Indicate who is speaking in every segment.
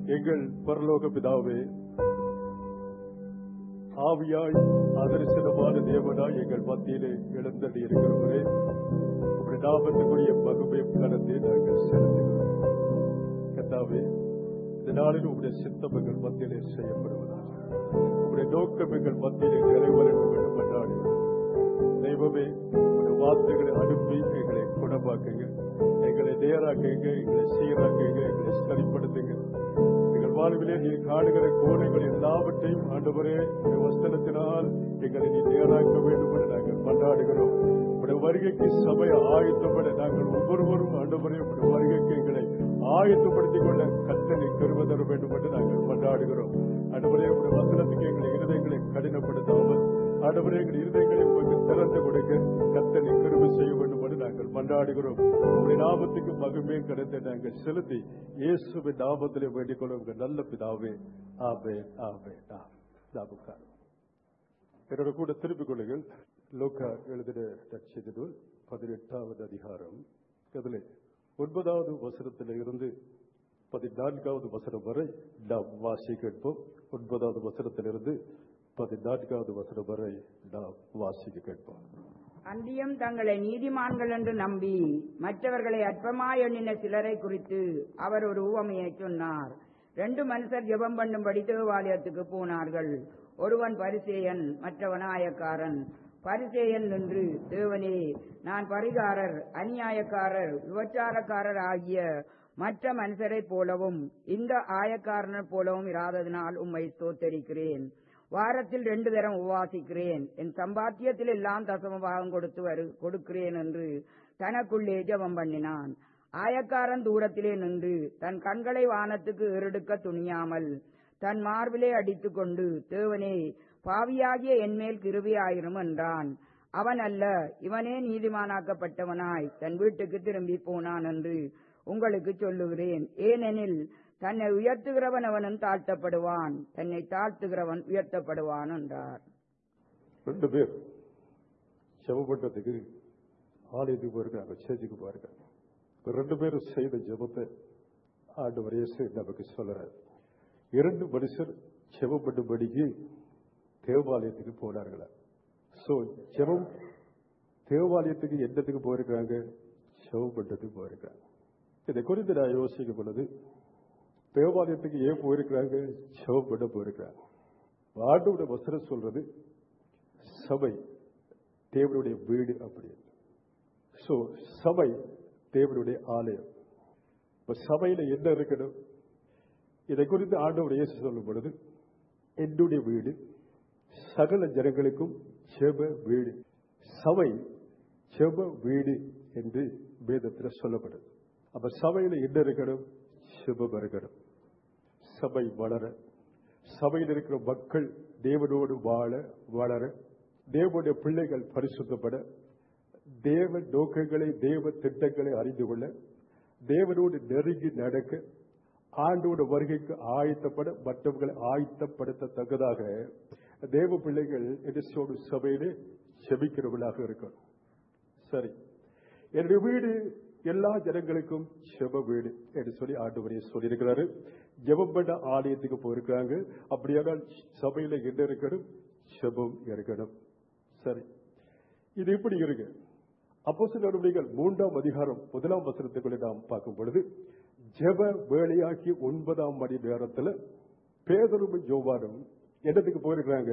Speaker 1: எங்கள் பரலோக பிதாவே, ஆவியாய் அதரிசனமான தேவனாய் எங்கள் மத்தியிலே எழுந்தள்ளி இருக்கிறவரே, உடைய நாமத்துக்குரிய மகிமை கனத்தை நாங்கள் செலுத்துகிறோம். கர்த்தாவே, இந்த நாளில் உடைய சித்தம் எங்கள் மத்தியிலே செய்யப்படுவதாக, உடைய நோக்கம் எங்கள் மத்தியிலே நிறைவேற வேண்டும் என்றாடுகிறோம். தெய்வமே, உடைய வார்த்தைகளை அனுப்பி எங்களை குணமாக்குங்க, எங்களை நேராக்குங்க, எங்களை சீராக்குங்க, எங்களை சரிப்படுத்துங்க. எங்கள் வாழ்விலே நீ காணுகிற கோணைகள் எல்லாவற்றையும் ஆண்டவரே உடைய வசனத்தினால் எங்களை நீ நேராக்க வேண்டும் என்று நாங்கள் கொண்டாடுகிறோம். உடைய வருகைக்கு சபையை ஆயத்தப்பட நாங்கள் ஒவ்வொருவரும் ஆண்டவரே உடைய வருகைக்கு எங்களை ஆயத்தப்படுத்திக் கொள்ள கர்த்தரை கருவ தர வேண்டும் என்று நாங்கள் கொண்டாடுகிறோம். ஆண்டவரே உடைய வசனத்துக்கு எங்களை இருதயங்களை கடினப்படுத்தாமல் ஆண்டவரே எங்கள் இருதயங்களை உங்களுக்கு திறந்து கொடுக்க கர்த்தரை கருவ செய்ய வேண்டும் என்று நாங்கள் கொண்டாடுகிறோம். உங்களுடைய நாமத்துக்கு மகிமை கருத்தை நாங்கள் செலுத்தி இயேசுவின் நாமத்திலே வேண்டிக் கொள்ளும் உங்கள் நல்ல பிதாவே. ஆமென், ஆமென், ஆமென். என்னோட கூட திருப்பிக் கொள்ளுங்கள். லூக்கா எழுதின நற்செய்தி நூல் 18வது அதிகாரம், அதிலே 9வது வசனத்தில் இருந்து 14வது வசனம் வரை நாம் வாசி கேட்போம். 9வது வசனத்திலிருந்து 14வது வசனம் வரை நாம் வாசிக்க கேட்போம்.
Speaker 2: அன்றியும் தங்களை நீதிமான்கள் என்று நம்பி மற்றவர்களை அற்பமாய் எண்ணின சிலரை குறித்து அவர் ஒரு உவமையை சொன்னார். 2 மனுஷர் ஜெபம் பண்ணும்படி தேவாலயத்துக்கு போனார்கள். ஒருவன் பரிசேயன், மற்றவன் ஆயக்காரன். பரிசேயன் நின்று, தேவனே, நான் பரிகாரர், அநியாயக்காரர், விபச்சாரக்காரர் ஆகிய மற்ற மனுஷரைப் போலவும் இந்த ஆயக்காரனைப் போலவும் இராததினால் உம்மை ஸ்தோத்தரிக்கிறேன். வாரத்தில் 2 தரம் உபவாசிக்கிறேன். என் சம்பாத்தியத்தில் எல்லாம் தசமபாகம் கொடுக்கிறேன் என்று தனக்குள்ளே ஜெபம் பண்ணினான். ஆயக்காரன் தூரத்திலே நின்று தன் கண்களை வானத்துக்கு ஏறெடுக்க துணியாமல் தன் மார்பிலே அடித்துக் கொண்டு, தேவனே, பாவியாகிய என்மேல் கிருபையாயிரும் என்றான். அவன் அல்ல, இவனே நீதிமானாக்கப்பட்டவனாய் தன் வீட்டுக்கு திரும்பி போனான் என்று உங்களுக்கு சொல்லுகிறேன். ஏனெனில் தன்னை உயர்த்துகிறவன் அவனும் தாழ்த்தப்படுவான், தன்னை தாழ்த்துகிறவன் உயர்த்தப்படுவான் என்றார்.
Speaker 1: 2 பேர் ஜெபப்பட்டதுக்கு ஆலயத்துக்கு போயிருக்காங்க, சேர்ச்சுக்கு போயிருக்காங்க. 2 பேரும் செய்த ஜெபத்தை ஆண்டவர் இயேசு நமக்கு சொல்றார். 2 மனுஷர் ஜெபப்பட்டபடிக்கு தேவாலயத்துக்கு போனார்களா? ஜெபம் தேவாலயத்துக்கு என்னத்துக்கு போயிருக்காங்க? ஜெபப்பட்டதுக்கு போயிருக்காங்க. இதை குறித்து நான் யோசிக்கும் பொழுது, தேவாலயத்துக்கு ஏன் போயிருக்கிறாங்க? ஜெபப்பட போயிருக்கிறாங்க. ஆண்டவருடைய வசனம் சொல்றது சபை தேவனுடைய வீடு அப்படி. சபை தேவனுடைய ஆலயம். சபையில என்ன இருக்கணும்? இதை குறித்து ஆண்டவர் இயேசு சொல்லும் பொழுது, என்னுடைய வீடு சகல ஜனங்களுக்கும் ஜெப வீடு. சபை ஜெப வீடு என்று வேதத்தில் சொல்லப்படுது. அப்ப சபையில என்ன இருக்கணும்? ஜெபம் இருக்கணும். சபை வளர, சபையில் இருக்கிற மக்கள் தேவனோடு வாழ வளர, தேவனுடைய பிள்ளைகள் பரிசுத்தப்பட, தேவ நோக்கங்களை தேவ திட்டங்களை அறிந்து கொள்ள, தேவனோடு நெருங்கி நடக்க, ஆண்டோட வருகைக்கு ஆயத்தப்பட, மற்றவர்களை ஆயத்தப்படுத்தத்தக்கதாக தேவ பிள்ளைகள் எதிர்சோடு சபையிலே செபிக்கிறவர்களாக இருக்கணும். சரி, என்னுடைய வீடு எல்லா ஜனங்களுக்கும் ஜெப வீடு என்று சொல்லி ஆண்டவரே சொல்லியிருக்கிறாரு. ஜெபம் பண்ண ஆலயத்துக்கு போயிருக்காங்க. அப்படியானால் சபையில என்ன இருக்கணும்? ஜெபம் இருக்கணும். சரி, இது இப்படி இருக்கு. அப்போஸ்தலர் நடவடிக்கைகள் 3ஆம் அதிகாரம் 1ஆம் வசனத்துக்குள்ளே நாம் பார்க்கும் பொழுது, ஜெப வேளையாக்கி 9ஆம் மணி நேரத்தில் பேதுருவும் யோவானும் இடத்துக்கு போயிருக்கிறாங்க.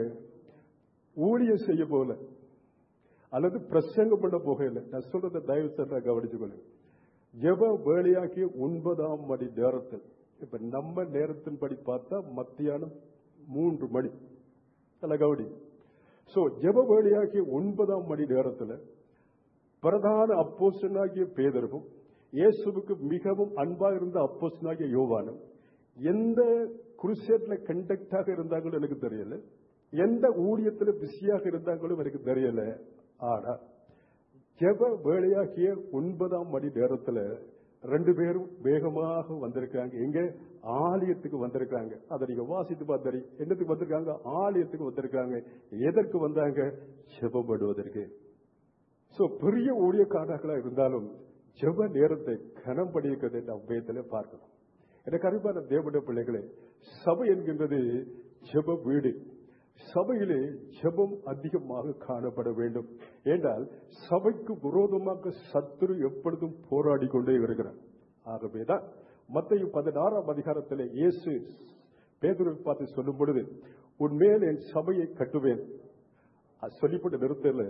Speaker 1: ஊழியம் செய்ய போல அல்லது பிரசங்கம் பண்ண போகல. நான் சொல்றதை தயவு செய்து கவனிச்சுக்கொள்ளுங்க. ஜெப வேளையாக்கி 9ஆம் மணி நேரத்தில், இப்ப நம்ம நேரத்தின்படி பார்த்தா மத்தியானம் 3 மணி. கவனி. ஜெப வேளையாக்கி 9ஆம் மணி நேரத்தில் பிரதான அப்போஸ்தலனாகிய பேதுருவும் இயேசுவுக்கு மிகவும் அன்பா இருந்த அப்போஸ்தலனாகிய யோவானும் எந்த குருசேட்ல கண்டக்டாக இருந்தாங்களோ எனக்கு தெரியல, எந்த ஊழியத்தில் பிஸியாக இருந்தாங்களோ எனக்கு தெரியல. ஆனா ஜெப வேளையாகிய 9ஆம் மணி நேரத்தில் 2 பேரும் வேகமாக வந்திருக்காங்க. எங்க? ஆலயத்துக்கு வந்திருக்காங்க. அதை நீங்க வாசித்து பார்த்தா என்னத்துக்கு வந்திருக்காங்க? ஆலயத்துக்கு வந்திருக்காங்க. எதற்கு வந்தாங்க? ஜெபம் பண்ணுவதற்கு. பெரிய ஊழியக்காரர்களா இருந்தாலும் ஜெப நேரத்தை கனம் பண்ணியிருக்கிறதை நாம் வேதத்தில் பார்க்கணும். எனக்கு அருமையான தேவனுடைய பிள்ளைகளே, சபை என்கின்றது ஜெப வீடு. சபையிலே ஜெபம் அதிகமாக காணப்பட வேண்டும். என்றால் சபைக்கு விரோதமாக சத்துரு எப்பொழுதும் போராடி கொண்டே இருக்கிறார். ஆகவேதான் மத்தேயு 16ஆம் அதிகாரத்திலே இயேசு பேதுருவை பார்த்து சொல்லும் பொழுது, உன்மேல் என் சபையை கட்டுவேன் சொல்லிப்பட்ட நிறுத்தல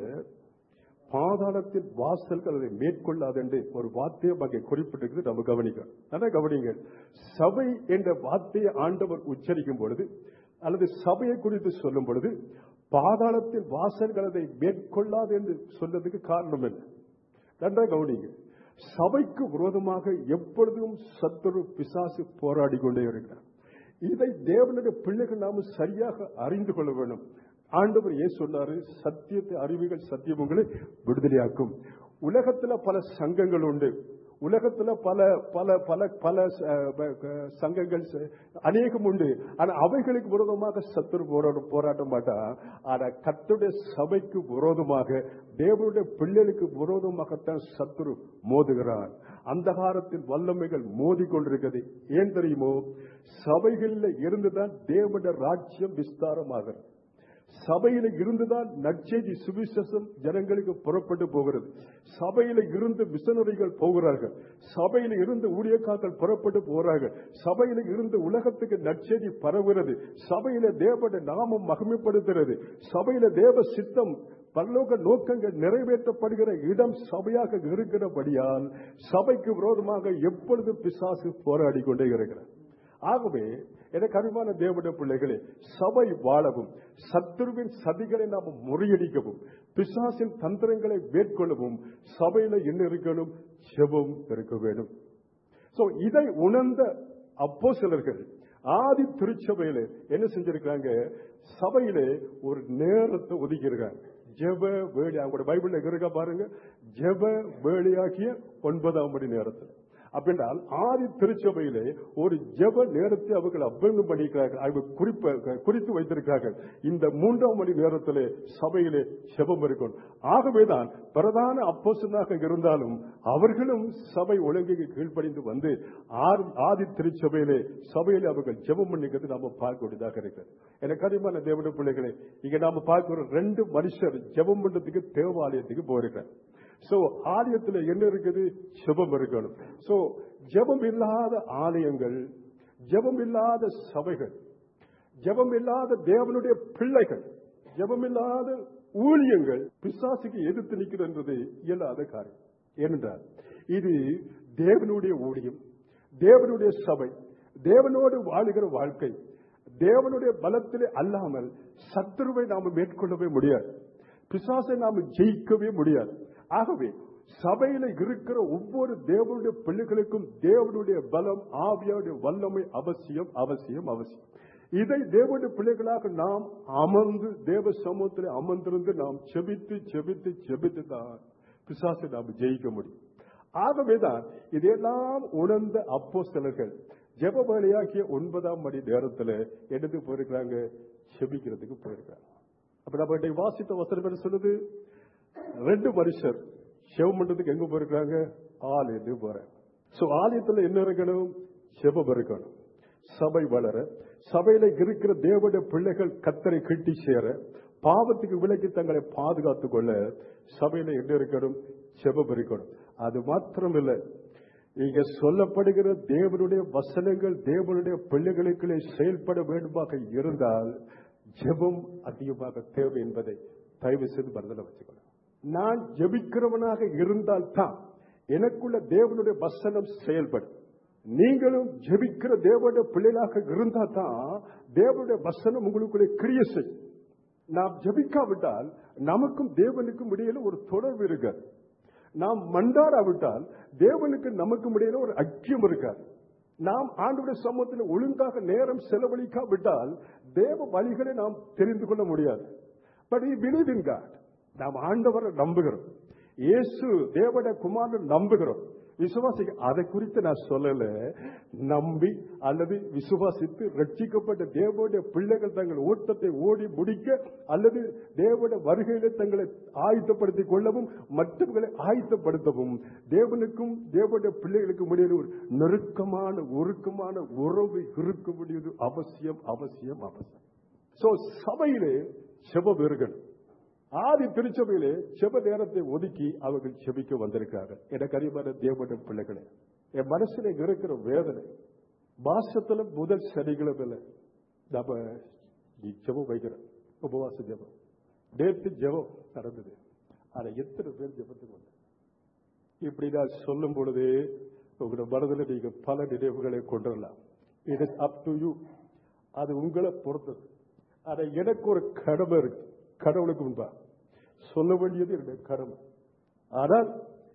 Speaker 1: பாதாளத்தின் வாசல்கள் அதை மேற்கொள்ளாது என்று ஒரு வார்த்தையை அங்கே குறிப்பிட்டிருக்கு. நம்ம கவனிங்க. சபை என்ற வார்த்தையை ஆண்டவர் உச்சரிக்கும் பொழுது அல்லது சபையை குறித்து சொல்லும் பொழுது பாதாளத்தின் வாசல்கள் அதை மேற்கொள்ளாது என்று சொன்னதுக்கு காரணம் என்ன? நன்றாக கவனிங்க. சபைக்கு விரோதமாக எப்பொழுதும் சத்துரு பிசாசு போராடி கொண்டே இருக்கிறார். இதை தேவனுடைய பிள்ளைகள் நாம சரியாக அறிந்து கொள்ள வேண்டும். ஆண்டவர் ஏன் சொன்னாரு? சத்தியத்தை அறிவுகள் சத்தியம் உங்களை விடுதலையாக்கும். உலகத்துல பல சங்கங்கள் உண்டு. உலகத்துல பல பல பல பல சங்கங்கள் அநேகம் உண்டு. ஆனா அவைகளுக்கு விரோதமாக சத்துரு போராட்ட மாட்டான். ஆனா கர்த்தருடைய சபைக்கு விரோதமாக, தேவனுடைய பிள்ளைகளுக்கு விரோதமாகத்தான் சத்துரு மோதுகிறான். அந்தகாரத்தின் வல்லமைகள் மோதிக்கொண்டிருக்கிறது. ஏன் தெரியுமோ? சபைகளில் இருந்துதான் தேவனுடைய ராஜ்யம் விஸ்தாரமாகிறது. சபையில இருந்துதான் நற்செய்தி சுவிசேஷம் ஜனங்களுக்கு புறப்பட்டு போகிறது. சபையில இருந்து மிஷனரிகள் போகிறார்கள். சபையில இருந்து ஊழியக்காரர்கள் புறப்பட்டு போகிறார்கள். சபையில இருந்து உலகத்துக்கு நற்செய்தி பரவுகிறது. சபையில தேவனுடைய நாமம் மகிமைப்படுத்துகிறது. சபையில தேவ சித்தம் பரலோக நோக்கங்கள் நிறைவேற்றப்படுகிற இடம் சபையாக இருக்கிறபடியால் சபைக்கு விரோதமாக எப்பொழுதும் பிசாசு போராடி கொண்டே இருக்கிறார். ஆகவே எனக்கு அருமையான தேவனுடைய பிள்ளைகளே, சபை வாழவும், சத்துருவின் சதிகளை நாம் முறியடிக்கவும், பிசாசின் தந்திரங்களை மேற்கொள்ளவும் சபையில என்ன இருக்கணும்? ஜெபம் இருக்க வேண்டும். சோ இதை உணர்ந்த அப்போஸ்தலர்கள் ஆதி திருச்சபையில என்ன செஞ்சிருக்காங்க? சபையிலே ஒரு நேரத்தை ஒதுக்கியிருக்காங்க. ஜெப வேளை. அவங்களோட பைபிள்ல இருக்கா பாருங்க, ஜெப வேளையாகிய 9ஆம் மணி நேரத்தில். அப்படின்றால் ஆதி திருச்சபையிலே ஒரு ஜெப நேரத்தை அவர்கள் அபயம் பண்ணிக்கிறார்கள். அவர்கள் குறித்து வைத்திருக்கிறார்கள். இந்த 3ஆம் மணி நேரத்திலே சபையிலே ஜெபம் இருக்கும். ஆகவேதான் பிரதான அப்போஸ்தலனாக இருந்தாலும் அவர்களும் சபை ஒழுங்குக்கு கீழ்ப்படிந்து வந்து ஆதி திருச்சபையிலே சபையிலே அவர்கள் ஜெபம் பண்ணிக்கிறது நாம பார்க்கக்கூடியதாக இருக்கிறது. எனக்கு அதிகமான தேவனுடைய பிள்ளைகளே, இங்க நாம பார்க்கிற 2 மனுஷர் ஜெபம் பண்றதுக்கு தேவாலயத்துக்கு போயிருக்கிறார். சோ ஆலயத்தில் என்ன இருக்குது? ஜெபம் இருக்கணும். சோ ஜெபம் இல்லாத ஆலயங்கள், ஜெபம் இல்லாத சபைகள், ஜெபம் இல்லாத தேவனுடைய பிள்ளைகள், ஜெபம் இல்லாத ஊழியங்கள் பிசாசுக்கு எதிர்த்து நிற்கிறது இயலாத காரியம். ஏனென்றால் இது தேவனுடைய ஊழியம், தேவனுடைய சபை, தேவனோடு வாழுகிற வாழ்க்கை. தேவனுடைய பலத்திலே அல்லாமல் சத்துருவை நாம மேற்கொள்ளவே முடியாது. பிசாசை நாம ஜெயிக்கவே முடியாது. ஆகவே சபையில இருக்கிற ஒவ்வொரு தேவனுடைய பிள்ளைகளுக்கும் தேவனுடைய பலம், ஆவியாவுடைய வல்லமை அவசியம் அவசியம் அவசியம். இதை தேவனுடைய பிள்ளைகளாக நாம் அமர்ந்து தேவ சமூகத்தில் அமர்ந்திருந்து நாம் செபித்து செபித்து செபித்து தான் பிசாசை நாம் ஜெயிக்க முடியும். ஆகவேதான் இதையெல்லாம் உணர்ந்த அப்போஸ்தலர்கள் ஜெப வேளையாகிய 9ஆம் மணி நேரத்தில் எடுத்து போயிருக்கிறாங்க, செபிக்கிறதுக்கு போயிருக்காங்க. அப்ப நம்ம வாசித்த வசனம் சொல்லுது, 2 மனுஷர் ஜெபம் பண்றதுக்கு எங்க போயிருக்காங்க? ஆலயத்துக்கு போறாங்க. சோ ஆலயத்துல என்ன இருக்கணும்? ஜெபம் இருக்கணும். சபை வளர, சபையில இருக்கிற தேவனுடைய பிள்ளைகள் கர்த்தரை கிட்டி சேர, பாவத்துக்கு விலக்கி தங்களை பாதுகாத்துக் கொள்ள சபையில என்ன இருக்கணும்? ஜெபம் இருக்கணும். அது மாத்திரமில்லை, இங்க சொல்லப்படுகிற தேவனுடைய வசனங்கள் தேவனுடைய பிள்ளைகளுக்குள்ளே செயல்பட வேண்டுமாக இருந்தால் ஜெபம் அதிகமாக தேவை என்பதை தயவு செய்து மனதில் வச்சுக்கணும். நான் ஜெபிக்கிறவனாக இருந்தால் தான் எனக்குள்ள தேவனுடைய வசனம் செயல்படும். நீங்களும் ஜெபிக்கிற தேவனுடைய பிள்ளைகளாக இருந்தால் தான் தேவனுடைய வசனம் உங்களுக்குள்ளே கிரியை செய்யும். நாம் ஜெபிக்காவிட்டால் நமக்கும் தேவனுக்கும் இடையில ஒரு தொடர்பு இருக்காது. நாம் மண்டாடாவிட்டால் தேவனுக்கு நமக்கும் இடையில ஒரு ஐக்கியம் இருக்காது. நாம் ஆண்டவருடைய சமூகத்தில் ஒழுங்காக நேரம் செலவழிக்காவிட்டால் தேவ வழிகளை நாம் தெரிந்து கொள்ள முடியாது. But we believe in God. நாம் ஆண்டவரை நம்புகிறோம். இயேசு தேவனுடைய குமாரனை நம்புகிறோம். விசுவாசிக்க அதை குறித்து நான் சொல்லல. நம்பி அல்லது விசுவாசித்து ரட்சிக்கப்பட்ட தேவனுடைய பிள்ளைகள் தங்கள் ஓட்டத்தை ஓடி முடிக்க அல்லது தேவனுடைய வருகையிலே தங்களை ஆயத்தப்படுத்திக் கொள்ளவும் மற்றவர்களை ஆயத்தப்படுத்தவும் தேவனுக்கும் தேவனுடைய பிள்ளைகளுக்கும் இடையே ஒரு நெருக்கமான உருக்கமான உறவு இருக்க வேண்டியது அவசியம் அவசியம் அவசியம். சோ சபையிலே செப வீரர்கள் ஆதி திருச்சபையிலே செப நேரத்தை ஒதுக்கி அவர்கள் செபிக்க வந்திருக்காங்க. எனக்கு அறிவான தேவனுடைய பிள்ளைகளே, என் மனசுல இருக்கிற வேதனை மாசத்துல முதல் சனிக்கிழமை நம்ம ஜெபம் வைக்கிறோம், உபவாச ஜெபம். நேற்று ஜெபம் நடந்தது. ஆனா எத்தனை பேர் ஜெபத்துக்கு வந்த இப்படி நான் சொல்லும் பொழுது உங்களோட மனதில் நீங்க பல நினைவுகளை கொண்டுடலாம். It is up to you, அது உங்களை பொறுத்தது. ஆனா எனக்கு ஒரு கடமை இருக்கு, கடவுளுக்கு முன்பா சொல்ல வேண்டியது என்னுடைய கடமை. ஆனால்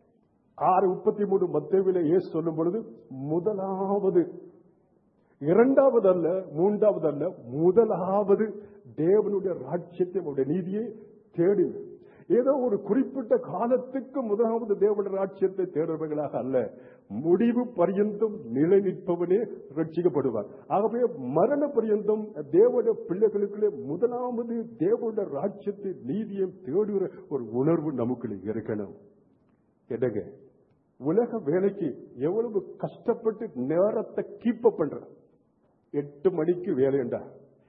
Speaker 1: 6:33 மத்தேயுவிலே இயேசு சொல்லும் பொழுது முதலாவது, இரண்டாவது அல்ல, மூன்றாவது அல்ல, முதலாவது தேவனுடைய ராஜ்யத்தை அவருடைய நீதியை தேடி. ஏதோ ஒரு குறிப்பிட்ட காலத்துக்கு முதலாவது தேவனுடைய ராஜ்யத்தை தேடுறவர்களாக அல்ல, முடிவு பரியந்தம் நிலை நிற்பவனே ரட்சிக்கப்படுவார். ஆகவே மரண பரியந்தம் தேவனுடைய பிள்ளைகளுக்குள்ளே முதலாவது தேவனுடைய ராஜ்யத்தை நீதியை தேடுகிற ஒரு உணர்வு நமக்கு இருக்கணும். என்னங்க உலக வேலைக்கு எவ்வளவு கஷ்டப்பட்டு நேரத்தை கீப் அப் பண்ற. 8 மணிக்கு வேலைண்டா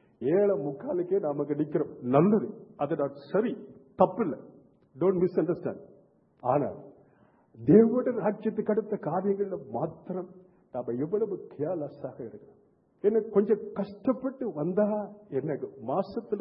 Speaker 1: 7:45 நமக்கு நிக்கிறோம், நல்லது, அது நான் சரி, தப்பு இல்லை, டோன்ட் மிஸ் அண்டர்ஸ்டாண்ட். ஆனா தேவனுடைய ராஜ்யத்துக்கு அடுத்த காரியங்கள்ல மாத்திரம் நாம எவ்வளவு கேர்லெஸ்ஸாக இருக்கிறோம். என்ன கொஞ்சம் கஷ்டப்பட்டு வந்தா என்ன, மாசத்துல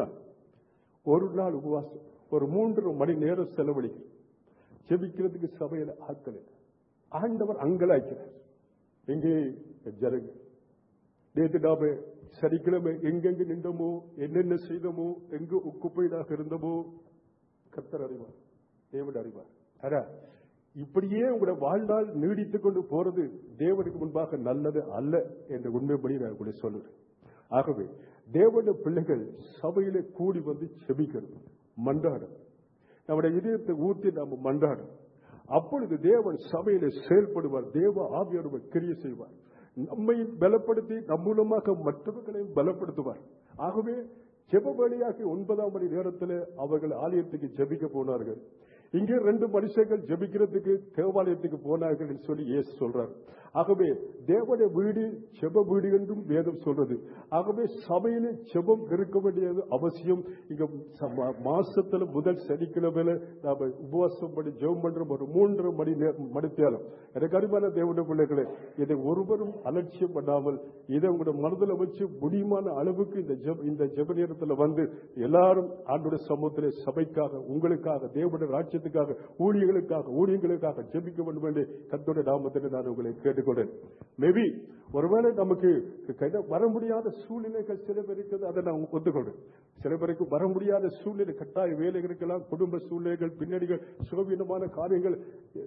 Speaker 1: ஒரு நாள் உபவாசம், ஒரு 3 மணி நேரம் செலவழிக்கும் ஜெபிக்கிறதுக்கு சபையில ஆட்கள் ஆண்டவர் அங்கலாய்க்கிறார். எங்கே ஜனங்க நேற்று நாம சனிக்கிழமை எங்கெங்கு நின்றோமோ, என்னென்ன செய்தோமோ, எங்கு குப்பையிலாக இருந்தோமோ கர்த்தர் அறிவார், தேவன் அறிவார். ஆனா இப்படியே உங்களோட வாழ்நாள் நீடித்துக் கொண்டு போறது தேவனுக்கு முன்பாக நல்லது அல்ல என்ற உண்மைப்படி நான் உங்களை சொல்லுறேன். ஆகவே தேவனுடைய பிள்ளைகள் சபையிலே கூடி வந்து செபிக்கணும், மன்றாடும், நம்முடைய இதயத்தை ஊற்றி நாம் மன்றாடும். அப்பொழுது தேவன் சபையிலே செயல்படுவார், தேவ ஆவியானவர் கிரியை செய்வார், நம்மை பலப்படுத்தி நம் மூலமாக மற்றவர்களையும் பலப்படுத்துவார். ஆகவே ஜெப வேளையாகி 9ஆம் மணி நேரத்தில் அவர்கள் ஆலயத்துக்கு ஜெபிக்க போனார்கள். இங்கே 2 மனுஷர்கள் ஜெபிக்கிறதுக்கு தேவாலயத்துக்கு போனார்கள் என்று சொல்லி இயேசு சொல்றார். ஆகவே தேவனுடைய வீடு ஜெப வீடு என்றும் வேதம் சொல்றது. ஆகவே சபையிலே ஜெபம் இருக்க வேண்டியது அவசியம். இங்க மாசத்துல முதல் சனிக்கிழமையில நாம உபவாசம் பண்ணி ஜெபம் பண்றோம், ஒரு 3 மணி மணித்தியாலம். எனக்கு அருமையான தேவனுடைய பிள்ளைகளே, இதை ஒருவரும் அலட்சியம் பண்ணாமல் இதை உங்களோட மனதில் வச்சு முடியுமான அளவுக்கு இந்த ஜெப நேரத்தில் வந்து எல்லாரும் ஆண்டவருடைய சமூகத்திலே சபைக்காக, உங்களுக்காக, தேவனுடைய ராஜ்யத்துக்காக, ஊழியர்களுக்காக ஜெபிக்க வேண்டும் என்று கர்த்தருடைய நாமத்தில் நான் உங்களை கேட்டுக்கொண்டேன். மேபி ஒருவேளை நமக்கு வர முடியாத சூழ்நிலைகள் சில பேருக்கு, அதை நான் ஒத்துக்கொள்றேன். சில பேருக்கு வர முடியாத சூழ்நிலை, கட்டாய வேலைகள் இருக்கலாம், குடும்ப சூழ்நிலைகள், பின்னணிகள், சுகவீனமான காரியங்கள்,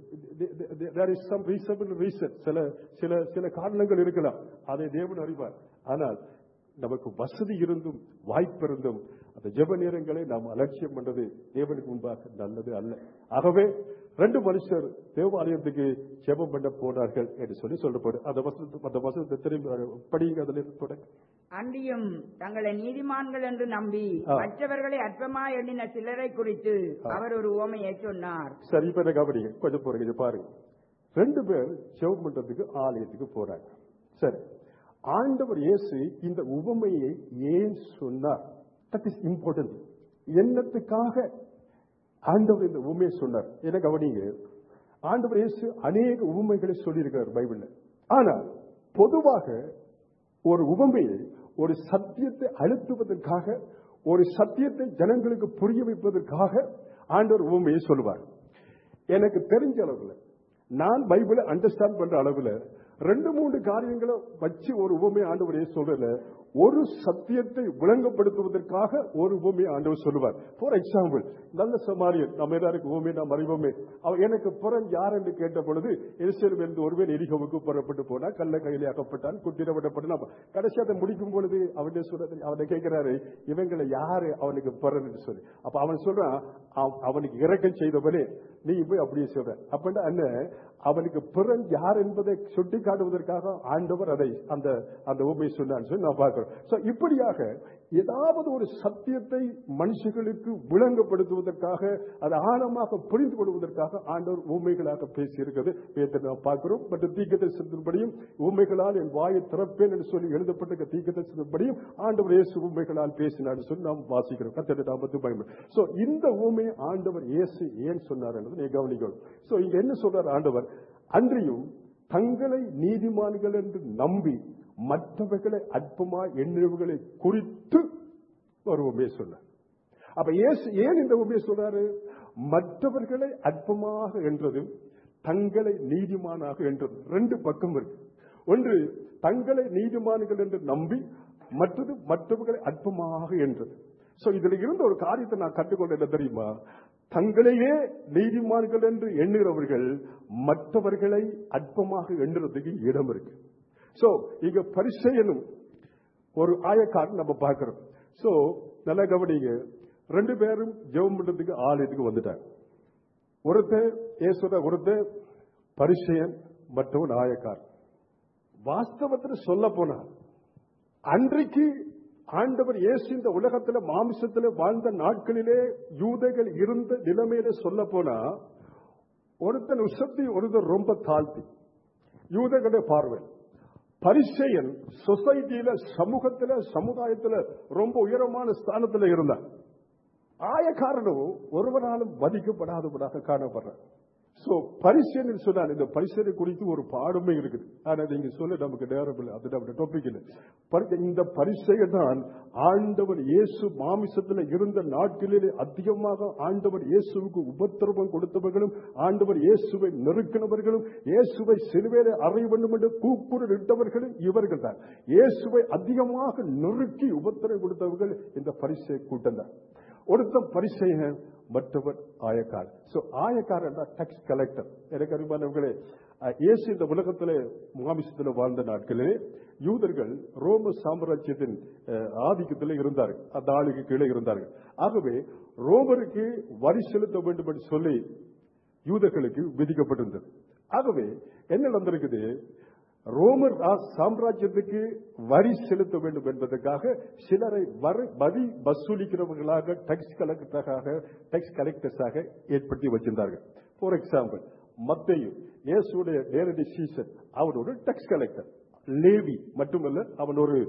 Speaker 1: சில காரணங்கள் இருக்கலாம், அதை தேவன் அறிவார். ஆனால் நமக்கு வசதி இருந்தும் வாய்ப்பு இருந்தும் அந்த ஜெப நேரங்களை நாம் அலட்சியம் பண்றது தேவனுக்கு முன்பாக நல்லது அல்ல. ஆகவே 2 மனுஷர் தேவாலயத்துக்கு ஜெபம் பண்ண போனார்கள் என்று சொல்லி சொல்லப்படும். அந்த வசனத்தை திரும்பி படிங்க. அதில் தொடங்க.
Speaker 2: அன்றியும் தங்களை நீதிமான்கள் என்று நம்பி மற்றவர்களை அற்பமாய் எண்ணின சிலரை குறித்து அவர் ஒரு உவமையை சொன்னார்.
Speaker 1: சரி, இப்ப என்ன கவனிங்க, கொஞ்சம் போறீங்க பாருங்க. 2 பேர் ஜெபம் பண்றதுக்கு ஆலயத்துக்கு போறாங்க. சரி, ஆண்டவர் இயேசு இந்த உவமையை ஏன் சொன்னார்? That is important. என்னத்துக்காக ஆண்டவர் இந்த உவமையை சொன்னார்? என்ன கவனிங்க, ஆண்டவர் இயேசு அநேக உவமைகளை சொல்லியிருக்கிறார் பைபிள்ல. ஆனால் பொதுவாக ஒரு உவமையை ஒரு சத்தியத்தை அழுத்துவதற்காக, ஒரு சத்தியத்தை ஜனங்களுக்கு புரிய வைப்பதற்காக ஆண்டவர் உவமையை சொல்லுவார். எனக்கு தெரிஞ்ச அளவுல, நான் பைபிளை அண்டர்ஸ்டாண்ட் பண்ற அளவுல 2-3 காரியங்களை வச்சு ஒரு உவமையை ஆண்டவரே சொல்லல. ஒரு சத்தியத்தை விளங்கப்படுத்துவதற்காக ஒரு உவமையை ஆண்டவர் சொல்லுவார். ஃபார் எக்ஸாம்பிள், நல்ல சமாரியன், நம்ம எல்லாருக்கும் உவமையை நாம் அறிவோமே. அவன் எனக்கு புறம் யார் என்று கேட்ட பொழுது, எருசலேமில் இருந்து ஒருவன் எரிகோவுக்கு புறப்பட்டு போனா, கள்ள கையிலே அகப்பட்டான், குட்டிடப்பட்டான். கடைசி அதை முடிக்கும் பொழுது அவனை கேட்கிறாரு, இவங்களை யாரு அவனுக்கு புறம் என்று சொல்லி. அப்ப அவன் சொல்றான், அவனுக்கு இரக்கம் செய்தவனே நீ போய் அப்படியே சொல்ற. அப்படின்னா என்ன, அவனுக்கு பிறன் யார் என்பதை சுட்டி காட்டுவதற்காக ஆண்டவர் அதை அந்த உண்மையை சொன்னான்னு சொல்லி நான் பார்க்கிறோம். சோ இப்படியாக ஏதாவது ஒரு சத்தியத்தை மனுஷர்களுக்கு விளங்கப்படுத்துவதற்காக அதை ஆழமாக புரிந்து கொள்வதற்காக ஆண்டவர் ஊமைகளாக பேசியிருக்கிறது நாம் பார்க்கிறோம். மற்றும் தீர்க்கதரிசனத்தின்படியும் ஊமைகளால் என் வாயை திறப்பேன் என்று சொல்லி எழுதப்பட்ட தீர்க்கதரிசனத்தின்படியும் ஆண்டவர் இயேசு ஊமைகளால் பேசினார் சொல்லி நாம் வாசிக்கிறோம். கர்த்தருடைய நாமத்துக்கு பயன்படும். சோ இந்த ஊமையை ஆண்டவர் இயேசு ஏன் சொன்னார் என்பதை நீ கவனிக்கணும். சோ இங்க என்ன சொல்றார் ஆண்டவர்? அன்றியும் தங்களை நீதிமான்கள் என்று நம்பி மற்றவர்களை அற்பமா எண்ணவுகளை குறித்து ஒரு உண்மையை சொன்னார். அப்ப இயேசு ஏன் இந்த உண்மையை சொல்றாரு? மற்றவர்களை அற்பமாக என்றதும் தங்களை நீதிமானாக என்றது ரெண்டு பக்கம் இருக்கு. ஒன்று தங்களை நீதிமான்கள் என்று நம்பி, மற்றது மற்றவர்களை அற்பமாக என்றது. சோ இதுல இருந்த ஒரு காரியத்தை நான் கற்றுக்கொண்ட என்ன தெரியுமா? தங்களையே நீதிமான்கள் என்று எண்ணுகிறவர்கள் மற்றவர்களை அற்பமாக எண்ணுறதுக்கு இடம் இருக்கு. சோ இங்க பரிசேயனும் ஒரு ஆயக்காரன் நம்ம பார்க்கிறோம். சோ நல்ல கவனிங்க, ரெண்டு பேரும் ஜெபம் பண்றதுக்கு ஆலயத்துக்கு வந்துட்டாங்க. ஒருத்தர் பரிசேயன், மற்றவன் ஆயக்காரன். வாஸ்தவத்தில் சொல்ல போனார், அன்றைக்கு ஆண்டவர் இயேசு இந்த உலகத்துல மாமிசத்துல வாழ்ந்த நாட்களிலே யூதர்கள் இருந்த நிலைமையில சொல்ல போனா, ஒருத்தன் உசத்தி, ஒருத்தர் ரொம்ப தாழ்த்தி. யூதர்களுடைய பார்வை. பரிசேயன் சொசைட்டியில, சமூகத்துல, சமுதாயத்துல ரொம்ப உயரமான ஸ்தானத்துல இருந்தார். ஆயக்காரனும் ஒருவனாலும் மதிக்கப்படாதவனாக காணப்படுறார். சோ பரிசேயன் சொன்னால், இந்த பரிசேயனை குறித்து ஒரு பாடமே இருக்குது. ஆனா நீங்க சொல்ல நமக்கு நேரம் இல்லை, அது நம்ம டாபிக் இல்லை. இந்த பரிசேயன் தான் ஆண்டவர் இயேசு மாமிசத்தில் இருந்த நாட்களிலே அதிகமாக ஆண்டவர் இயேசுவுக்கு உபத்திரவம் கொடுத்தவர்களும், ஆண்டவர் இயேசுவை நெருக்கினவர்களும், இயேசுவை சிலுவையிலே அறைய வேண்டும் என்று கூக்குரலிட்டவர்களும் இவர்கள் தான். இயேசுவை அதிகமாக நெருக்கி உபத்திரவம் கொடுத்தவர்கள் இந்த பரிசேய கூட்டம் தான். ஒருத்தன் பரிசேயன், மற்றவர் ஆயக்காரன். சோ ஆயக்காரன் டாக்ஸ் கலெக்டர். எனக்கு அறிவானவர்களே, இயேசு இந்த உலகத்திலே மாமிசத்தில் வாழ்ந்த நாட்களிலே யூதர்கள் ரோம சாம்ராஜ்யத்தின் ஆதிக்கத்தில் இருந்தார்கள், அந்த ஆளுக்கு கீழே இருந்தார்கள். ஆகவே ரோமருக்கு வரி செலுத்த வேண்டும் என்று சொல்லி யூதர்களுக்கு விதிக்கப்பட்டிருந்தது. ஆகவே என்ன நடந்திருக்குது? ரோமர் சாம்ராஜ்யத்துக்கு வரி செலுத்த வேண்டும் என்பதற்காக சிலரை வரி வசூலிக்கிறவர்களாக டாக்ஸ் கலெக்டர்ஸாக ஏற்படுத்தி வச்சிருந்தார்கள். ஃபார் எக்ஸாம்பிள், மத்தேயு இயேசுடைய நேரடி சீசன், அவர் ஒரு டாக்ஸ் கலெக்டர். லேவி மட்டுமல்ல, அவன் ஒரு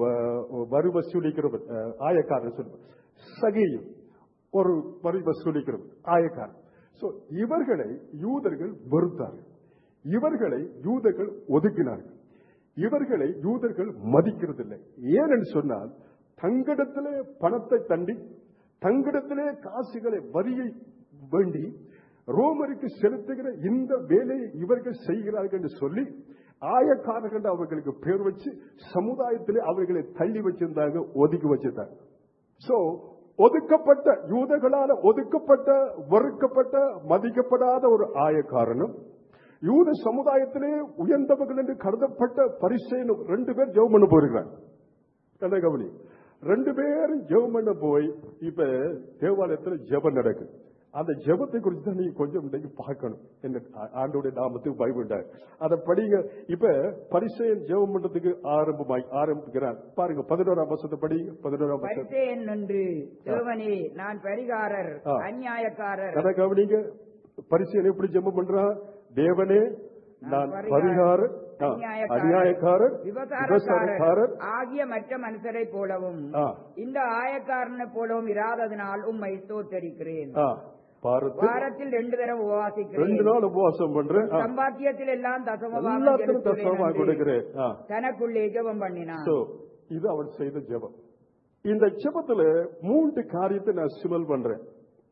Speaker 1: வரி வசூலிக்கிறவன், ஆயக்காரன் சொல்லுவார். சகேயு ஒரு வரி வசூலிக்கிறவன், ஆயக்காரன். சோ இவர்களை யூதர்கள் வெறுத்தார்கள். இவர்களை யூதர்கள் ஒதுக்கினார்கள். இவர்களை யூதர்கள் மதிக்கிறதில்லை. ஏனென்று சொன்னால், தங்களிடத்திலே பணத்தை தண்டி, தங்களிடத்திலே காசுகளை வரியை வேண்டி ரோமருக்கு செலுத்துகிற இந்த வேலையை இவர்கள் செய்கிறார்கள் என்று சொல்லி ஆயக்காரர்கள் அவர்களுக்கு பேர் வச்சு சமுதாயத்திலே அவர்களை தள்ளி வச்சிருந்தாங்க, ஒதுக்கி வச்சிருந்தாங்க. சோ ஒதுக்கப்பட்ட, யூதர்களால் ஒதுக்கப்பட்ட, வெறுக்கப்பட்ட, மதிக்கப்படாத ஒரு ஆயக்காரனும், யூத சமுதாயத்திலே உயர்ந்தவர்கள் என்று கருதப்பட்ட பரிசேயனும் ரெண்டு பேர் ஜெபம் பண்ண போயிருக்கிறாங்க. கவனி, ரெண்டு பேரும் ஜெபம் பண்ண போய் இப்ப தேவாலயத்தில் ஜெபம் நடக்குது. அந்த ஜெபத்தை குறித்து தான் நீங்க கொஞ்சம் இன்றைக்கு பார்க்கணும். என்ன ஆண்டோடைய நாமத்துக்கு பயப்பட்டார், அதை படிங்க. இப்ப பரிசேயன் ஜெபம் பண்றதுக்கு ஆரம்பிக்கிறார். பாருங்க 11ஆம் வசனத்தை படிங்க. 11ஆம் வசனம்.
Speaker 2: பரிசேயன் என்று தேவனே, நான் பரிகாரர், அநியாயக்காரர்.
Speaker 1: அதை கவனிங்க. பரிசேயன் எப்படி ஜெபம் பண்றான்? தேவனே, நான் பரிகாரர், அநியாயக்காரர், விபசாரக்காரர்
Speaker 2: ஆகிய மற்ற மனுஷரை போலவும் இந்த ஆயக்காரனை போலவும் இராததினால் உம்மை ஸ்தோத்தரிக்கிறேன். வாரத்தில் 2 தடவை உபவாசிக்கிறேன், 2 நாள் உபவாசம் பண்றேன், சம்பாத்தியத்தில் எல்லாம் தசமபாகம் கொடுக்கிறேன். தனக்குள்ளே ஜெபம் பண்ணினான்.
Speaker 1: இது அவன் செய்த ஜெபம். இந்த ஜெபத்துல 3 காரியத்தை நான் சிமல் பண்றேன்.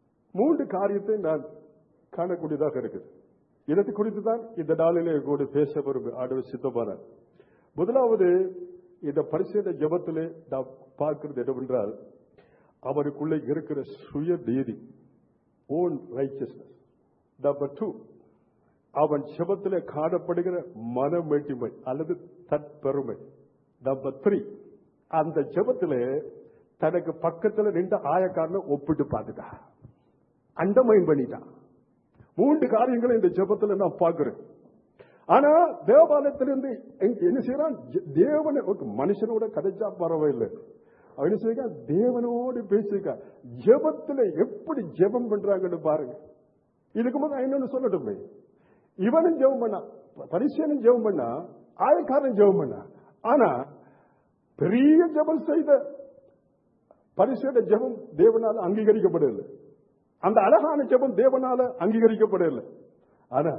Speaker 1: 3 காரியத்தை நான் காணக்கூடியதாக இருக்குது. இதற்கு குறித்து தான் இந்த நாளிலே கூட பேச வரும் ஆண்டவர் சித்தமானார். முதலாவது, இந்த பரிசேயன ஜெபத்திலே நாம் பார்க்கிறது என்னவென்றால், அவருக்குள்ளே இருக்கிற சுய நீதி, ஓன் ரைச்சஸ்னஸ். நம்பர் 2, அவன் ஜெபத்திலே காணப்படுகிற மனமேட்டிமை அல்லது தற்பெருமை. நம்பர் 3, அந்த ஜெபத்திலே தனக்கு பக்கத்தில் நின்ற ஆயக்காரனை ஒப்பிட்டு பார்த்துட்டான், அண்டமைன் பண்ணிட்டான். 3 காரியங்களை இந்த ஜெபத்துல நான் பார்க்கிறேன். ஆனா தேவாலயத்திலிருந்து என்ன செய்யறான்? தேவனை மனுஷனோட கதைச்சா பரவாயில்லை, அவன் என்ன செய்ய தேவனோடு பேசிருக்கா. ஜெபத்துல எப்படி ஜெபம் பண்றாங்கன்னு பாருங்க. இதுக்கு முதல்ல இன்னொன்னு சொல்லட்டுமே, இவனும் ஜெபம் பண்ணா, பரிசேயனும் ஜெபம் பண்ணா, ஆயக்காரன் ஜெபம் பண்ணா. ஆனா பெரிய ஜெபம் செய்த பரிசேயனுடைய ஜெபம் தேவனால அங்கீகரிக்கப்படவில்லை. அந்த அழகான ஜெபம் தேவனால அங்கீகரிக்கப்படவில்லை. ஆனா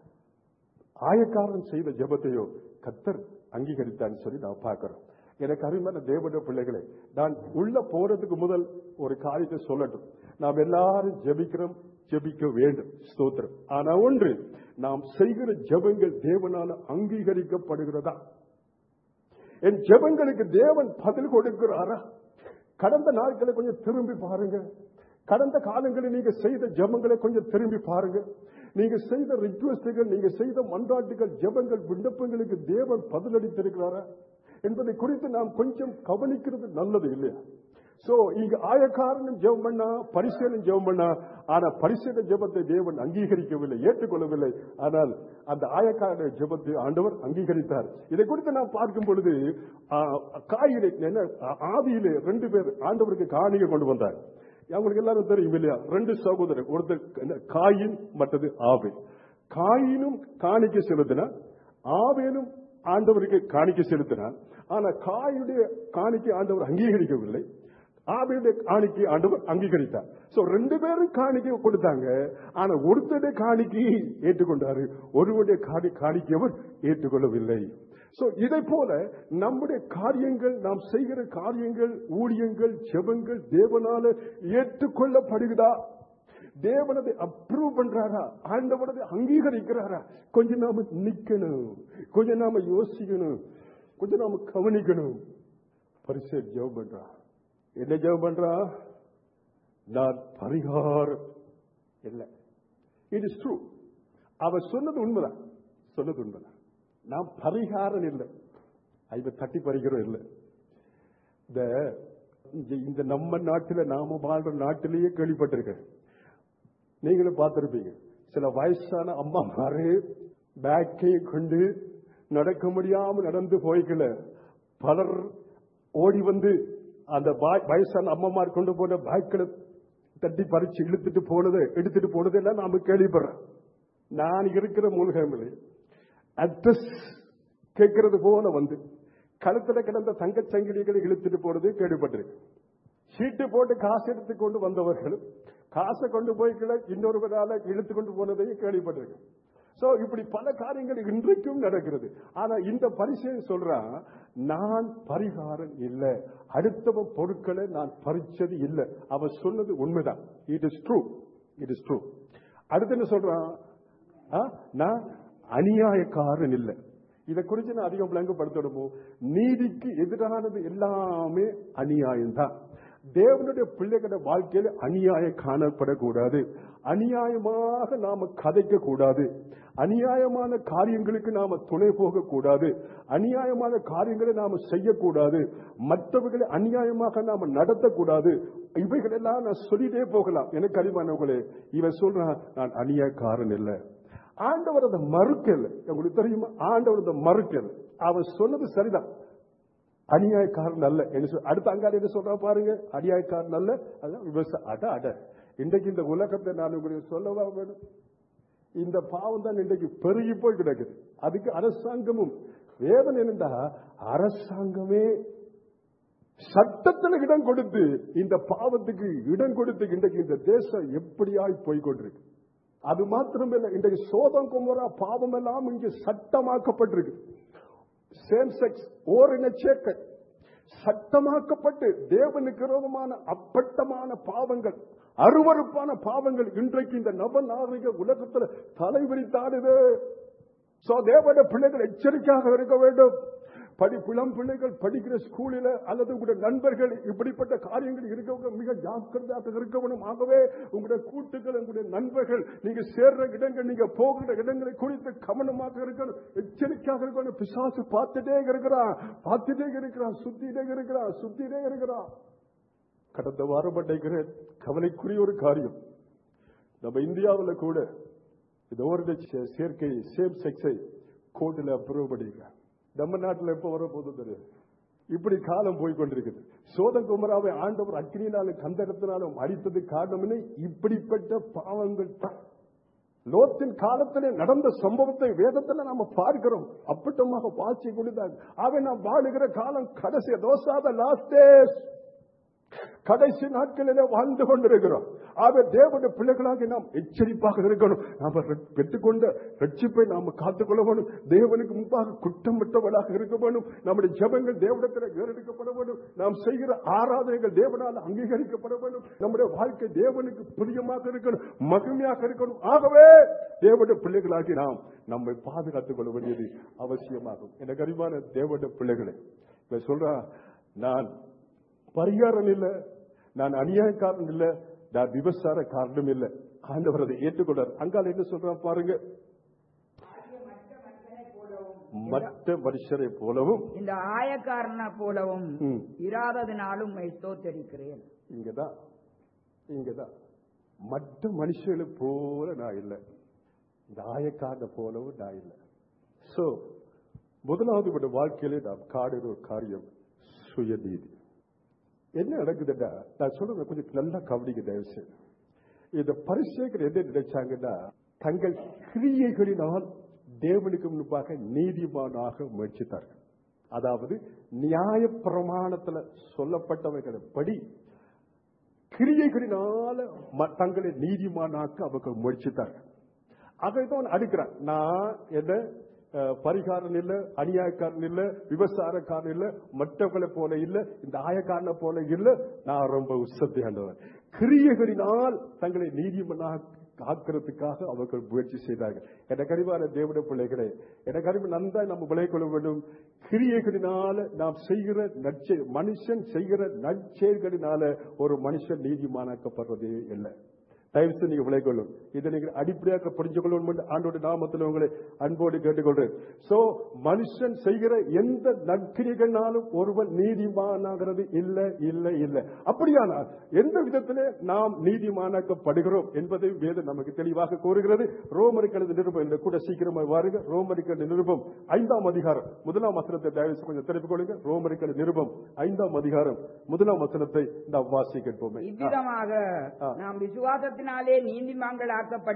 Speaker 1: ஆயக்காரன் செய்த ஜெபத்தையோ கர்த்தர் அங்கீகரித்தான்னு சொல்லி நான் பார்க்கிறோம். எனக்கு அருமையான தேவனுடைய பிள்ளைகளே, நான் உள்ள போறதுக்கு முதல் ஒரு காரியத்தை சொல்லட்டும். நாம் எல்லாரும் ஜெபிக்கிறோம், ஜெபிக்க வேண்டும், ஸ்தோத்திரம். ஆனா ஒன்று, நாம் செய்கிற ஜெபங்கள் தேவனால அங்கீகரிக்கப்படுகிறதா? என் ஜெபங்களுக்கு தேவன் பதில் கொடுக்கிறாரா? கடந்த நாட்களை கொஞ்சம் திரும்பி பாருங்க. கடந்த காலங்களில் நீங்க செய்த ஜெபங்களை கொஞ்சம் திரும்பி பாருங்க. நீங்க செய்த ரிக்வெஸ்டுகள், நீங்க செய்த மன்றாட்டுகள், ஜெபங்கள், விண்ணப்பங்களுக்கு தேவன் பதிலளித்திருக்கிறாரா என்பதை குறித்து நாம் கொஞ்சம் கவனிக்கிறது நல்லது இல்லையா? சோ இங்க ஆயக்காரனும் ஜெபம் பண்ணா, பரிசேயனும் ஜெபம் பண்ணா. ஆனா பரிசேயனுடைய ஜெபத்தை தேவன் அங்கீகரிக்கவில்லை, ஏற்றுக்கொள்ளவில்லை. ஆனால் அந்த ஆயக்காரனுடைய ஜெபத்தை ஆண்டவர் அங்கீகரித்தார். இதை குறித்து நாம் பார்க்கும் பொழுது காயிலே ஆதியிலே 2 பேர் ஆண்டவருக்கு காணிக்கை கொண்டு வந்தார். அவங்களுக்கு எல்லாரும் தெரியும் இல்லையா? 2 சகோதரர், ஒருத்தர் காயின், மற்றது ஆபேல். காயினும் காணிக்கை செலுத்தினார், ஆபேலும் ஆண்டவருக்கு காணிக்கை செலுத்தினார். ஆனா காயுடைய காணிக்கை ஆண்டவர் அங்கீகரிக்கவில்லை, ஆபேலுடைய காணிக்கை ஆண்டவர் அங்கீகரித்தார். சோ 2 பேரும் காணிக்கை கொடுத்தாங்க. ஆனா ஒருத்தருடைய காணிக்கை ஏற்றுக்கொண்டாரு, ஒருவருடைய காணிக்கை அவர் ஏற்றுக்கொள்ளவில்லை. சோ இதை போல நம்முடைய காரியங்கள், நாம் செய்கிற காரியங்கள், ஊழியங்கள், ஜெபங்கள் தேவனால ஏற்றுக்கொள்ளப்படுகிறதா? தேவனதை அப்ரூவ் பண்றாரா? ஆண்டவனதை அங்கீகரிக்கிறாரா? கொஞ்சம் நாம நிக்கணும், கொஞ்சம் நாம யோசிக்கணும், கொஞ்சம் நாம கவனிக்கணும். பரிசேயன் ஜெபம் பண்றா. என்ன ஜெபம் பண்றா? நான் பரிகாரம் இல்லை. It is true. அவர் சொன்னது உண்மைதான், சொன்னது உண்மைதான். நாம் பரிகாரம் இல்லை, இவ தட்டி பறிக்கிறோம் இல்லை. இந்த நம்ம நாட்டில், நாம வாழ்ற நாட்டிலேயே கேள்விப்பட்டிருக்க, நீங்களும் பார்த்திருப்பீங்க. சில வயசான அம்மா மாறு பேக்கை கொண்டு நடக்க முடியாம நடந்து போய்க்கல, பலர் ஓடி வந்து அந்த வயசான அம்மாமார் கொண்டு போன பேக்களை தட்டி பறிச்சு எடுத்துட்டு போனது எல்லாம் நாம கேள்விப்படுறோம். நான் இருக்கிற மூலகமில்லை அட்ரஸ் கேட்கறது போல வந்து கழுத்துல கிடந்த தங்கச் சங்கிலிகளை இழுத்துட்டு போனது கேள்விப்பட்டிருக்கு. சீட்டு போட்டு காசு எடுத்து கொண்டு வந்தவர்கள் காசை கொண்டு போய் இன்னொருவரால இழுத்து கொண்டு போனதையும் கேள்விப்பட்டிருக்கு. சோ இப்படி பல காரியங்கள் இன்றைக்கும் நடக்கிறது. ஆனா இந்த பரிசேயன் சொல்றான், நான் பரிகாரம் இல்லை, அடுத்தவன் பொருட்களை நான் பறிச்சது இல்லை. அவன் சொன்னது உண்மைதான். It is true, it is true. அடுத்து என்ன சொல்றான்? நான் அநியாயக்காரன் இல்லை. இதை குறித்து நான் அதிகம் விளங்கப்படுத்தணுமோ, நீதிக்கு எதிரானது எல்லாமே அநியாயம்தான். தேவனுடைய பிள்ளைகள வாழ்க்கையில் அநியாயம் காணப்படக்கூடாது, அநியாயமாக நாம கதைக்க கூடாது, அநியாயமான காரியங்களுக்கு நாம துணை போக கூடாது, அநியாயமான காரியங்களை நாம செய்யக்கூடாது, மற்றவர்களை அநியாயமாக நாம நடத்தக்கூடாது. இவைகளெல்லாம் நான் சொல்லிட்டே போகலாம். எனக்கு அறிவானவர்களே, இவன் சொல்றான் நான் அநியாயக்காரன் இல்லை. ஆண்டவர் அதை மறுக்கல. உங்களுக்கு தெரியுமா? ஆண்டவர் அதை மறுக்கல. அவன் சொன்னது சரிதான், அநியாயக்காரன் அல்ல. அடுத்த அங்காடி என்ன சொல்றா பாருங்க, அநியாயக்காரன் அல்ல. அதான் விவசாயம். இன்றைக்கு இந்த உலகத்தை நான் உங்களுக்கு சொல்லவா வேணும்? இந்த பாவம் தான் இன்றைக்கு பெருகி போய் கிடக்குது. அதுக்கு அரசாங்கமும் வேதனை என்னண்டா, அரசாங்கமே சட்டத்தில் இடம் கொடுத்து இந்த பாவத்துக்கு இடம் கொடுத்து இன்றைக்கு இந்த தேசம் எப்படியாய் போய்கொண்டிருக்கு. அது மாத்திரமில்லை, இன்றைக்கு சோதம் குமரா பாவம் எல்லாம் இங்கு சட்டமாக்கப்பட்டிருக்கு. சேம் செக்ஸ், ஓரின சேர்க்கை சட்டமாக்கப்பட்டு தேவனுக்கு விரோதமான அப்பட்டமான பாவங்கள், அருவருப்பான பாவங்கள் இன்றைக்கு இந்த நவநாகரிக உலகத்தில் தலைவிரித்தாடுது. தேவனுடைய பிள்ளைகள் எச்சரிக்கையாக இருக்க வேண்டும். இளம் பிள்ளைகள் படிக்கிற ஸ்கூலில் அல்லது உங்களுடைய நண்பர்கள் இப்படிப்பட்ட காரியங்கள் இருக்கவங்க மிக ஜாக்கிரதையாக இருக்கணும். ஆகவே உங்களுடைய கூட்டுகள், உங்களுடைய நண்பர்கள், நீங்க சேர்ற இடங்கள், நீங்க போகிற இடங்களை குறித்து கவனமாக இருக்கணும், எச்சரிக்கையாக இருக்கணும். பிசாசு பார்த்துட்டே இருக்கிறான், சுத்திட்டே இருக்கிறான். கடந்த வாரம் கவலைக்குரிய ஒரு காரியம், நம்ம இந்தியாவில் கூட இது ஒரு சேர்க்கை சேம் செக்ஸை கோர்ட்டில் அப்ரூவ் பண்ணிருக்க. நம்ம நாட்டில் எப்ப வர போது தெரியும். இப்படி காலம் போய்கொண்டிருக்குது. சோதம் குமராவை ஆண்டவர் அக்னியினாலும் கந்தகத்தினாலும் அடித்தது காரணம் இப்படிப்பட்ட பாவங்கள் தான். லோத்தின் காலத்திலே நடந்த சம்பவத்தை வேதத்துல நாம பார்க்கிறோம். அப்பட்டமாக வாசி கொடுத்தாங்க. அவன் நாம் வாழுகிற காலம் கடைசி தோசாத லாஸ்ட் டேஸ், கடைசி நாட்களிலே வாழ்ந்து கொண்டிருக்கிறோம். அவர் தேவனுடைய பிள்ளைகளாக நாம் எச்சரிப்பாக இருக்கணும். நாம் பெற்றுக்கொண்ட ரட்சிப்பை நாம் காத்துக்கொள்ள வேண்டும். தேவனுக்கு முன்பாக குற்றமற்றவர்களாக இருக்க வேண்டும். நம்முடைய ஜெபங்கள் தேவனிடத்தில் ஏறெடுக்கப்பட வேண்டும். நாம் செய்கிற ஆராதனைகள் தேவனால் அங்கீகரிக்கப்பட வேண்டும். நம்முடைய வாழ்க்கை தேவனுக்கு பிரியமாக இருக்கணும், மகிமையாக இருக்கணும். ஆகவே தேவனுடைய பிள்ளைகளாகி நாம் நம்மை பாதுகாத்துக் கொள்ள வேண்டியது அவசியமாகும். எனக்கு அறிவான தேவனுடைய பிள்ளைகளை சொல்றா, நான் பரிகாரம் இல்ல, நான் அநியாயக்காரன் இல்ல, நான் விபசார காரணம் இல்ல. ஆண்டவர் அதை ஏற்றுக்கொண்டார். அங்கால என்ன சொல்றான் பாருங்க, மற்ற மனுஷரை போலவும்
Speaker 2: இந்த ஆயக்காரனை போலவும் இராததினாலும் ஸ்தோத்திரிக்கிறேன்.
Speaker 1: இங்கதான் மற்ற மனுஷர்களை போல நான் இல்லை, இந்த ஆயக்காரனை போலவும் நான் இல்லை. சோ முதலாவது வாழ்க்கையிலே நாம் காடுகிற ஒரு காரியம் சுயநீதி. என்ன நடக்குதுன்னா, நான் சொல்றது கொஞ்சம் நல்லா கவனிக்க தயவு செய்து. இந்த பரிசேயர்கள் என்ன நினைச்சாங்கன்னா, தங்கள் கிரியைகளினால் தேவனுக்கு முன்பாக நீதிமானாக முயற்சித்தார்கள். அதாவது நியாய பிரமாணத்தில் சொல்லப்பட்டவைகளின்படி கிரியைகளினால தங்களை நீதிமானாக்க அவர்கள் முயற்சித்தார்கள். அதைதான் அடுக்கிறான். நான் என்ன பரிகாரம் இல்ல, அநியாயக்காரன் இல்ல, விபசாரக்காரன் இல்ல, மற்றவர்களை போல இல்ல, இந்த ஆயக்காரனை போல இல்ல, நான் ரொம்ப உசத்தியாண்டவர். கிரியைகளினால் தங்களை நீதிமன்றாக காக்கிறதுக்காக அவர்கள் முயற்சி செய்தார்கள். எனக்கு அறிவான தேவனுடைய பிள்ளைகளே, எனக்கு அறிவு நன்றா நம்ம விளைக்கொள்ள வேண்டும். கிரியைகளினால நாம் செய்கிற மனுஷன் செய்கிற நற்செயல்களினால ஒரு மனுஷன் நீதிமானாக்கப்படுறதே இல்லை. தயவுசெய்து நீங்க விளைக்கொள்ளும். இதை நீங்கள் அடிப்படையாக புரிஞ்சு கொள்ளும் ஆண்டோட நாமத்தில் உங்களை அன்போடு கேட்டுக்கொள்றேன். சோ மனுஷன் செய்கிற எந்த நற்கிரிகளாலும் ஒருவன் நீதிமானாகிறது இல்லை இல்லை இல்லை. அப்படியானால் எந்த விதத்திலே நாம் நீதிமானாக்கப்படுகிறோம் என்பதை வேதம் நமக்கு தெளிவாக கூறுகிறது. ரோமருக்கு எழுதிய நிருபம் இந்த கூட சீக்கிரமாக வாருங்க. ரோமருக்கு எழுதிய நிருபம் 5ஆம் அதிகாரம் 1ஆம் வசனத்தை தயவு கொஞ்சம் திருப்பிக் கொள்ளுங்க. ரோமருக்கு எழுதிய நிருபம் 5ஆம் அதிகாரம் 1ஆம் வசனத்தை நாம் வாசிப்போமே.
Speaker 2: இவ்விதமாக நாம் விசுவாசத்தில் நீதிமான்கள்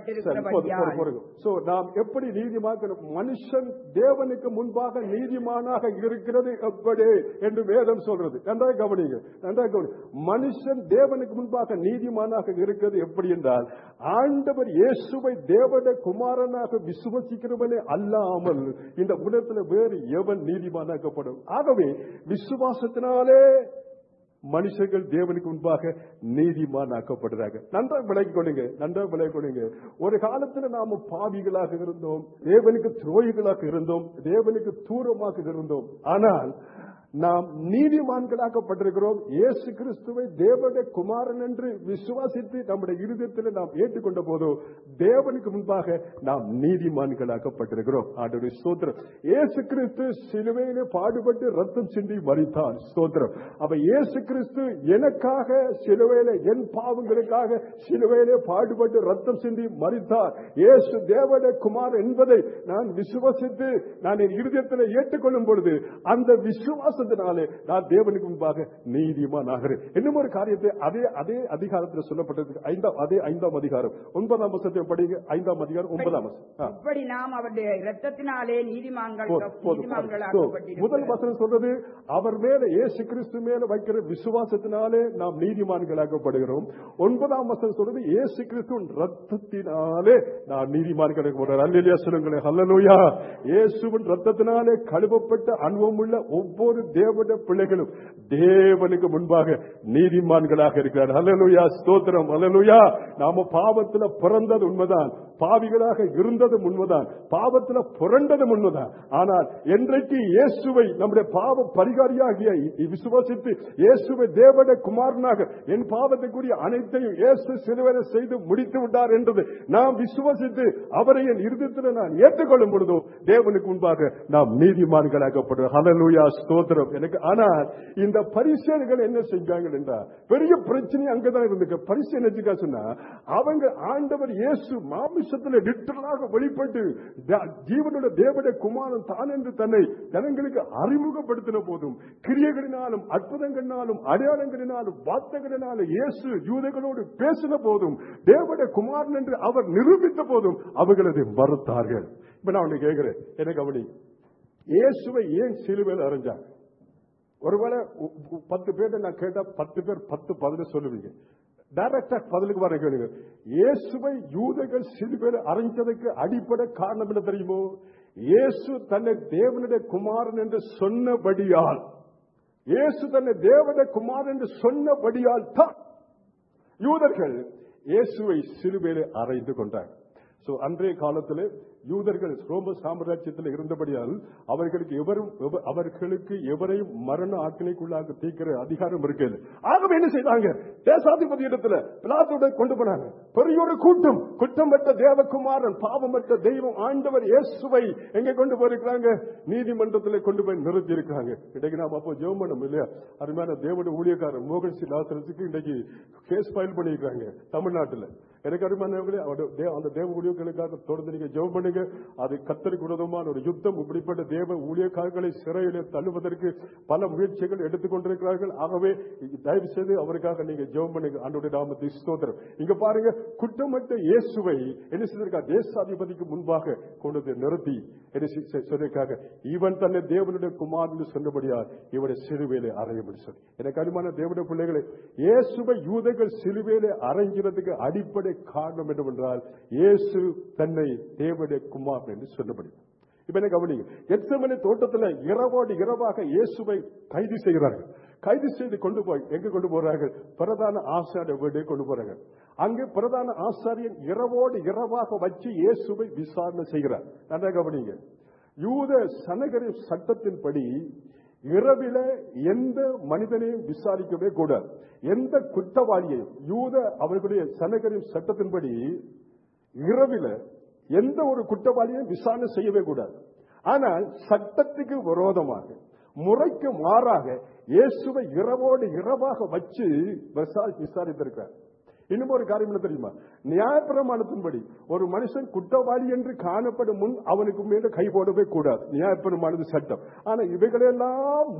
Speaker 1: நாம் எப்படி நீதிமான், மனுஷன் தேவனுக்கு முன்பாக நீதிமானாக இருக்கிறது எப்படி என்று வேதம் சொல்றது. நன்றாக கவனிங்க, நன்றாக கவனி. மனுஷன் தேவனுக்கு முன்பாக நீதிமானாக இருக்கிறது எப்படி என்றால், ஆண்டவர் இயேசுவை தேவனுடைய குமாரனாக விசுவாசிக்கிறவனே அல்லாமல் இந்த உலகத்தில் வேறு எவன் நீதிமானாக்கப்படும். ஆகவே விசுவாசத்தினாலே மனுஷர்கள் தேவனுக்கு முன்பாக நீதிமான் ஆக்கப்படுறாங்க. நன்றாக விளக்கிக் கொள்ளுங்க, நன்றாக விளக்கிக் கொள்ளுங்க. ஒரு காலத்தில் நாம பாவிகளாக இருந்தோம், தேவனுக்கு துரோகிகளாக இருந்தோம், தேவனுக்கு தூரமாக இருந்தோம். ஆனால் நாம் நீதிமான்களாக்கப்பட்டிருக்கிறோம். இயேசு கிறிஸ்துவை தேவனுடைய குமாரன் என்று விசுவாசித்து நம்முடைய இருதயத்தில் நாம் ஏற்றுக்கொண்ட போதோ தேவனுக்கு முன்பாக நாம் நீதிமான்களாக்கப்பட்டிருக்கிறோம். ஆண்டவருடைய ஸ்தோத்திரம். இயேசு கிறிஸ்து சிலுவையிலே பாடுபட்டு ரத்தம் சிந்தி மரித்தார். ஸ்தோத்திரம். அப்ப இயேசு கிறிஸ்து எனக்காக சிலுவையிலே, என் பாவங்களுக்காக சிலுவையிலே பாடுபட்டு ரத்தம் சிந்தி மரித்தார். இயேசு தேவனுடைய குமாரன் என்பதை நான் விசுவாசித்து நான் என் இருதயத்தில் ஏற்றுக்கொள்ளும் பொழுது அந்த விசுவாச நான் தேவனுக்கு முன்பாக நீதிமான் ஆகிறேன். இன்னும் ஒரு காரியத்தை அதே அதிகாரத்தில் சொல்லப்பட்டது. அதே 5ஆம் அதிகாரம் 9ஆம் வசனத்தை படிங்க. 5ஆம் அதிகாரம் 9ஆம் வசனம்.
Speaker 2: இப்படி நாம் அவருடைய இரத்தத்தினாலே நீதிமான்கள்.
Speaker 1: முதல் வசனம் சொல்றது அவர் மேல, இயேசு கிறிஸ்து மேல வைக்கிற விசுவாசத்தினாலே நாம் நீதிமான்களாக்கப்படுகிறோம். 9ஆம் வசனம் சொல்றது இயேசு கிறிஸ்துவின் ரத்தத்தினாலே நாம் நீதிமான்களாக்கப்படுகிறோம். அல்லேலூயா சொல்லுங்களேன். ஹல்லேலூயா. இயேசுவின் ரத்தத்தினாலே கழுவப்பட்ட அனுபவமுள்ள ஒவ்வொரு தேவனுடைய பிள்ளைகளும் தேவனுக்கு முன்பாக நீதிமான்களாக இருக்கிறார். ஹல்லேலூயா, ஸ்தோத்திரம். ஹல்லேலூயா. நாம பாவத்தில் பிறந்தது உண்மைதான், பாவிகளாக இருந்ததும் உண்மைதான், பாவத்தில் புரண்டதும் உண்மைதான். ஆனால் என்றைக்கு இயேசுவை நம்முடைய பாவ பரிகாரியாகிய விசுவாசித்து இயேசுவை தேவனுடைய குமாரனாக என் பாவத்துக்குரிய அனைத்தையும் இயேசு சிலுவையில் செய்து முடித்து விட்டார் என்றது நாம் விசுவாசித்து அவரை என் இருதயத்தில் நான் ஏற்றுக்கொள்ளும் பொழுதோ தேவனுக்கு முன்பாக நாம் நீதிமான்களாக்கப்படுகிறோம். ஹல்லேலூயா, ஸ்தோத்திரம். ஸ்தோத்திரம் எனக்கு. ஆனால் இந்த பரிசேயர்கள் என்ன செஞ்சாங்க என்றா, பெரிய பிரச்சனை அங்கதான் இருக்கு. பரிசேயர் என்ன சொன்னா, அவங்க ஆண்டவர் இயேசு மாமிசத்தில் லிட்டரலாக வெளிப்பட்டு ஜீவனுடைய தேவனுடைய குமாரன் தான் என்று தன்னை ஜனங்களுக்கு அறிமுகப்படுத்தின போதும், கிரியைகளினாலும் அற்புதங்களினாலும் அடையாளங்களினாலும் வார்த்தைகளினாலும் இயேசு யூதர்களோடு பேசின போதும், தேவனுடைய குமாரன் என்று அவர் நிரூபித்த போதும் அவர்கள் அதை மறுத்தார்கள். இப்ப நான் ஒண்ணு கேட்கிறேன், எனக்கு அப்படி இயேசுவை ஏன் சிலுவையில் அறைஞ்சாங்க? ஒருவேளை 10 பேர் நான் கேட்டா 10 பேர் 10 பதில் சொல்லுவீங்க. டைரக்டா பதிலுக்கு வர கேளுங்க. இயேசுவை யூதர்கள் சிலுவையில் அறைஞ்சதுக்கு அடிப்படை காரணம் என்ன தெரியுமோ? இயேசு தன்னை தேவனுடைய குமாரன் என்று சொன்னபடியால், இயேசு தன்னை தேவனுடைய குமாரன் என்று சொன்னபடியால் தான் யூதர்கள் இயேசுவை சிலுவையில் அறைந்து கொண்டார். அன்றைய காலத்தில் யூதர்கள் ரோம சாம்ராஜ்யத்தில் இருந்தபடியால் அவர்களுக்கு எவரையும் மரண ஆக்கினைக்குள்ளாக தீர்க்கிற அதிகாரம் இருக்கிறது. ஆகவே என்ன செய்தாங்க? தேசாதிபதி இடத்துல பிலாத்துடன் கொண்டு போனாங்க. பெரிய ஒரு கூட்டம், குற்றமற்ற தேவகுமாரன், பாவமற்ற தெய்வம் ஆண்டவர் இயேசுவை எங்க கொண்டு போயிருக்கிறாங்க? நீதிமன்றத்தில் கொண்டு போய் நிறுத்தி இருக்கிறாங்க. இன்றைக்கு நாம அப்போ ஜெபம் பண்ணோம் இல்லையா? அருமையான தேவனுடைய ஊழியக்காரர் மோகன் சி லாசரஸுக்கு இன்றைக்கு கேஸ் ஃபைல் பண்ணியிருக்காங்க தமிழ்நாட்டில். எனக்கு அருமையானவர்களே, அந்த தேவ ஊழியர்களுக்காக தொடர்ந்து நீங்க ஜெபம் பண்ணுங்க. அது கர்த்தருக்கு விரோதமான ஒரு யுத்தம். இப்படிப்பட்ட தேவ ஊழியக்காரர்களை சிறையிலே தள்ளுவதற்கு பல முயற்சிகள் எடுத்துக் கொண்டிருக்கிறார்கள். ஆகவே தயவு செய்து அவருக்காக நீங்க ஜெபம் பண்ணுங்க. ஆண்டவருடைய நாமத்தை ஸ்தோத்திரம். இங்க பாருங்க, குற்றமற்ற இயேசுவை என்ன செய்திருக்காங்க? தேசாதிபதிக்கு முன்பாக கொண்டு நிறுத்தி என்ன சொல்லியிருக்காங்க? இவன் தன்னை தேவனுடைய குமாரன் சொன்னபடியால் இவரை சிலுவையிலே அறையும் சொல்லி. எனக்கு அருமையான தேவனுடைய பிள்ளைகளை, இயேசுவை யூதர்கள் சிலுவையிலே அறைஞ்சிறதுக்கு அடிப்படை காரணம் என்னவென்றால், இயேசு தன்னை தேவனுடைய குமாரன் என்று சொன்னபடி. இப்ப என்ன கவனிங்க, கெத்செமனே தோட்டத்தில் இரவோடு இரவாக இயேசுவை கைது செய்கிறார்கள். கைது செய்து கொண்டு போய் எங்க கொண்டு போறார்கள்? பிரதான ஆசாரிய வீடு கொண்டு போறாங்க. அங்கே பிரதான ஆசாரியன் இரவோடு இரவாக வச்சு இயேசுவை விசாரணை செய்கிறார். நல்லா கவனிங்க, யூத சனகரின் சட்டத்தின்படி இரவில எந்த மனிதனையும் விசாரிக்கவே கூடாது. எந்த குற்றவாளியையும் யூத அவர்களுடைய சனகரின் சட்டத்தின்படி இரவில எந்த ஒரு குற்றவாளியையும் விசாரணை செய்யவே கூடாது. ஆனால் சட்டத்துக்கு விரோதமாக, முறைக்கு மாறாக இயேசுவை இரவோடு இரவாக வச்சு விசாரித்திருக்கிறார். இன்னும் ஒரு காரியம் என்ன தெரியுமா? நியாயப்பிரமாணத்தின்படி ஒரு மனுஷன் குற்றவாளி என்று காணப்படும் முன் அவனுக்கு மேல கை போடவே கூடாது, நியாயப்பிரமாண சட்டம். ஆனா இவைகளெல்லாம்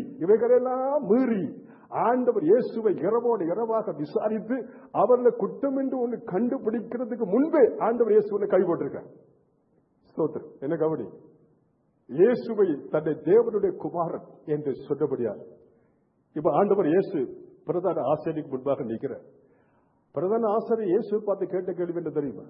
Speaker 1: மீறி ஆண்டவர் இயேசுவை இரவோடு இரவாக விசாரித்து அவர்களை குற்றம் என்று ஒன்று கண்டுபிடிக்கிறதுக்கு முன்பே ஆண்டவர் இயேசுவை கை போட்டிருக்கார். ஸ்தோத்திரம். என்ன கவனி, இயேசுவை தன்னை தேவனுடைய குமாரன் என்று சொன்னபடியால் இப்ப ஆண்டவர் இயேசு பிரதான ஆசிரியருக்கு முன்பாக நிற்கிறார். பிரதான ஆசிரியர் இயேசு பார்த்து கேட்ட கேள்வி என்ன தெரியுமா?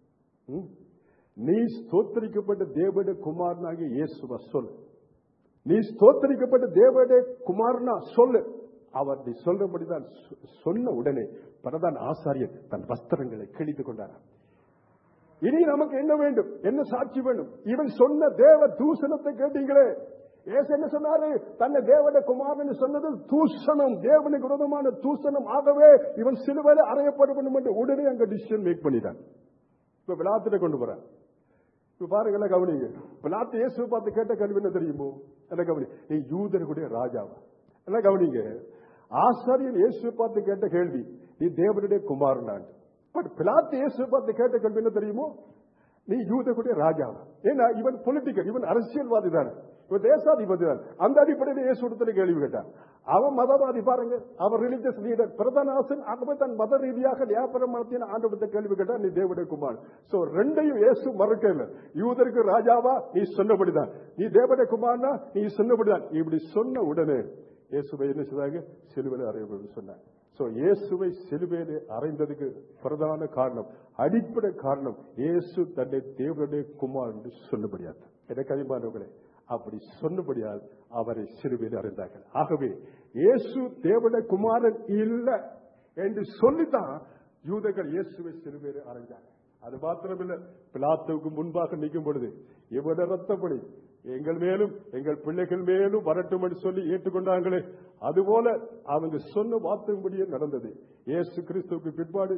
Speaker 1: நீ ஸ்தோத்தரிக்கப்பட்ட தேவனுடைய குமாரனாகிய இயேசுவா சொல்லு. நீ ஸ்தோத்தரிக்கப்பட்ட தேவனுடைய குமாரனா சொல்லு. அவர் நீ சொல்றபடிதான் சொன்ன உடனே பிரதான ஆசாரியர் தன் வஸ்திரங்களை கிழித்துக் கொண்டார். இனி நமக்கு என்ன வேண்டும்? என்ன சாட்சி வேண்டும்? இவன் சொன்ன தேவ தூஷணத்தை கேட்டீங்களே. ஏசு என்ன சொன்னாரு? தன்னை தேவனுடைய குமாரன் சொன்னது தூஷணம், தேவனுக்கு விரோதமான தூஷணம். ஆகவே இவன் சிலுவையில் அறையப்பட வேண்டும் என்று உடனே அங்க டிசிஷன் மேக் பண்ணிட்டான். இப்ப பிலாத்திட்ட கொண்டு போறான். இப்ப பாருங்க, கவனிங்க, பிலாத்து இயேசு பார்த்து கேட்ட கேள்வி என்ன தெரியுமோ? என்ன கவனி, நீ யூதர்களுடைய ராஜாவா? என்ன கவனிங்க, ஆசாரியன் இயேசு பார்த்து கேட்ட கேள்வி நீ தேவனுடைய குமாரன். பட் பிலாத்து இயேசு பார்த்து கேட்ட கேள்வி என்ன தெரியுமோ? நீ யூதர்களுடைய ராஜாவா? ஏன்னா இவன் பொலிட்டிக்கல், இவன் அரசியல்வாதி தானே, இவன் தேசாதிபதி தான். அந்த அடிப்படையில் இயேசு இடத்துல கேள்வி கேட்டான். அவன் மதவாதி பாருங்க, அவன் ரிலிஜியஸ் லீடர், பிரதான ஆசன். ஆகவே தன் மத ரீதியாக நியாயப்பிரமாணத்தின் ஆண்டவத்தை கேள்வி கேட்டான், நீ தேவனுடைய குமாரன். சோ ரெண்டையும் இயேசு மறுக்கல. யூதருக்கு ராஜாவா? நீ சொன்னபடிதான். நீ தேவனுடைய குமாரனா? நீ சொன்னபடிதான். இப்படி சொன்ன உடனே இயேசுவை என்ன செய்தாங்க? சிலுவையில் அறைய சொன்னாங்க. சோ இயேசுவை சிலுவையிலே அறைந்ததுக்கு பிரதான காரணம், அடிப்படை காரணம், இயேசு தன்னை தேவனுடைய குமாரன் என்று சொன்னபடியால். எனக்கு அதிகமானவர்களே, அப்படி சொன்னபடியால் அவரை சிலுவையில் அறைந்தார்கள். ஆகவே இயேசு தேவனுடைய குமாரன் இல்லை என்று சொல்லித்தான் யூதர்கள் இயேசுவை சிலுவையில் அறைந்தார்கள். அது மாத்திரமில்லை, பிலாத்துவுக்கு முன்பாக நிற்கும் பொழுது இவருடைய ரத்தப்படி எங்கள் மேலும் எங்கள் பிள்ளைகள் மேலும் வரட்டும் என்று சொல்லி ஏற்றுக்கொண்டாங்களே, அதுபோல அவங்க சொன்ன வார்த்தையின்படியே நடந்தது. இயேசு கிறிஸ்துவுக்கு பிற்பாடு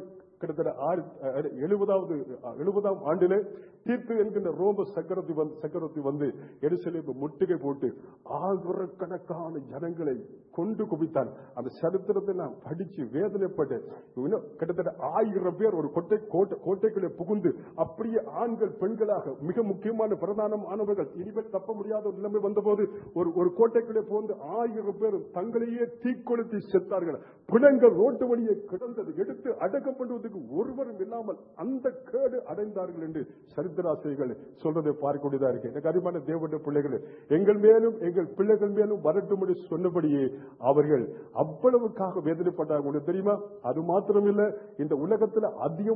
Speaker 1: கிட்டத்தட்ட 70ஆம் ஆண்டிலே தீர்த்து என்கின்ற ரோம சக்கரவர்த்தி வந்து எருசலேமை முற்றுகை போட்டு ஆயிரக்கணக்கான ஜனங்களை கொண்டு குவித்தான். அந்த சரித்திரத்தை நான் படிச்சு வேதனைப்பட்டேன். கிட்டத்தட்ட 1000 பேர் ஒரு கோட்டைக்குள்ளே புகுந்து அப்படியே ஆண்கள் பெண்களாக மிக முக்கியமான பிரதானமானவர்கள் இனிமேல் தப்ப முடியாத ஒரு நிலைமை வந்தபோது ஒரு கோட்டைக்குள்ளே புகுந்து 1000 பேர் தங்களையே தீக்கொளுத்தி செத்தார்கள். பிணங்கள் ரோட்டு வழியே கிடந்தது. எடுத்து அடக்கப்படுவதற்கு ஒருவரும் இல்லாமல் அந்த கேடு அடைந்தார்கள் என்று சரித்திராசிரியர்கள் சொல்றதை பார்க்கக்கூடியதா இருக்கு. எனக்கு அதிகமான தேவனுடைய பிள்ளைகள் எங்கள் மேலும் எங்கள் பிள்ளைகள் மேலும் வரட்டும் என்று சொன்னபடியே அவர்கள் அவ்வளவுக்காக வேதனைப்பட்டார்கள் தெரியுமா? அது மாத்திரமில்லை, இந்த உலகத்தில்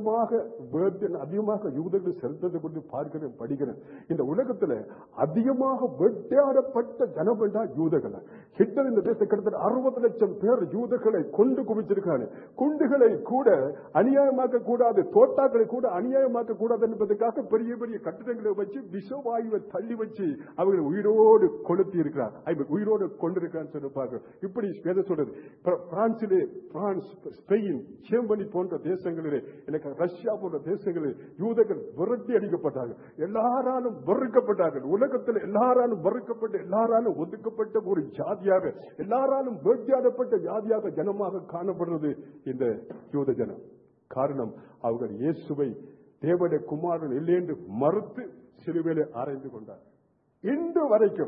Speaker 1: அதிகமாக யூதர்கள் செலுத்ததை கொண்டு பார்க்கிறேன், படிக்கிறேன். இந்த உலகத்தில் அதிகமாக வேட்டையாடப்பட்ட ஜனம் என்றால் யூதர்கள். ஹிட்லர் இந்த தேசத்தை கிட்டத்தட்ட 60 லட்சம் பேர் யூதர்களை கொண்டு குவிச்சிருக்காங்க. குண்டுகளை கூட அநியாயமாக்க கூடாது, தோட்டாக்களை கூட அநியாயமாக்க கூடாது என்பதற்காக பெரிய பெரிய கட்டிடங்களை வச்சு விஷவாயுவை தள்ளி வச்சு அவர்கள் உயிரோடு கொளுத்தி இருக்கிறார், உயிரோடு கொண்டிருக்கிறான்னு சொல்லிருப்பாங்க. இப்படி வேத சொல்றது. பிரான்ஸ், ஸ்பெயின், ஜெர்மனி போன்ற தேசங்களிலே, எனக்கு ரஷ்யா போன்ற தேசங்களில் யூதர்கள் விரட்டி அடிக்கப்பட்டார்கள். எல்லாராலும் வெறுக்கப்பட்டார்கள். உலகத்தில் எல்லாராலும் வெறுக்கப்பட்டு எல்லாராலும் ஒதுக்கப்பட்ட ஒரு ஜாதியாக, எல்லாராலும் வேட்டையாடப்பட்ட ஜாதியாக ஜனமாக காணப்படுறது இந்த யூத ஜனம். காரணம், அவர்கள் இயேசுவை தேவனுடைய குமாரன் இல்லை என்று மறுத்து சிலுவையிலே அறைந்து கொண்டார். இன்று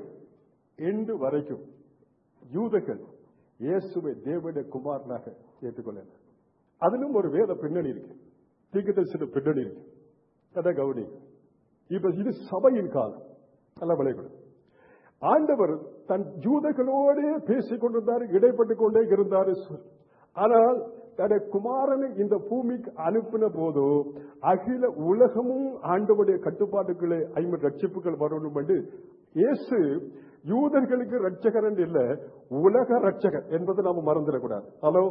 Speaker 1: வரைக்கும் யூதர்கள் இயேசுவை தேவனுடைய குமாரனாக ஏற்றுக்கொள்ள. அதிலும் ஒரு வேத பின்னணி இருக்கு, தீர்க்கதரிசன பின்னணி இருக்கு. அதை கவனி. இப்ப இது சபையின் காலம். நல்ல விளைவுகள். ஆண்டவர் தன் யூதர்களோடு பேசிக் கொண்டிருந்தார், இடைப்பட்டுக் கொண்டே இருந்தார். ஆனால் தன்னுடைய குமாரனை இந்த பூமிக்கு அனுப்பின போதோ அகில உலகமும் ஆண்டவருடைய கட்டுப்பாட்டுக்குள்ளே 50 ரட்சிப்புகள் வரணும் என்று இயேசு யூதர்களுக்கு ரட்சகர் இல்ல, உலக ரட்சகர் என்பதை நாம மறந்துடக்கூடாது. ஹலோ,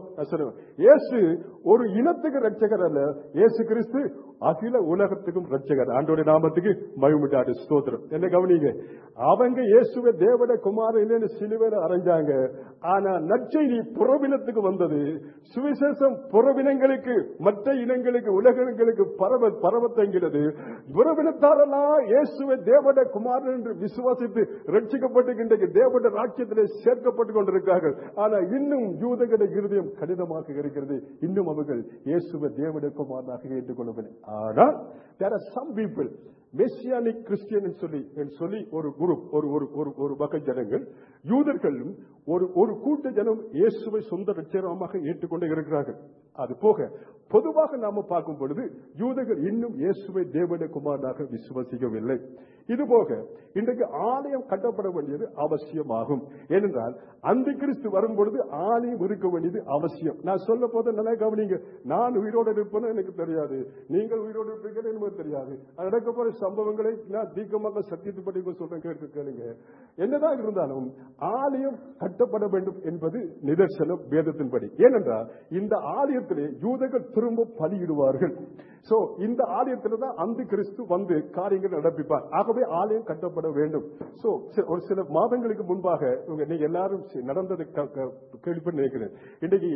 Speaker 1: இயேசு ஒரு இனத்துக்கு ரட்சகர் அல்ல, இயேசு கிறிஸ்து அகில உலகத்துக்கும் ரட்சகர். ஆண்டவருடைய நாமத்துக்கு மகிமையுண்டாடு, ஸ்தோத்திரம். என்ன கவனிங்க, அவங்க இயேசுவை தேவனுடைய குமாரன் இல்லைன்னு சிலுவையில அறைஞ்சாங்க. ஆனா நற்செய்தி புறவினத்துக்கு வந்தது. சுவிசேஷம் புறவினங்களுக்கு, மற்ற இனங்களுக்கு, உலகங்களுக்கு பரவத்தங்கிறது. புறவினத்தாரெல்லாம் இயேசுவை தேவனுடைய குமாரன் என்று விசுவாசித்து ரட்சிக்கப்பட்டு தேவனுடைய ராஜ்யத்திலே சேர்க்கப்பட்டுக் கொண்டிருக்கிறார்கள். ஆனா இன்னும் யூதர்களுடைய இருதயம் கடினமாக இருக்கிறது. இன்னும் அவர்கள் இயேசுவை தேவனுடைய குமாரனாக ஏற்றுக்கொள்ளவில்லை. ஆனால் there are some people messianic Christian சொல்லி ஒரு குரூப், ஒரு வகை ஜனங்கள், யூதர்களும் ஒரு கூட்ட ஜனம் இயேசுவை சொந்த ரட்சகராக ஏற்றுக்கொண்டே இருக்கிறார்கள். அது போக பொதுவாக நாம பார்க்கும் பொழுது யூதர்கள் இன்னும் இயேசுவை தேவனுடைய குமாரனாக விசுவாசிக்கவில்லை. இது போக இன்றைக்கு ஆலயம் கட்டப்பட வேண்டியது அவசியமாகும். ஏனென்றால் அந்த கிறிஸ்து வரும் பொழுது ஆலயம் இருக்க வேண்டியது அவசியம். நான் சொல்ல போது நல்லா கவனிங்க. நான் உயிரோடு இருப்பேன்னு எனக்கு தெரியாது, நீங்கள் உயிரோடு இருப்பீங்கன்னு எனக்கு தெரியாது. நடக்க போற சம்பவங்களை நான் தீர்க்கமாக சத்தியத்துப்படி சொல்றேன், கேளுங்க. என்னதான் இருந்தாலும் ஆலயம் கட்டப்பட வேண்டும் என்பது நிதர்சனம் வேதத்தின்படி. ஏனென்றால் இந்த ஆலயத்திலே யூதர்கள் திரும்ப பலியிடுவார்கள். சோ இந்த ஆலயத்தில் தான் அந்த கிறிஸ்து வந்து காரியங்கள் நடப்பிப்பார். ஆகவே ஆலயம் கட்டப்பட வேண்டும். சோ ஒரு சில மாதங்களுக்கு முன்பாக நீங்க எல்லாரும் நடந்ததை கேள்விப்பட்டு நினைக்கிறேன். இன்றைக்கு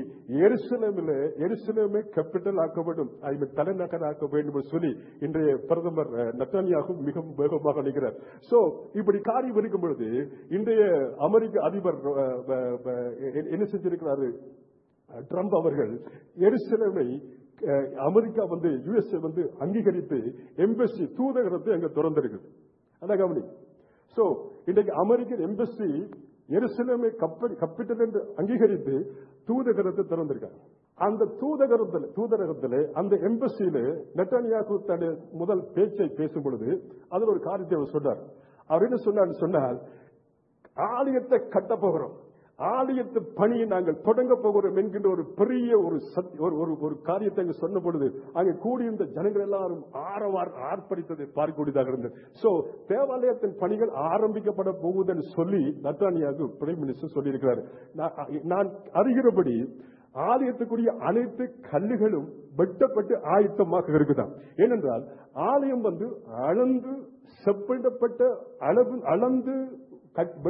Speaker 1: எருசலேமை கேபிட்டல் ஆக்க வேண்டும், தலைநகர் ஆக்க வேண்டும் சொல்லி இன்றைய பிரதமர் நெத்தன்யாகு மிகவும் வேகமாக நினைக்கிறார். சோ இப்படி காரியம் இருக்கும் பொழுது இன்றைய அமெரிக்க அதிபர் என்ன செஞ்சிருக்கிறாரு, ட்ரம்ப் அவர்கள் எருசலேமை அமெரிக்கா வந்து யுஎஸ்ஏ வந்து அங்கீகரித்து எம்பசி தூதகரத்தை அங்க திறந்திருக்கு. அதான் கவனி. சோ இன்றைக்கு அமெரிக்கன் எம்பசி எருசலேமை கேபிட்டல் என்று அங்கீகரித்து தூதகரத்தை திறந்திருக்காங்க. அந்த தூதரகத்தில் அந்த எம்பசியில நெத்தன்யாகு தன்னுடைய முதல் பேச்சை பேசும் பொழுது அதில் ஒரு காரியத்தை அவர் சொன்னார். அவர் என்ன சொன்னார் சொன்னால், ஆலயத்தை கட்ட போகிறோம், ஆலயத்து பணியை நாங்கள் தொடங்க போகிறோம் என்கின்ற ஒரு பெரிய ஒரு காரியத்தை அங்கு சொன்ன பொழுது அங்கே கூடியிருந்த ஜனங்கள் எல்லாரும் ஆர்ப்பரித்ததை பார்க்கக்கூடியதாக இருந்தது. சோ தேவாலயத்தின் பணிகள் ஆரம்பிக்கப்பட போகுதுன்னு சொல்லி நெத்தன்யாகு பிரைம் மினிஸ்டர் சொல்லியிருக்கிறார். நான் அறிகிறபடி ஆலயத்துக்குரிய அனைத்து கல்லுகளும் வெட்டப்பட்டு ஆயத்தமாக இருக்குதான். ஏனென்றால் ஆலயம் வந்து அளந்து செப்பனிடப்பட்ட அளந்து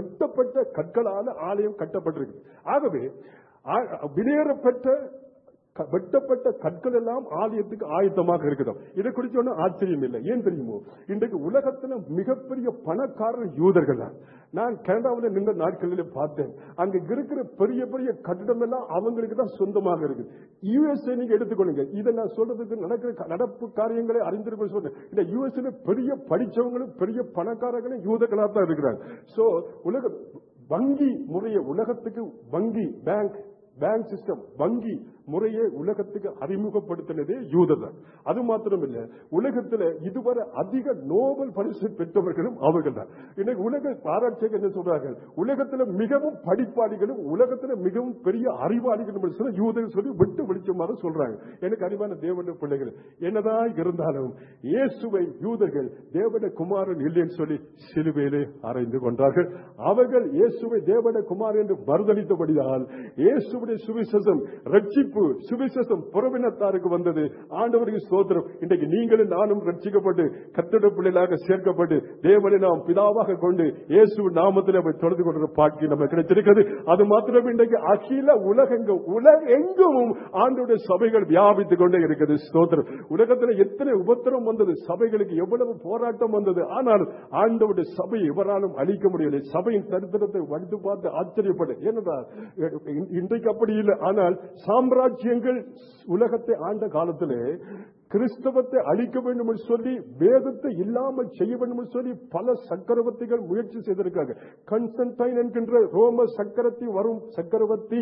Speaker 1: வெட்டப்பட்ட கற்களால் ஆலயம் கட்டப்பட்டிருக்கு. ஆகவே வெளியேறப்பட்ட வெட்டப்பட்ட கற்கள் எல்லாம் ஆலயத்துக்கு ஆயத்தமாக இருக்குதாம். இதை குறித்து ஒன்றும் ஆச்சரியம் இல்லை. ஏன் தெரியுமோ, இன்றைக்கு உலகத்துல மிகப்பெரிய பணக்காரர் யூதர்கள் தான். நான் கனடாவில் நின்ற நாட்களில் பார்த்தேன். அங்க இருக்கிற பெரிய பெரிய கட்டிடம் எல்லாம் அவங்களுக்கு தான் சொந்தமாக இருக்கு. யுஎஸ்ஏ நீங்க எடுத்துக்கொள்ளுங்க. இதை நான் சொல்றதுக்கு நடக்கிற நடப்பு காரியங்களை அறிந்திருக்க சொல்றேன். இந்த யுஎஸ்ஏ பெரிய படிச்சவங்களும் பெரிய பணக்காரர்களும் யூதர்களாக தான் இருக்கிறாங்க. சோ உலக வங்கி முறையை உலகத்துக்கு வங்கி பேங்க் சிஸ்டம் வங்கி முறையை உலகத்துக்கு அறிமுகப்படுத்தினதே யூதர்கள். அது மாத்திரமில்லை, உலகத்தில் இதுவரை அதிக நோபல் பரிசு பெற்றவர்களும் அவர்கள் தான். இன்னைக்கு உலக ஆராய்ச்சிகள் என்ன சொல்றார்கள், உலகத்தில் மிகவும் படிப்பாளிகளும் உலகத்தில் மிகவும் பெரிய அறிவாளிகளும் சொல்ல யூதர்கள் சொல்லி விட்டு வெளிச்சமாக சொல்றாங்க. எனக்கு அறிவான தேவனுடைய பிள்ளைகள், என்னதான் இருந்தாலும் இயேசுவை யூதர்கள் தேவனுடைய குமாரன் இல்லைன்னு சொல்லி சிலுவையிலே அறைந்து கொண்டார்கள். அவர்கள் இயேசுவை தேவனுடைய குமாரன் என்று மறுதளித்தபடியால் இயேசுடைய சுவிசேஷம் ரட்சிப்பு சுவிசேஷம் புறவினத்தாருக்கு வந்தது. ஆண்டவருக்கு ஸ்தோத்திரம். இன்றைக்கு நீங்களும் நானும் ரட்சிக்கப்பட்டு கர்த்தருடைய பிள்ளைகளாக சேர்க்கப்பட்டு தேவனை நாம் பிதாவாக கொண்டு இயேசு நாமத்தில் தொடர்ந்து கொண்ட பாக்கி நமக்கு கிடைச்சிருக்கிறது. அது மாத்திரம் இன்றைக்கு அகில உலகெங்கும் ஆண்டவருடைய சபைகள் வியாபித்துக் கொண்டே இருக்கிறது. ஸ்தோத்திரம். உலகத்தில் எத்தனை உபத்திரம் வந்தது, சபைகளுக்கு எவ்வளவு போராட்டம் வந்தது. ஆனால் ஆண்டவருடைய சபை எவராலும் அழிக்க முடியவில்லை. சபையின் சரித்திரத்தை வந்து பார்த்து ஆச்சரியப்பட்டு, ஏனென்றால் இன்றைக்கு அப்படி இல்லை. ஆனால் சாம்ராஜ்யங்கள் உலகத்தை ஆண்ட காலத்திலே கிறிஸ்தவத்தை அழிக்க வேண்டும் என்று சொல்லி வேதத்தை இல்லாமல் செய்ய வேண்டும் என்று சொல்லி பல சக்கரவர்த்திகள் முயற்சி செய்திருக்காங்க. கன்ஸ்டன்டைன் என்கின்ற ரோம சக்கரத்தி வரும் சக்கரவர்த்தி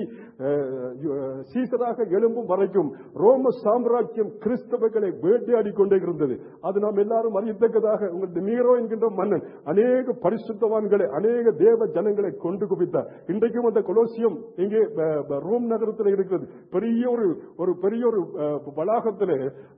Speaker 1: சீசராக எழும்பும் வரைக்கும் ரோம சாம்ராஜ்யம் கிறிஸ்தவர்களை வேட்டையாடி கொண்டே இருந்தது. அது நாம் எல்லாரும் அறியத்தக்கதாக உங்களுக்கு நீரோ என்கின்ற மன்னன் அநேக பரிசுத்தவான்களை அநேக தேவ ஜனங்களை கொண்டு குவித்தார். இன்றைக்கும் அந்த கொலோசியம் இங்கே ரோம் நகரத்தில் இருக்கிறது. பெரிய ஒரு வளாகத்தில்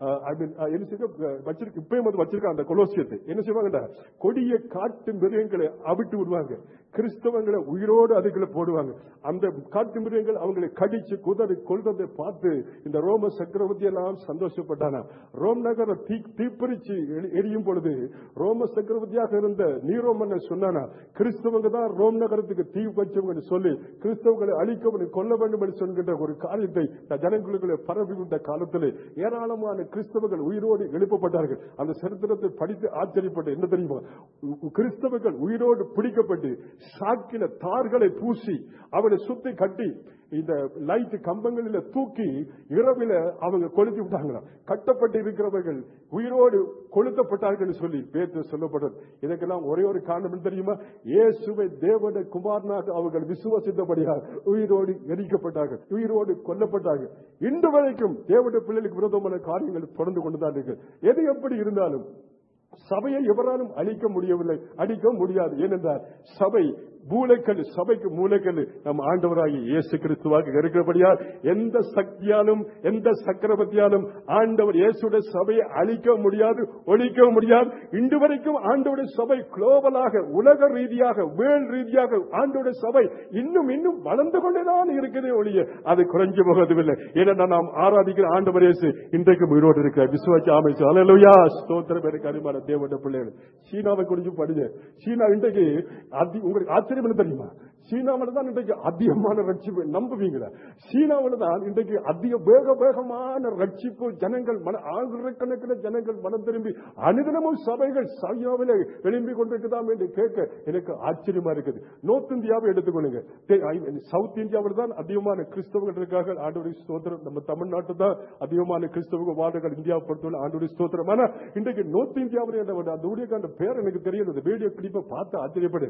Speaker 1: இப்பயும் வச்சிருக்காங்க. அந்த கொலோசியத்தை என்ன செய்வாங்க, கொடிய காட்டு மிருகங்களை அவிட்டு விடுவாங்க, கிறிஸ்தவங்களை உயிரோடு அதுக்குள்ள போடுவாங்க. அந்த காட்டு மிருகங்கள் அவங்களை கடிச்சு குதறி கொள்றதை பார்த்து இந்த ரோம சக்கரவர்த்தி எல்லாம் சந்தோஷப்பட்டானா. ரோம் நகர தீப்பிரிச்சு எரியும் பொழுது ரோம சக்கரவர்த்தியாக இருந்த நீரோ மன்னன் சொன்னானா, கிறிஸ்தவங்க தான் ரோம் நகரத்துக்கு தீ வச்சவங்க சொல்லி கிறிஸ்தவங்களை அழிக்க கொல்ல வேண்டும் என்று சொல்கின்ற ஒரு காரியத்தை ஜனங்களுக்குள்ளே பரவிவிட்ட காலத்தில் ஏராளமான கிறிஸ்தவர்கள் உயிரோடு எழுப்பப்பட்டார்கள். அந்த சரித்திரத்தை படித்து ஆச்சரியப்பட்டு, என்ன தெரியுமா, கிறிஸ்தவர்கள் உயிரோடு பிடிக்கப்பட்டு சாக்கில தார்களை பூசி அவளை சுத்தி கட்டி இந்த லைட் கம்பங்களில் தூக்கி இரவில அவங்க கொளுத்தி விட்டாங்களாம். கட்டப்பட்டு இருக்கிறவர்கள் உயிரோடு கொளுத்தப்பட்டார்கள் சொல்லி பேர் சொல்லப்பட்டது. இதற்கெல்லாம் ஒரே ஒரு காரணம் தெரியுமா, இயேசுவை தேவனுடைய குமாரனாக அவர்கள் விசுவாசித்தபடியால் உயிரோடு எரிக்கப்பட்டார்கள், உயிரோடு கொல்லப்பட்டார்கள். இன்று வரைக்கும் தேவனுடைய பிள்ளைகளுக்கு விரோதமான காரியங்கள் தொடர்ந்து கொண்டுதான் இருக்கு. எது எப்படி இருந்தாலும் சபையை எவராலும் அழிக்க முடியவில்லை, அழிக்க முடியாது. ஏனென்றால் சபை மூளைக்கல், சபைக்கு மூளைக்கல் நம் ஆண்டவராகிய இயேசு கிறிஸ்துவாக இருக்கிறபடியால் எந்த சக்தியாலும் எந்த சக்கரவர்த்தியாலும் ஆண்டவர் இயேசுடைய சபையை அழிக்க முடியாது, ஒழிக்க முடியாது. இன்று வரைக்கும் ஆண்டவருடைய சபை குளோபலாக உலக ரீதியாக வேல் ரீதியாக ஆண்டவருடைய சபை இன்னும் இன்னும் வளர்ந்து கொண்டேதான் இருக்கிறதே ஒழிய அது குறைஞ்சு போவதில்லை. ஏனென்றால் நாம் ஆராதிக்கிற ஆண்டவர் இயேசு இன்றைக்கு உயிரோடு இருக்கிற விசுவாசி அமைச்சு. அல்லேலூயா, ஸ்தோத்திரம். எனக்கு அருமையான தேவனுடைய பிள்ளைகள், சீனாவை குறித்து படிங்க. சீனா இன்றைக்கு உங்களுக்கு தெரியுமா, சீனாவில் தான் இன்றைக்கு அதிகமான ரட்சிப்பு. நம்புவீங்களா? சீனாவில் தான் இன்றைக்கு அதிக வேகமான ரட்சிப்பு. ஜனங்கள் ஆயிரக்கணக்கில் ஜனங்கள் மனம் திரும்பி அனுதினமும் சபைகள் சைனாவில் எழும்பி கொண்டிருக்குதாம் என்று கேட்க எனக்கு ஆச்சரியமா இருக்குது. நார்த் இந்தியாவை எடுத்துக்கொள்ளுங்க. சவுத் இந்தியாவில் தான் அதிகமான கிறிஸ்தவர்கள் இருக்கார்கள். ஆண்டவருடைய ஸ்தோத்திரம். நம்ம தமிழ்நாட்டில் தான் அதிகமான கிறிஸ்தவ வார்டுகள் இந்தியாவை பொறுத்தவரை. ஆண்டவருடைய ஸ்தோத்திரம். ஆனா இன்றைக்கு நார்த் இந்தியாவில் அந்த ஊழியக்கான பேர் எனக்கு தெரியும். வீடியோ கிளிப்பை பார்த்து ஆச்சரியப்படு.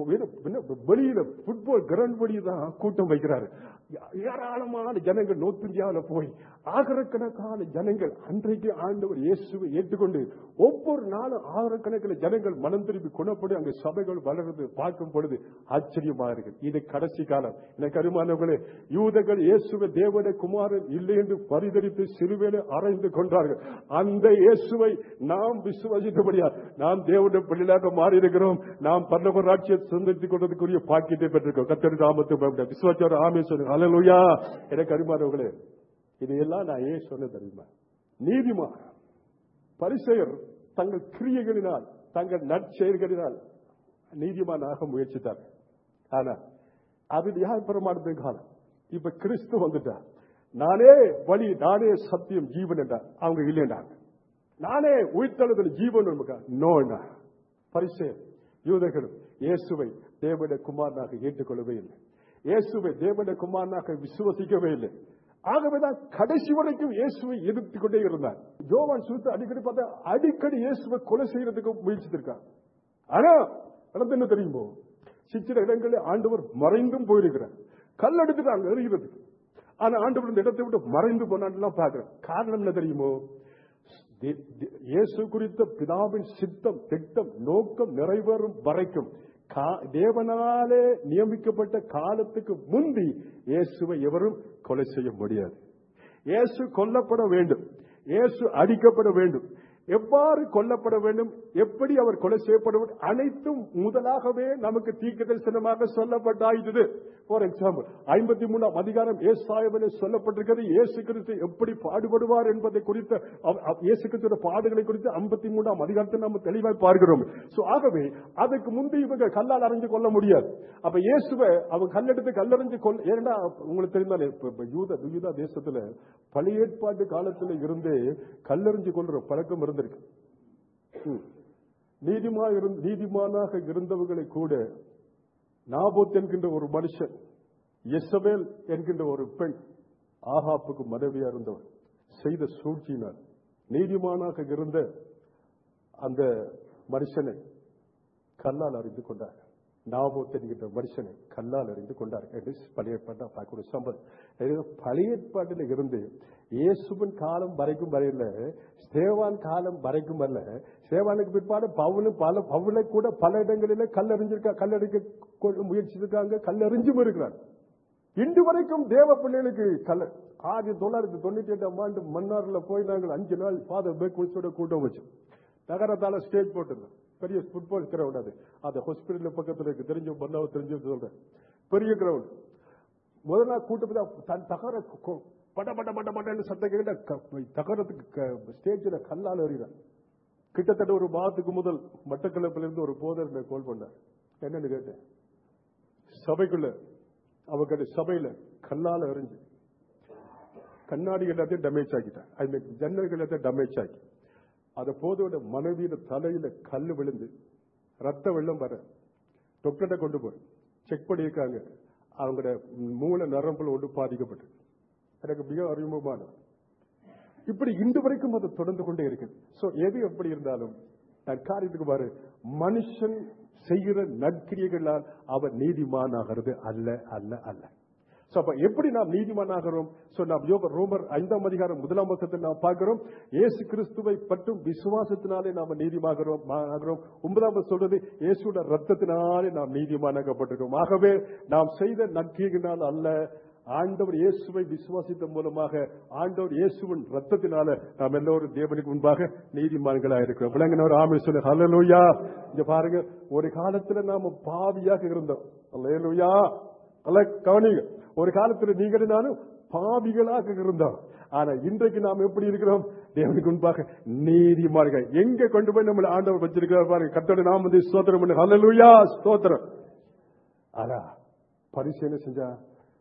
Speaker 1: வெளியில ஃபுட்பால் கிரவுண்ட் வழி தான் கூட்டம் வைக்கிறாரு. ஏராளமான ஜனங்கள் நார்த் இந்தியாவில் போய் ஆயிரக்கணக்கான ஜனங்கள் அன்றைக்கு ஆண்டவர் இயேசுவை ஏற்றுக்கொண்டு ஒவ்வொரு நாளும் ஆயிரக்கணக்கில் ஜனங்கள் மனம் திரும்பி குணப்படி அங்கு சபைகள் வளர்ந்து பார்க்கும் பொழுது ஆச்சரியமா இருக்கு. இது கடைசி காலம். எனக்கு அருமானவர்களே, யூதர்கள் இயேசுவை தேவனுடைய குமாரன் இல்லை என்று பரிதரித்து சிலுவையிலே அறைந்து கொண்டார்கள். அந்த இயேசுவை நாம் விசுவாசித்தபடியா நாம் தேவனுடைய பிள்ளைகளாக மாறி இருக்கிறோம். நாம் பரலோக ராஜ்யத்தை சொந்தத்திக் கொண்டதுக்குரிய பாக்கியத்தை பெற்றிருக்கோம். கர்த்தருடைய நாமத்தை விசுவாச ஆமே சொல்லுங்க. அல்லேலூயா. எனக்கு அருமானவர்களே, இதையெல்லாம் நான் ஏன் சொன்ன தெரியுமா, நீதிமான் பரிசேயர் தங்கள் கிரியைகளினால் தங்கள் நற்செயல்களினால் நீதிமானாக முயற்சித்தார். ஆனா அது யார் பிரமாணத்தின் காலம். இப்ப கிறிஸ்து வந்துட்டார். நானே வழி, நானே சத்தியம், ஜீவன் என்றார். அவங்க இல்லைன்றாங்க. நானே உயிர்த்தெழுதல் ஜீவன் நோ என்றார். பரிசேயர் யூதர்களும் இயேசுவை தேவனுடைய குமாரனாக ஏற்றுக்கொள்ளவே இல்லை. இயேசுவை தேவனுடைய குமாரனாக விசுவசிக்கவே இல்லை. ஆகவேதான் கடைசி வரைக்கும் இயேசுவை எதிர்த்து கொண்டே இருந்தார். யோவான் சுவித்து அடிக்கடி பார்த்தா அடிக்கடி இயேசுவை கொலை செய்யறதுக்கு முயற்சித்திருக்கார். ஆனா நடந்து என்ன தெரியுமோ, சில இடங்களில் ஆண்டவர் மறைந்தும் போயிருக்கிறார். கல் எடுத்துட்டாங்க எறிகிறதுக்கு. ஆனா ஆண்டவர் இந்த இடத்தை விட்டு மறைந்து போனான்னு பாக்குறேன். காரணம் என்ன தெரியுமோ, இயேசு குறித்த பிதாவின் சித்தம், திட்டம், நோக்கம் நிறைவேறும் வரைக்கும் தேவனாலே நியமிக்கப்பட்ட காலத்துக்கு முந்தி இயேசுவை எவரும் கொலை செய்ய முடியாது. இயேசு கொல்லப்பட வேண்டும், இயேசு அடிக்கப்பட வேண்டும். எவ்வாறு கொல்லப்பட வேண்டும், எப்படி அவர் கொலை செய்யப்பட வேண்டும், அனைத்தும் முதலாகவே நமக்கு தீர்க்கதரிசனமாக சொல்லப்பட்டாயிற்று. ஃபார் எக்ஸாம்பிள் 53ஆம் அதிகாரம் ஏசாயாவிலே சொல்லப்பட்டிருக்கிறது. இயேசு கிறிஸ்து எப்படி பாடுபடுவார் என்பதை குறித்த, இயேசு கிறிஸ்துவின் பாடுகளை குறித்து 53ஆம் அதிகாரத்தை நாம் தெளிவாய் பார்க்கிறோம். சோ ஆகவே அதுக்கு முந்தைய இவங்க கல்லால் அறிஞ்சு கொள்ள முடியாது. அப்ப இயேசுவை அவங்க கல்லெடுத்து கல்லறிஞ்சு கொள்ள, ஏன்னா உங்களுக்கு தெரிந்தாலே யூதா தேசத்துல பழைய ஏற்பாட்டு காலத்துல இருந்தே கல்லறிஞ்சு கொள்ற பழக்கம் இருந்திருக்கு. நீதிமானாக இருந்தவர்களை கூட நாபோத் என்கின்ற ஒரு மனுஷன், யெசபேல் என்கின்ற ஒரு பெண், ஆகாப்புக்கு மனைவியா இருந்தவர் செய்த சூழ்ச்சியினால் நீதிமானாக இருந்த அந்த மனுஷனை கல்லால் அறிந்து கொண்டார். நாபோத் என்கின்ற மனுஷனை கல்லால் அறிந்து கொண்டார் என்று பழைய ஏற்பாட்டை பார்க்கிற சம்பவம். பழைய ஏற்பாட்டில் இருந்து இயேசுவின் காலம் வரைக்கும் வரையில, ஸ்தேவான் காலம் வரைக்கும் அல்ல. ஸ்தேவானுக்கு பிற்பாடு பவுலை கூட பல இடங்களில கல்லறிக்க முயற்சிருக்காங்க, கல்லறிஞ்சும் இருக்கிறார். இன்று வரைக்கும் தேவ பிள்ளைகளுக்கு 1998ஆம் ஆண்டு மன்னார்ல போய் நாங்கள் 5 நாள் ஃபாதர் பேக்வர்ட்ஸோட கூட்டம் வச்சோம். நகரத்தால ஸ்டேஜ் போட்டிருந்தோம். பெரிய ஃபுட்பால் கிரவுண்ட், அது ஹாஸ்பிட்டல் பக்கத்தில் இருக்கு. தெரிஞ்ச மன்னாவை தெரிஞ்சு சொல்றேன். பெரிய கிரவுண்ட். முதல் நாள் கூட்டத்தில் தகர பட பட பட படன்னு சத்தம் கேட்ட தகரத்துக்கு ஸ்டேஜில் கல்லால் எறிகிறார். கிட்டத்தட்ட ஒரு மாதத்துக்கு முதல் மட்டக்களப்பிலிருந்து ஒரு போதர் கால் பண்ணார். என்னன்னு கேட்டேன். சபைக்குள்ள அவங்க சபையில கல்லால எறிஞ்சு கண்ணாடி எல்லாத்தையும் டேமேஜ் ஆக்கிட்டார். ஐ மீன் ஜன்னல்கள் எல்லாத்தையும் டேமேஜ் ஆக்கி, அத போதோட மனைவியோட தலையில கல்லு விழுந்து ரத்த வெள்ளம் வர டாக்டர்கிட்ட கொண்டு போய் செக் பண்ணியிருக்காங்க. அவங்களோட மூளை நரம்புல ஒன்று பாதிக்கப்பட்டு, எனக்கு மிக அறிமுகமான இப்படி இன்று வரைக்கும் அது தொடர்ந்து கொண்டே இருக்கு. சோ எது எப்படி இருந்தாலும் நான் காரியத்துக்கு பாரு, மனுஷன் செய்கிற நற்கிரியர்களால் அவர் நீதிமானாகிறது அல்ல அல்ல அல்ல. அப்ப எப்படி நாம் நீதிமானாகிறோம்? ரோமர் 5ஆம் அதிகாரம் 1ஆம் வசனத்தை நாம் பார்க்கிறோம். இயேசு கிறிஸ்துவை பற்றும் விசுவாசத்தினாலே நாம் நீதிமாகிறோம். 9ஆம் சொல்றது இயேசுவோட ரத்தத்தினாலே நாம் நீதிமானாக்கப்பட்டிருக்கோம். ஆகவே நாம் செய்த நற்கிரியினால் அல்ல, ஆண்டவர் இயேசுவை விசுவாசித்த மூலமாக ஆண்டவர் இயேசுவின் ரத்தத்தினால நாம் எல்லோரும் தேவனுக்கு முன்பாக நீதிமான்களா இருக்கிறோம். விளங்கினவர் ஆமென் சொல்லு. ஹல்லேலூயா. இங்க பாருங்க, ஒரு காலத்துல நாம பாவியாக இருந்தோம். ஹல்லேலூயா. கவனிங்க, ஒரு காலத்துல நீங்க நானும் பாவிகளாக இருந்தோம். ஆனா இன்றைக்கு நாம் எப்படி இருக்கிறோம்? தேவனுக்கு முன்பாக நீதிமான்கள். எங்க கொண்டு போய் நம்மளை ஆண்டவர் வச்சிருக்கிறார் பாருங்க. கர்த்தருடைய நாமத்தை ஸ்தோத்திரம் பண்ணு. ஹல்லேலூயா, ஸ்தோத்திரம். ஆனா பரிசீலனை செஞ்சா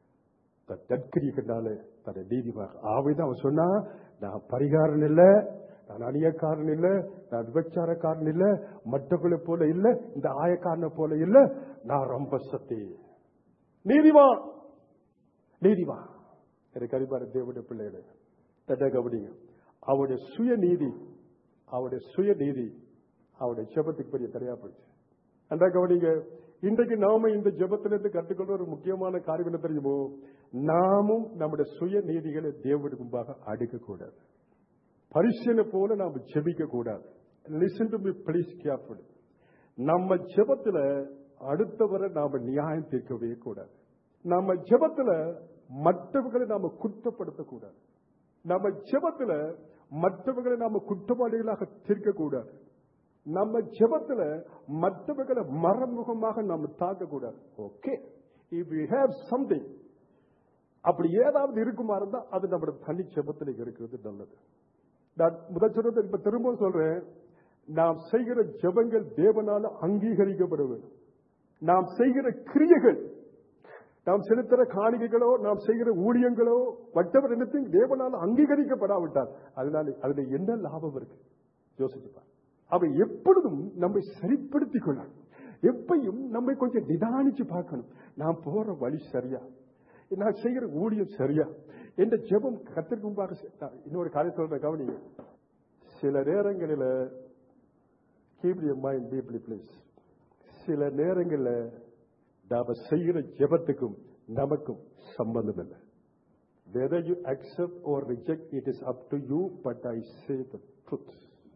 Speaker 1: தற்கரிகளால தன்னை நீதிமாக ஆவைதான் அவன் சொன்னா, நான் பரிகாரன் இல்ல, நான் அநியக்காரன் இல்ல, நான் விபச்சாரக்காரன் இல்ல, மற்றவர்களை போல இல்ல, இந்த ஆயக்காரனை போல இல்ல, நான் ரொம்ப சக்தி நீதிவான். நீதிவான் எனக்கு அறிவார தேவனுடைய பிள்ளைகளை கவனிங்க. அவருடைய சுயநீதி, அவருடைய சுயநீதி அவருடைய ஜெபத்துக்கு பெரிய தடையா போயிடுச்சு. அன்றா கவனிங்க, இன்றைக்கு நாம இந்த ஜெபத்திலிருந்து கற்றுக்கொள்ள ஒரு முக்கியமான காரியம் என்ன தெரியுமோ? நாமும் நம்முடைய சுய நீதிகளை தேவனுக்கு முன்பாக அடுக்க கூடாது. பரிசீலனை போல நாம ஜெபிக்க கூடாது. Listen to me please carefully. நம்ம ஜெபத்துல அடுத்தவரை நாம நியாயம் தீர்க்கவே கூடாது. நம்ம ஜெபத்துல மற்றவர்களை நாம குற்றப்படுத்தக்கூடாது. நம்ம ஜெபத்துல மற்றவர்களை நாம குற்றவாளிகளாக தீர்க்க கூடாது. நம்ம ஜெபத்துல மற்றவர்களை மறைமுகமாக நாம தாக்க கூடாது. Okay, if you have something, அப்படி ஏதாவது இருக்குமா இருந்தா அது நம்முடைய தனி ஜெபத்துல இருக்கிறது நல்லது. நான் முதல் சொல்றது இப்ப திரும்ப சொல்றேன், நாம் செய்கிற ஜெபங்கள் தேவனால அங்கீகரிக்கப்பட வேண்டும். நாம் செய்கிற கிரியைகள் நாம் செலுத்துற காணிக்கைகளோ நாம் செய்கிற ஊழியங்களோ whatever anything தேவனால் அங்கீகரிக்கப்படாவிட்டால் அதனால அதுல என்ன லாபம் இருக்கு யோசிச்சுப்பார். அவன் எப்பொழுதும் நம்மை சரிப்படுத்திக் கொள்ளணும். எப்பையும் நம்மை கொஞ்சம் நிதானிச்சு பார்க்கணும். நான் போற வழி சரியா, நான் செய்கிற ஊழியம் சரியா, என்ற ஜெபம் கர்த்தருக்கு முன்பாக. இன்னொரு காரியம் சொல்ற கவனிங்க. சில நேரங்களில் keep your mind deeply please. சில நேரங்களில் நாம செய்கிற ஜெபத்துக்கும் நமக்கும் சம்பந்தம் இல்லை. Whether you accept or reject, it is up to you, but I say the truth.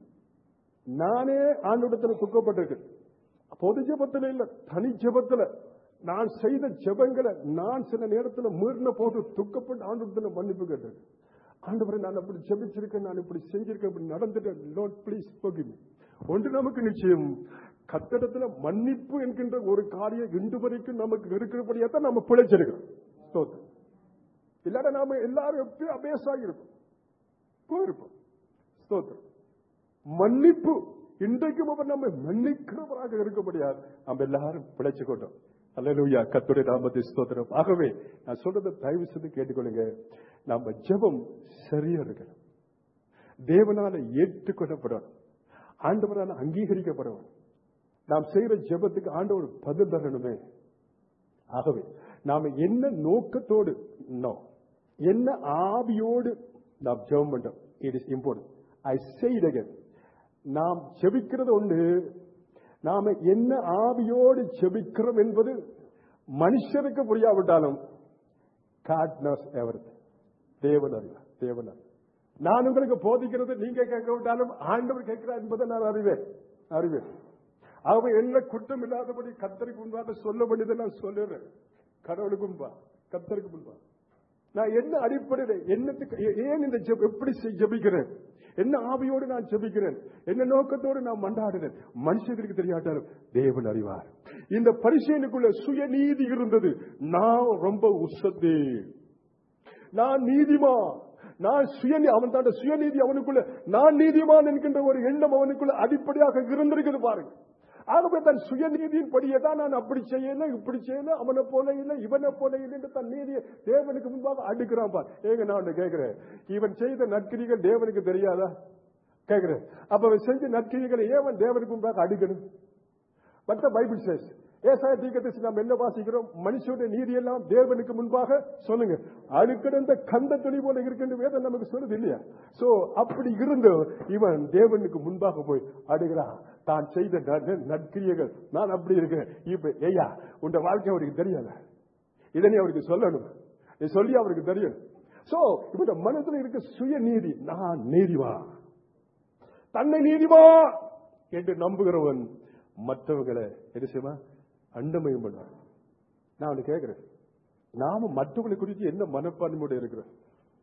Speaker 1: நானே ஆண்டவரிடத்தில் துக்கப்பட்டிருக்கேன். பொது ஜெபத்தில் இல்ல, தனி ஜெபத்தில் நான் செய்த ஜெபங்களை நான் சில நேரத்தில் மீறின போது துக்கப்பட்டு ஆண்டவரிடத்தில் மன்னிப்பு கேட்டேன். ஆண்டவரை நான் அப்படி ஜெபிச்சிருக்கேன், நான் இப்படி செஞ்சிருக்கேன், இப்படி நடந்துட்டேன், Lord please forgive me. ஒன்று நமக்கு நிச்சயம், கர்த்தரிடத்துல மன்னிப்பு என்கின்ற ஒரு காரியம் இன்று வரைக்கும் நமக்கு இருக்கிறபடியாத்தான் நம்ம பிழைச்சிருக்கிறோம். ஸ்தோத்திரம். இல்லாத நாம எல்லாரும் எப்பயும் அபேசாகி இருப்போம், போயிருப்போம். ஸ்தோத்திரம். மன்னிப்பு இன்றைக்கும் அவர் நம்ம மன்னிக்கிறவராக இருக்கபடியார் நம்ம எல்லாரும் பிழைச்சு கொண்டோம். அல்லேலூயா, கர்த்தருடைய நாமத்தை ஸ்தோத்திரம். ஆகவே நான் சொல்றதை தயவு செய்து கேட்டுக்கொள்ளுங்க. நம்ம ஜெபம் சரியா இருக்கணும், தேவனால ஏற்றுக்கொள்ளப்படணும், ஆண்டவரால் அங்கீகரிக்கப்படணும். நாம் செய்யற ஜெபத்துக்கு ஆண்டவர் பதில் தரணுமே. ஆகவே நாம என்ன நோக்கத்தோடு, என்ன ஆவியோடு நாம் ஜெபம் பண்றோம், it is important. I say it again. நாம் ஜெபிக்கிறது ஒன்று, நாம என்ன ஆவியோடு ஜெபிக்கிறோம் என்பது மனுஷருக்கு புரியாவிட்டாலும் God knows everything. தேவன் அறிவார், தேவன் அறிவார். நான் உங்களுக்கு போதிக்கிறது நீங்க கேட்காவிட்டாலும் ஆண்டவர் கேட்கிறார் என்பதை நான் அறிவேன். ஆகவே என்ன குற்றம் இல்லாதபடி கர்த்தருக்கு முன்பாக சொல்ல வேண்டியதை நான் சொல்லுறேன். கடவுளுக்கு முன்பா, கர்த்தருக்கு முன்பா நான் என்ன அடிப்படையில் என்னத்துக்கு, ஏன் இந்த எப்படி ஜெபிக்கிறேன், என்ன ஆவியோடு நான் ஜெபிக்கிறேன், என்ன நோக்கத்தோடு நான் மன்றாடுறேன், மனுஷருக்கு தெரியாட்டாலும் தேவன் அறிவார். இந்த பரிசீலனைக்குள்ள சுயநீதி இருந்தது. நான் ரொம்ப உசத்தே, நான் நீதிமான், நான் அவன் தான் சுயநீதி அவனுக்குள்ள, நான் நீதிமான் என்கின்ற ஒரு எண்ணம் அவனுக்குள்ள அடிப்படையாக இருந்திருக்குது பாருங்க. ஆகவே தன் சுயநீதியின் படியே தான் நான் அப்படி செய்யல, இப்படி செய்யல, அவனை போல இல்லை, இவனை போல இல்லை என்று தன் நீதியை தேவனுக்கு முன்பாக அடுக்கிறான் பார். ஏங்க நான் கேட்கிறேன், இவன் செய்த நற்கிரிகள் தேவனுக்கு தெரியாதா கேட்கிறேன். அப்ப அவன் செஞ்ச நற்கிரிகளை ஏன் தேவனுக்கு முன்பாக அடுக்கணும்? But the Bible says, ஏசாயா தீர்க்கதரிசி நாம் என்ன வாசிக்கிறோம், மனுஷனுடைய நீதி எல்லாம் தேவனுக்கு முன்பாக சொல்லுங்க அழுக்கிடந்த கந்த துணி போல இருக்கின்ற வேதம் நமக்கு சொல்லுது இல்லையா? சோ அப்படி இருந்து இவன் தேவனுக்கு முன்பாக போய் அடுகிறான். தான் செய்த நற்கிரியைகள், நான் அப்படி இருக்கேன். இப்ப ஐயா உன் வாழ்க்கை அவருக்கு தெரியாத, இதனை அவருக்கு சொல்லணும், சொல்லி அவருக்கு தெரியும். சோ இவட மனதில் இருக்க சுய நீதி, நான் நீதிவா, தன்னை நீதிவா என்று நம்புகிறவன் மற்றவங்களை என்ன செய்வா, அண்டமயம் பண்ண. நான் அவனை கேட்கிறேன், நாம மற்றவங்களை குறித்து என்ன மனப்பான்மையோட இருக்கிறோம்?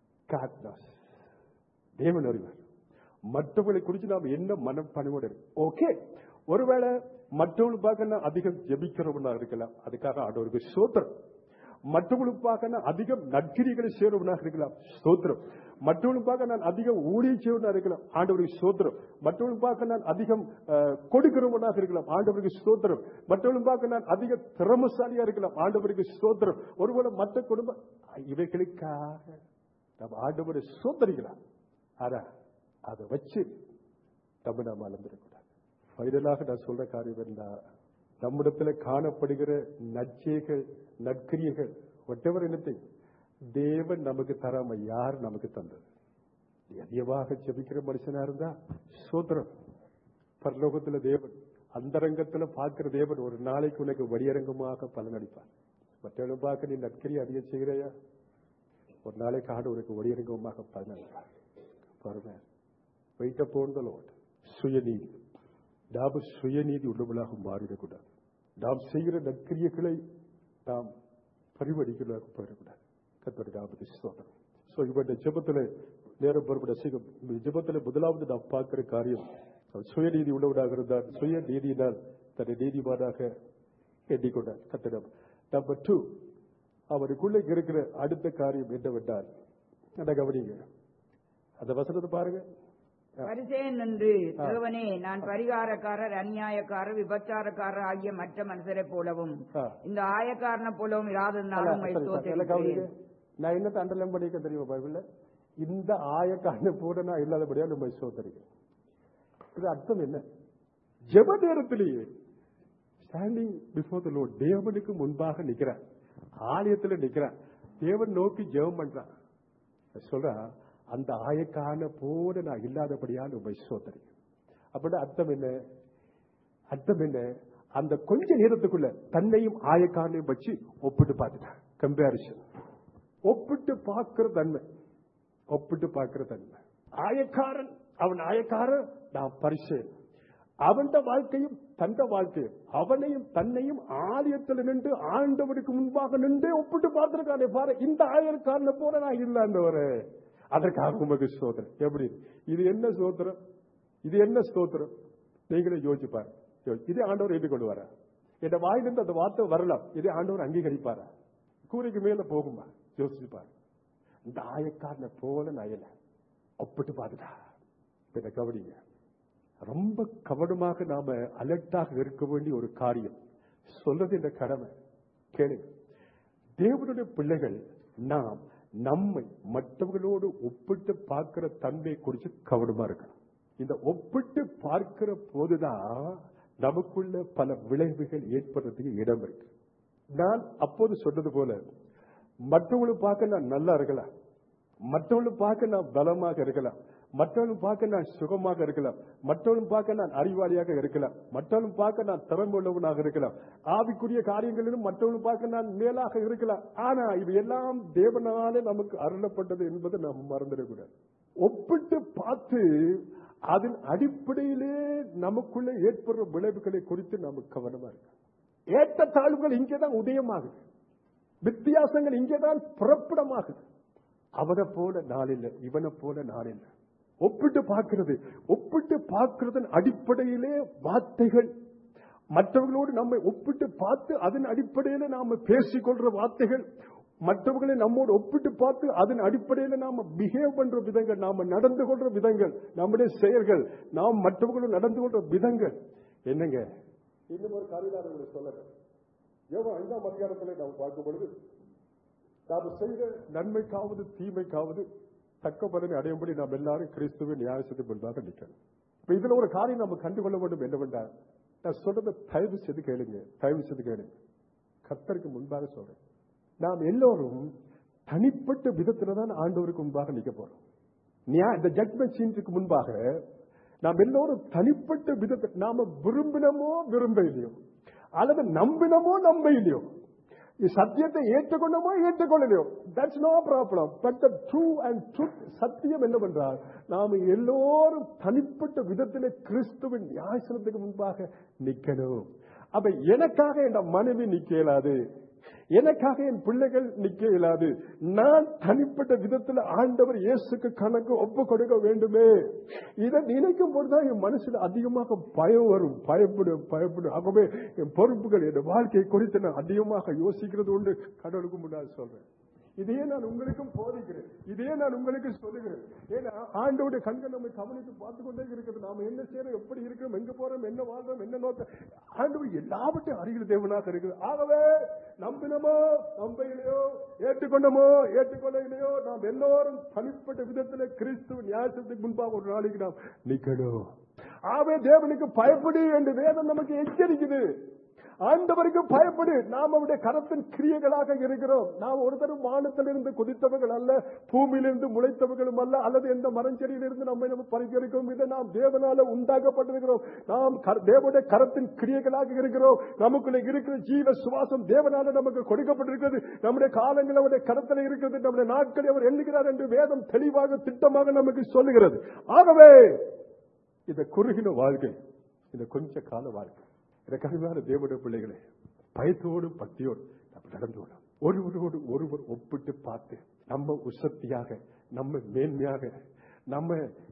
Speaker 1: தேவன் அறிவார். மற்றவங்களை குறித்து நாம என்ன மனப்பான்மையோட இருக்கு? ஓகே, ஒருவேளை மற்றவங்களுக்காக நான் அதிகம் ஜெபிக்கிறவனா இருக்கலாம், அதுக்காக ஆண்டவருக்கு ஸ்தோத்திரம். மற்றவங்களுக்காக நான் அதிகம் நற்கிரிகளை செய்யறவனாக இருக்கலாம், ஸ்தோத்திரம். மற்றவங்களுக்காக நான் அதிகம் ஊழியம் செய்வனாக இருக்கலாம், ஆண்டவருக்கு ஸ்தோத்திரம். மற்றவங்களுக்காக நான் அதிகம் கொடுக்கிறவனாக இருக்கலாம், ஆண்டவருக்கு ஸ்தோத்திரம். மற்றவங்களுக்காக நான் அதிக திறமசாலியா இருக்கலாம், ஆண்டவருக்கு ஸ்தோத்திரம். ஒருவேளை மற்ற குடும்பம் இவைகளுக்காக நம்ம ஆண்டவரை ஸ்தோத்தரிக்கலாம். ஆனா அதை வச்சு நம்ம நாம அளந்துடக்கூடாது. ஃபைனலாக நான் சொல்ற காரியம் இருந்தா, நம்மிடத்துல காணப்படுகிற நற்செய்கள், நற்கிரியைகள், whatever anything, தேவன் நமக்கு தராம யார் நமக்கு தந்தது? அதிகமாக ஜெபிக்கிற மனுஷனா இருந்தா ஸ்தோத்திரம். பரலோகத்துல தேவன், அந்தரங்கத்துல பார்க்கிற தேவன் ஒரு நாளைக்கு உனக்கு வடியரங்கமாக பலனளிப்பார். மற்றவர்களும் பார்க்க நீ நற்கிரியை அதிகம் செய்கிறையா, ஒரு நாளைக்கு ஆண்டு உனக்கு வடியரங்கமாக பலனளிப்பார். பாருங்க, வெயிட் upon the Lord. சுயநீதி, நாம் சுயநீதி உள்ளவர்களாக மாறிடக்கூடாது. நாம் செய்கிற நற்கிரியைகளை நாம் பரிவடிக்கலாக போயிடக்கூடாது. கர்த்தருடைய நாமத்தை ஸ்தோத்திரம். சோ இவருடைய ஜெபத்துல நேரம் பொறுப்பட ஜெபத்துல முதலாவது நாம் பார்க்கிற காரியம், சுயநீதி உள்ளவனாக இருந்தார். சுய நீதியினால் தன்னை நீதிமானாக எண்ணிக்கொண்டார். கர்த்தர். நம்பர் 2, அவருக்குள்ள இருக்கிற அடுத்த காரியம் என்னவென்றால், கவனிங்க அந்த வசனத்தை பாருங்க.
Speaker 2: பரிசேயன் என்று தேவனே, நான் பரிகாரக்காரர், அநியாயக்காரர், விபச்சாரக்காரர் ஆகிய மற்ற மனுஷரை போலவும் இந்த ஆயக்காரனை போலவும் இராதனாலும்
Speaker 1: நான் என்னத்தை அண்டர்லைன் பண்ணிக்க தெரியுமா பைபிள்ல? இந்த ஆயக்காரனை போல நான் இல்லாதபடியா நம்ம சோதரிக்கிறேன். இது அர்த்தம் என்ன? ஜெப நேரத்திலேயே ஸ்டாண்டிங் பிஃபோர் தி லார்ட், தேவனுக்கு முன்பாக நிக்கிறான், ஆலயத்துல நிக்கிறான், தேவன் நோக்கி ஜெபம் பண்றான். சொல்றா அந்த ஆயக்காரனை போல நான் இல்லாதபடியால் உண்மை சோதனை. அப்படின்னா அர்த்தம் என்ன? அர்த்தம் என்ன? அந்த கொஞ்ச நேரத்துக்குள்ள தன்னையும் ஆயக்காரனையும் வச்சு ஒப்பிட்டு பார்த்துட்டான். கம்பேரிசன், ஒப்பிட்டு பார்க்கிற தன்மை, ஒப்பிட்டு பார்க்கிற தன்மை. ஆயக்காரன், அவன் ஆயக்காரன், நான் பரிசேயன். அவன் வாழ்க்கையும் தந்த வாழ்க்கையும், அவனையும் தன்னையும் ஆலயத்தில் நின்று ஆண்டவருக்கு முன்பாக நின்று ஒப்பிட்டு பார்த்திருக்கானே பாரு. இந்த ஆயக்காரனை போல நான் இல்லாண்டவரே, அதற்காக உமக்கு சோதனை. எப்படி இது? என்ன சோதரம்? இது என்ன ஸ்தோத்திரம்? நீங்களே யோசிப்பாரு. இதே ஆண்டவர் ஏற்றுக்கொள்வாரா? என் வாயிலிருந்து அந்த வார்த்தை வரலாம், இதே ஆண்டவர் அங்கீகரிப்பாரா? கூரைக்கு மேல போகுமா? யோசிப்பாரு. இந்த ஆயக்காரனை போல நான் இல்லை, ஒப்பிட்டு பார்த்துட்டா. இதை கவனிங்க. ரொம்ப கவனமாக நாம அலர்ட்டாக இருக்க வேண்டிய ஒரு காரியம் சொல்றது இந்த கடமை. கேளுங்க, தேவனுடைய பிள்ளைகள் நாம் நம்மை மற்றவர்களோடு ஒப்பிட்டு பார்க்கிற தன்மை குறித்து கவனமா இருக்கணும். இந்த ஒப்பிட்டு பார்க்கிற போதுதான் நமக்குள்ள பல விளைவுகள் ஏற்படுறதுக்கு இடம் இருக்கு. நான் அப்போது சொன்னது போல, மற்றவங்களை பார்க்க நான் நல்லா இருக்கலாம், மற்றவங்களை பார்க்க நான் பலமாக இருக்கலாம், மற்றவர்களும் பார்க்க நான் சுகமாக இருக்கலாம், மற்றவர்களும் பார்க்க நான் அறிவாளியாக இருக்கலாம், மற்றவர்களும் பார்க்க நான் திறமை உள்ளவனாக இருக்கலாம், ஆவிக்குரிய காரியங்களிலும் மற்றவர்களும் பார்க்க நான் மேலாக இருக்கலாம். ஆனா இது எல்லாம் தேவனாலே நமக்கு அருளப்பட்டது என்பதை நாம் மறந்துடக்கூடாது. ஒப்பிட்டு பார்த்து அதன் அடிப்படையிலே நமக்குள்ள ஏற்படுற விளைவுகளை குறித்து நமக்கு கவனமா இருக்கு. ஏற்ற தாழ்வுகள் இங்கேதான் உதயமாகுது, வித்தியாசங்கள் இங்கேதான் புறப்படமாகுது. அவனை போல நாளில்லை, இவனை போல நாளில்லை. ஒப்பிட்டு பார்க்கிறது, ஒப்பிட்டு பார்க்கிறதன் அடிப்படையிலே வார்த்தைகள், மற்றவர்களோடு நம்மை ஒப்பிட்டு பார்த்து அதன் அடிப்படையில நாம பேசிக்கொள்ற வார்த்தைகள், மற்றவர்களை நம்மோடு ஒப்பிட்டு பார்த்து அதன் அடிப்படையில நாம பிஹேவ் பண்ற விதங்கள், நாம நடந்து கொள்ற விதங்கள், நம்முடைய செயல்கள், நாம் மற்றவர்களும் நடந்து கொள்ற விதங்கள் என்னங்க? இன்னும் ஒரு காரியத்தை சொல்லுங்க. 5ஆம் அதிகாரத்திலே நாம் பார்க்கும் பொழுது, நாம் செய்த நன்மைக்காவது தீமைக்காவது தக்க பலனை அடையும்படி நாம் எல்லாரும் கிறிஸ்துவின் நியாயத்துக்கு முன்பாக நிற்கணும். இதுல ஒரு காரியம் நம்ம கண்டுகொள்ள வேண்டும் என்னவென்றால், நான் சொல்றதை தயவு செய்து கேளுங்க, தயவு செய்து கேளுங்க. கர்த்தருக்கு முன்பாக சொல்றேன், நாம் எல்லோரும் தனிப்பட்ட விதத்துல தான் ஆண்டவருக்கு முன்பாக நிற்க போறோம். இந்த ஜட்மெண்ட் சீனுக்கு முன்பாக நாம் எல்லோரும் தனிப்பட்ட விதத்தை, நாம விரும்பினமோ விரும்ப இல்லையோ, அல்லது நம்பினமோ நம்ப இல்லையோ, சத்தியத்தை ஏற்றுக்கொண்டமோ ஏற்றுக்கொள்ளலையோ, that's no problem. But the true and truth, சத்தியம் என்னவென்றால், நாம எல்லோரும் தனிப்பட்ட விதத்திலே கிறிஸ்துவின் நியாயத்துக்கு முன்பாக நிக்கணும். அப்ப எனக்காக என் மனைவி நிக்க இயலாது, எனக்காக என் பிள்ளைகள் நிக்க இயலாது. நான் தனிப்பட்ட விதத்தில் ஆண்டவர் இயேசுக்கு கணக்கு ஒப்பு கொடுக்க வேண்டுமே. இதை நினைக்கும் போதுதான் என் மனசுல அதிகமாக பயம் வரும், பயப்படும். ஆகவே என் பொறுப்புகள், என் வாழ்க்கை குறித்து நான் அதிகமாக யோசிக்கிறது உண்டு. கடவுளுக்கு முன்னால் சொல்றேன், இதையே நான் உங்களுக்கும் போதிக்கிறேன், இதையே நான் உங்களுக்கு சொல்லுகிறேன். ஏன்னா ஆண்டவருடைய கண்கள் நம்மை கவனித்து பார்த்து கொண்டே இருக்கிறது. நாம என்ன செய்யறோம், எப்படி இருக்கிறோம், எங்க போறோம், என்ன வாழ்றோம், என்ன நோக்கம், ஆண்டவர் எல்லாவற்றையும் அறிகிற தேவனாக இருக்குது. ஆகவே நம்பினமோ நம்பையிலையோ, ஏற்றுக்கொண்டமோ ஏற்றுக்கொள்ளையிலையோ, நாம் எல்லோரும் தனிப்பட்ட விதத்தில் கிறிஸ்துவ நியாயத்துக்கு முன்பாக ஒரு நாளைக்கு நாம் நிக்கணும். ஆகவே தேவனுக்கு பயப்படு என்று வேதம் நமக்கு எச்சரிக்குது. ஆண்டவருக்கு பயப்படு. நாம் அவருடைய கரத்தின் கிரியைகளாக இருக்கிறோம். நாம் ஒருத்தரும் வானத்திலிருந்து குதித்தவர்கள் அல்ல, பூமியிலிருந்து முளைத்தவர்களும் அல்ல, அல்லது எந்த மரஞ்செடியிலிருந்து நம்மை நம்ம பரிகரிக்கிறோம். இதை நாம் தேவனால உண்டாக்கப்பட்டிருக்கிறோம். நாம் தேவனுடைய கரத்தின் கிரியைகளாக இருக்கிறோம். நமக்குள்ள இருக்கிற ஜீவ சுவாசம் தேவனால நமக்கு கொடுக்கப்பட்டிருக்கிறது. நம்முடைய காலங்கள் அவருடைய கரத்தில் இருக்கிறது, நம்முடைய நாட்களை அவர் எண்ணுகிறார் என்று வேதம் தெளிவாக திட்டமாக நமக்கு சொல்லுகிறது. ஆகவே இந்த குறுகின வாழ்க்கை, இந்த கொஞ்ச கால வாழ்க்கை, கருமையான தேவனுடைய பிள்ளைகளே, பயத்தோடும் பக்தியோடு நம்ம நடந்து கொள்ளலாம். ஒருவரோடு ஒருவர் ஒப்பிட்டு பார்த்து நம்ம உசத்தியாக, நம்ம மேன்மையாக, நம்ம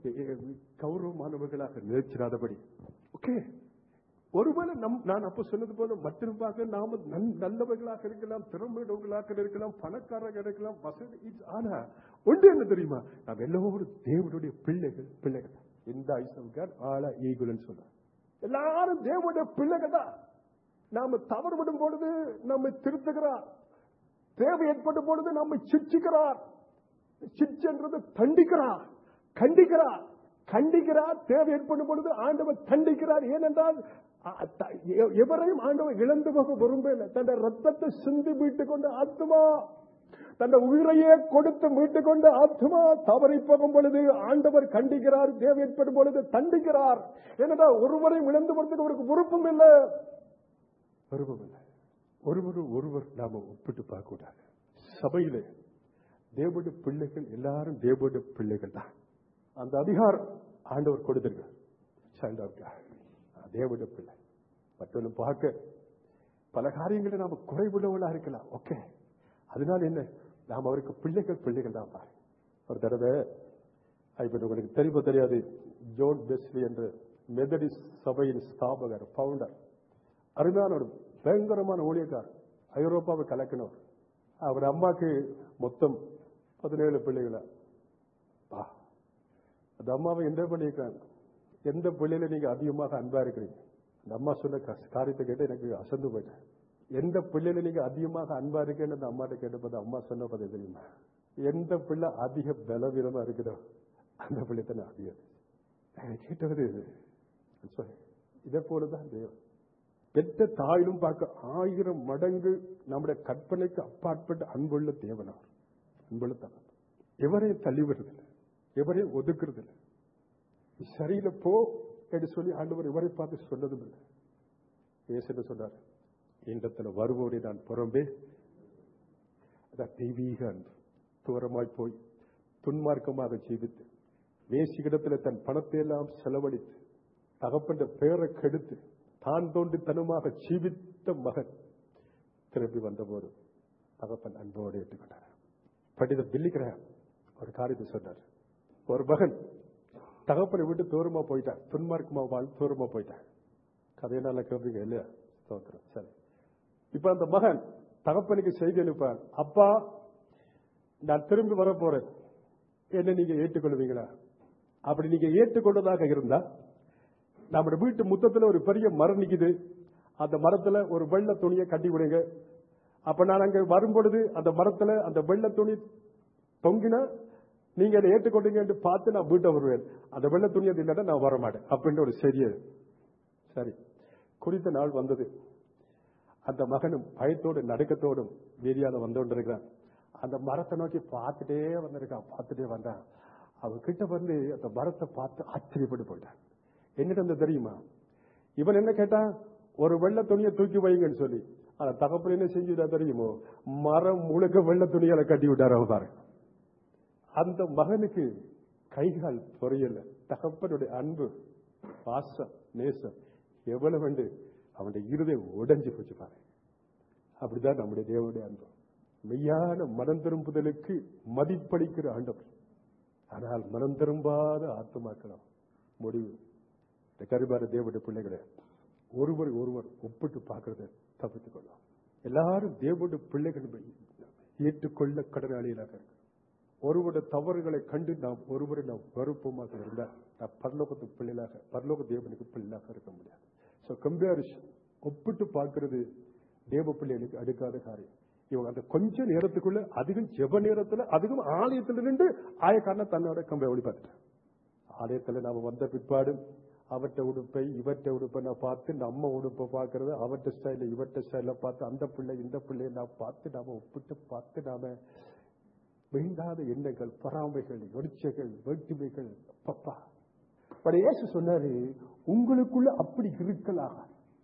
Speaker 1: கௌரவமானவர்களாக நினைச்சிடாதபடி. ஓகே, ஒருவேளை நான் அப்ப சொன்னது போல மற்றொரு பார்க்க நாம நல்லவர்களாக இருக்கலாம், திறமையுள்ளவர்களாக இருக்கலாம், பணக்காரராக இருக்கலாம், வசதி. ஆனா ஒன்று என்ன தெரியுமா, நாம் எல்லோரும் தேவனுடைய பிள்ளைகள். இந்த ஐசம்கார் ஆளா ஈகுலன்னு சொல்ற. எல்லாரும் தேவனுடைய பிள்ளைகள் தான். நாம தவறு விடும் பொழுது நம்மை திருத்துகிறார். தேவை ஏற்படும் பொழுது நம்மை சிட்சிக்கிறார். சிச்சென்றது தண்டிக்கிறார், கண்டிக்கிறார். கண்டிக்கிறார். தேவை ஏற்படும் பொழுது ஆண்டவர் தண்டிக்கிறார். ஏனென்றால் எவரையும் ஆண்டவர் இழந்து போக விரும்பல. தன் ரத்தத்தை சிந்தி மீட்டுக் கொண்டு ஆத்மா, தன் உயிரையே கொடுத்து மீட்டுக் கொண்டு ஆத்மா தவறி போகும் பொழுது ஆண்டவர் கண்டிக்கிறார். தேவை ஏற்படும் பொழுது தண்டிக்கிறார். ஏனென்றால் ஒருவரையும் இழந்து போறதுக்கு அவருக்கு விருப்பம் இல்லை. விருப்பம் இல்லை. ஒருவர் நாம ஒப்பிட்டு பார்க்க கூடாது. சபையிலே தேவனுடைய பிள்ளைகள் எல்லாரும் தேவனுடைய பிள்ளைகள் தான். அந்த அதிகாரம் ஆண்டவர் கொடுத்திருக்கார். தேவனுடைய பிள்ளை மற்றொன்று பார்க்க பல காரியங்களை நாம குறைவுள்ளவர்களா இருக்கலாம். ஓகே, அதனால என்ன, நாம் அவருக்கு பிள்ளைகள் தான். பாரு, ஒரு தடவை உங்களுக்கு தெரியுமா தெரியாது, ஜோன் பெஸ்லி என்ற மெதடிஸ்ட் சபையின் ஸ்தாபகர், பவுண்டர், அருமையான ஒரு பயங்கரமான ஊழியக்காரர், ஐரோப்பாவை கலக்கினவர். அவர் அம்மாக்கு மொத்தம் 17 பிள்ளைகளா. அந்த அம்மாவை என்ன பண்ணிருக்காங்க, எந்த பிள்ளையில நீங்க அதிகமாக அன்பா இருக்கிறீங்க? அந்த அம்மா சொன்ன காரியத்தை கேட்டு எனக்கு அசந்து போயிட்டேன். எந்த பிள்ளையில நீங்க அதிகமாக அன்பா இருக்கேன்னு அந்த அம்மாட்ட கேட்டபோது அம்மா சொன்ன பதவி தெரியுமா, எந்த பிள்ளை அதிக பலவீனமா இருக்குதோ அந்த பிள்ளை தானே அதிகம். கேட்டது இதை போலதான் தேவன். பெற்ற தாயிலும் பார்க்க 1000 மடங்கு நம்முடைய கற்பனைக்கு அப்பாற்பட்ட அன்புள்ள தேவனார். அன்புள்ள தகவல் எவரையும் தள்ளி விடுறதில்லை, எவரையும் ஒதுக்குறதில்லை. சரியில போ என்று சொல்லி ஆண்டவர் இவரை பார்த்து சொன்னதும் இல்லை. ஏசு சொன்னார், இடத்துல வருவோரை நான் புறம்பே. தெய்வீக அன்பு. தூரமாய் போய் துன்மார்க்கமாக ஜீவித்து வேசியிடத்தில் தன் பணத்தை எல்லாம் செலவழித்து தகப்பன்ற பெயரை கெடுத்து தான் தோன்றி தனமாக ஜீவித்த மகன் திரும்பி வந்தபோது தகப்பன் அன்போடு ஏற்றுக்கொண்டார். படித்த பில்லிகிராம் ஒரு காரியத்தை சொன்னார். ஒரு மகன் தகப்பனை விட்டு தூரமா போயிட்டான், துன்மார்க்கமா வாழ் தூரமா போயிட்டான். கதையினால கேட்பீங்க இல்லையா? சரி, இப்ப அந்த மகன் தகப்பனுக்கு செய்தி அனுப்பார், அப்பா நான் திரும்பி வர போறேன், என்ன நீங்க ஏற்றுக்கொள்வீங்களா? அப்படி நீங்க ஏற்றுக்கொண்டதாக இருந்தா நம்முடைய வீட்டு முத்தத்துல ஒரு பெரிய மரம் நிக்குது, அந்த மரத்துல ஒரு வெள்ளை துணியை கட்டி விடுங்க. அப்ப நான் அங்க வரும்பொழுது அந்த மரத்துல அந்த வெள்ளை துணி தொங்கினா நீங்க அதை ஏற்றுக்கொண்டீங்க என்று பார்த்து நான் வீட்டை வருவேன். அந்த வெள்ளை துணி அது இல்லாட்டா நான் வரமாட்டேன் அப்படின்னு ஒரு செய்தி. சரி, குறித்த நாள் வந்தது. அந்த மகனும் பயத்தோடு நடுக்கத்தோடும் வீதியால வந்து கொண்டிருக்கிறான். அந்த மரத்தை நோக்கி பார்த்துட்டே வந்தான். அவன் கிட்ட வந்து அந்த மரத்தை பார்த்து ஆச்சரியப்பட்டு போயிட்டான். என்னிடம் தெரியுமா, இவன் என்ன கேட்டான், ஒரு வெள்ளை துணியை தூக்கி வைங்கன்னு சொல்லி. ஆனா தகப்பன் என்ன செஞ்சுட்டா தெரியுமோ, மரம் முழுக்க வெள்ளை துணியால கட்டி விட்டார். அவன் பாரு, அந்த மகனுக்கு கைகால் புரியல. தகப்பனுடைய அன்பு, பாசம், நேசம் எவ்வளவு வந்து அவனுடைய இருதயம் உடைஞ்சு போச்சு பாரு. அப்படிதான் நம்முடைய தேவனுடைய அன்பு. மெய்யான மனம் திரும்புதலுக்கு மதிப்பளிக்கிற ஆண்டவர். ஆனால் மனம் திரும்பாத ஆத்துமாக்களம் முடிவு. இந்த கருபார தேவனுடைய பிள்ளைகளை ஒருவர் ஒப்பிட்டு பார்க்கறத தப்பித்துக் கொள்ளலாம். எல்லாரும் தேவனுடைய பிள்ளைகள் ஏற்றுக்கொள்ள கடனாளிகளாக இருக்கு. ஒருவருடைய தவறுகளை கண்டு நாம் ஒருவரை நாம் வெறுப்பமாக இருந்தால் நாம் பரலோகத்து பிள்ளைகளாக, பரலோக தேவனுக்கு பிள்ளைகளாக இருக்க முடியாது. சோ கம்பேரிசன், ஒப்பிட்டு பார்க்கிறது தேவ பிள்ளைகளுக்கு அடுக்காத காரியம். இவங்க அந்த கொஞ்ச நேரத்துக்குள்ள அதிகம் ஜெப நேரத்துல அதிகம் ஆலயத்துல நின்று ஆயக்காரன தன்னோட கம்பை ஒளி பார்த்துட்டேன். ஆலயத்துல நாம வந்த பிற்பாடு அவற்றை உடுப்பை இவற்றை உடுப்பை நான் பார்த்து நம்ம உடுப்பை பார்க்கறது, அவற்றை ஸ்டைல இவற்றை ஸ்டைல பார்த்து அந்த பிள்ளை இந்த பிள்ளையை நான் பார்த்து நாம ஒப்பிட்டு பார்த்து நாம வேண்டாத எண்ணங்கள், பராமைகள், ஒடிச்சைகள், வேற்றுமைகள். பப்பா பட் இயேசு சொன்னாரு, உங்களுக்குள்ள அப்படி இருக்கலாம்.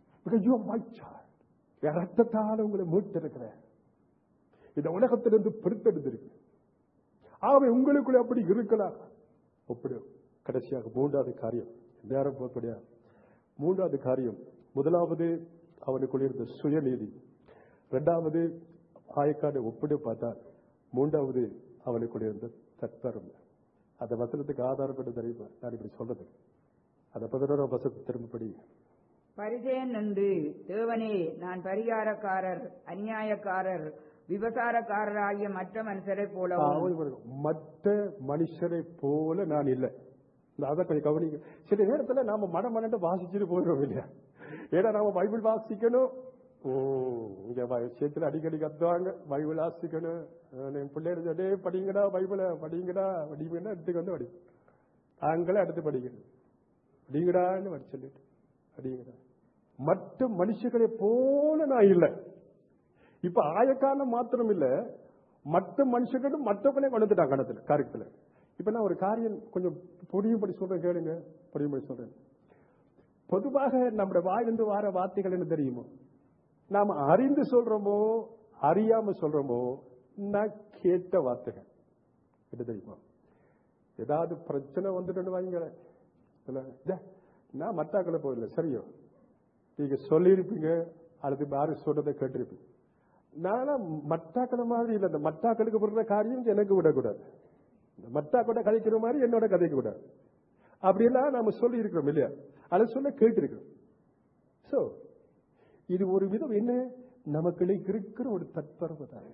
Speaker 1: ரத்தத்தால உங்களை மீட்டிருக்கிற இந்த உலகத்திலிருந்து பிரித்தெடுத்திருக்கு. ஆகவே உங்களுக்குள்ள அப்படி இருக்கலாம். ஒப்பிடு. கடைசியாக மூன்றாவது காரியம், நேரம் போகக்கூடிய மூன்றாவது காரியம், முதலாவது அவனுக்குள்ள இருந்த சுயநீதி, இரண்டாவது ஆயக்கான ஒப்பிடு பார்த்தார், மூன்றாவது அவனுக்குள்ள இருந்த தற்பெருமை. அந்த வசனத்துக்கு ஆதாரம் என்று தெரியுமா நான் இப்படி சொல்றது? அந்த 11ஆம் வசனத்தை திரும்பப்படி,
Speaker 2: பரிசேயன் என்று தேவனே, நான் பரிகாரக்காரர், அநியாயக்காரர், விபசாரக்காரர் ஆகிய மற்ற மனுஷரை போல
Speaker 1: மற்ற மனுஷரை போல நான் இல்லை. அதை கொஞ்சம் கவனிங்க. சில நேரத்துல நாம மனமனட்டு வாசிச்சுட்டு போயிடுவோம் இல்லையா? ஏன்னா நாம பைபிள் வாசிக்கணும். இங்க விஷயத்துல அடிக்கடி கத்துவாங்க, பைபிள் வாசிக்கணும். என் பிள்ளைகள் சொல்லி படிங்கடா, பைபிளை படிங்கடா, படிங்கன்னா எடுத்துக்கு வந்து படி, ஆண்களை அடுத்து படிக்கணும், படிங்கடான்னு சொல்லிட்டு படிங்கடா. மற்ற மனுஷர்களை போல நான் இல்லை. இப்ப ஆயக்காலம் மாத்திரம் இல்ல, மற்ற மனுஷர்களும் மற்றவங்களே கொண்டுட்டாங்க கணத்துல காரியத்துல. இப்ப நான் ஒரு காரியம் கொஞ்சம் பொடியும்படி சொல்றேன், கேளுங்க. பொடியும்படி சொல்றேன். பொதுவாக நம்முடைய வாயிலிருந்து வார வார்த்தைகள் என்ன தெரியுமோ? நாம அறிந்து சொல்றோமோ அறியாம சொல்றோமோ, நான் கேட்ட வார்த்தைகள் என்ன தெரியுமா? ஏதாவது பிரச்சனை வந்துட்டு வாங்க, நான் மத்தாக்களை போயிடல, சரியோ நீங்க சொல்லியிருப்பீங்க, அல்லது யாரு சொல்றதை கேட்டிருப்பீங்க. நானா மத்தாக்களை மாதிரி இல்லை. இந்த மத்தாக்களுக்கு போடுற காரியம் எனக்கு விடக்கூடாது, மத்தாக்கோட கதைக்கிற மாதிரி என்னோட கதைக்கு விடாது. அப்படியெல்லாம் நாம சொல்லி இருக்கிறோம் இல்லையா? அதை சொல்ல கேட்டிருக்கிறோம். சோ இது ஒரு விதம் என்ன, நமக்கு இருக்கிற ஒரு தற்பரவு தான்.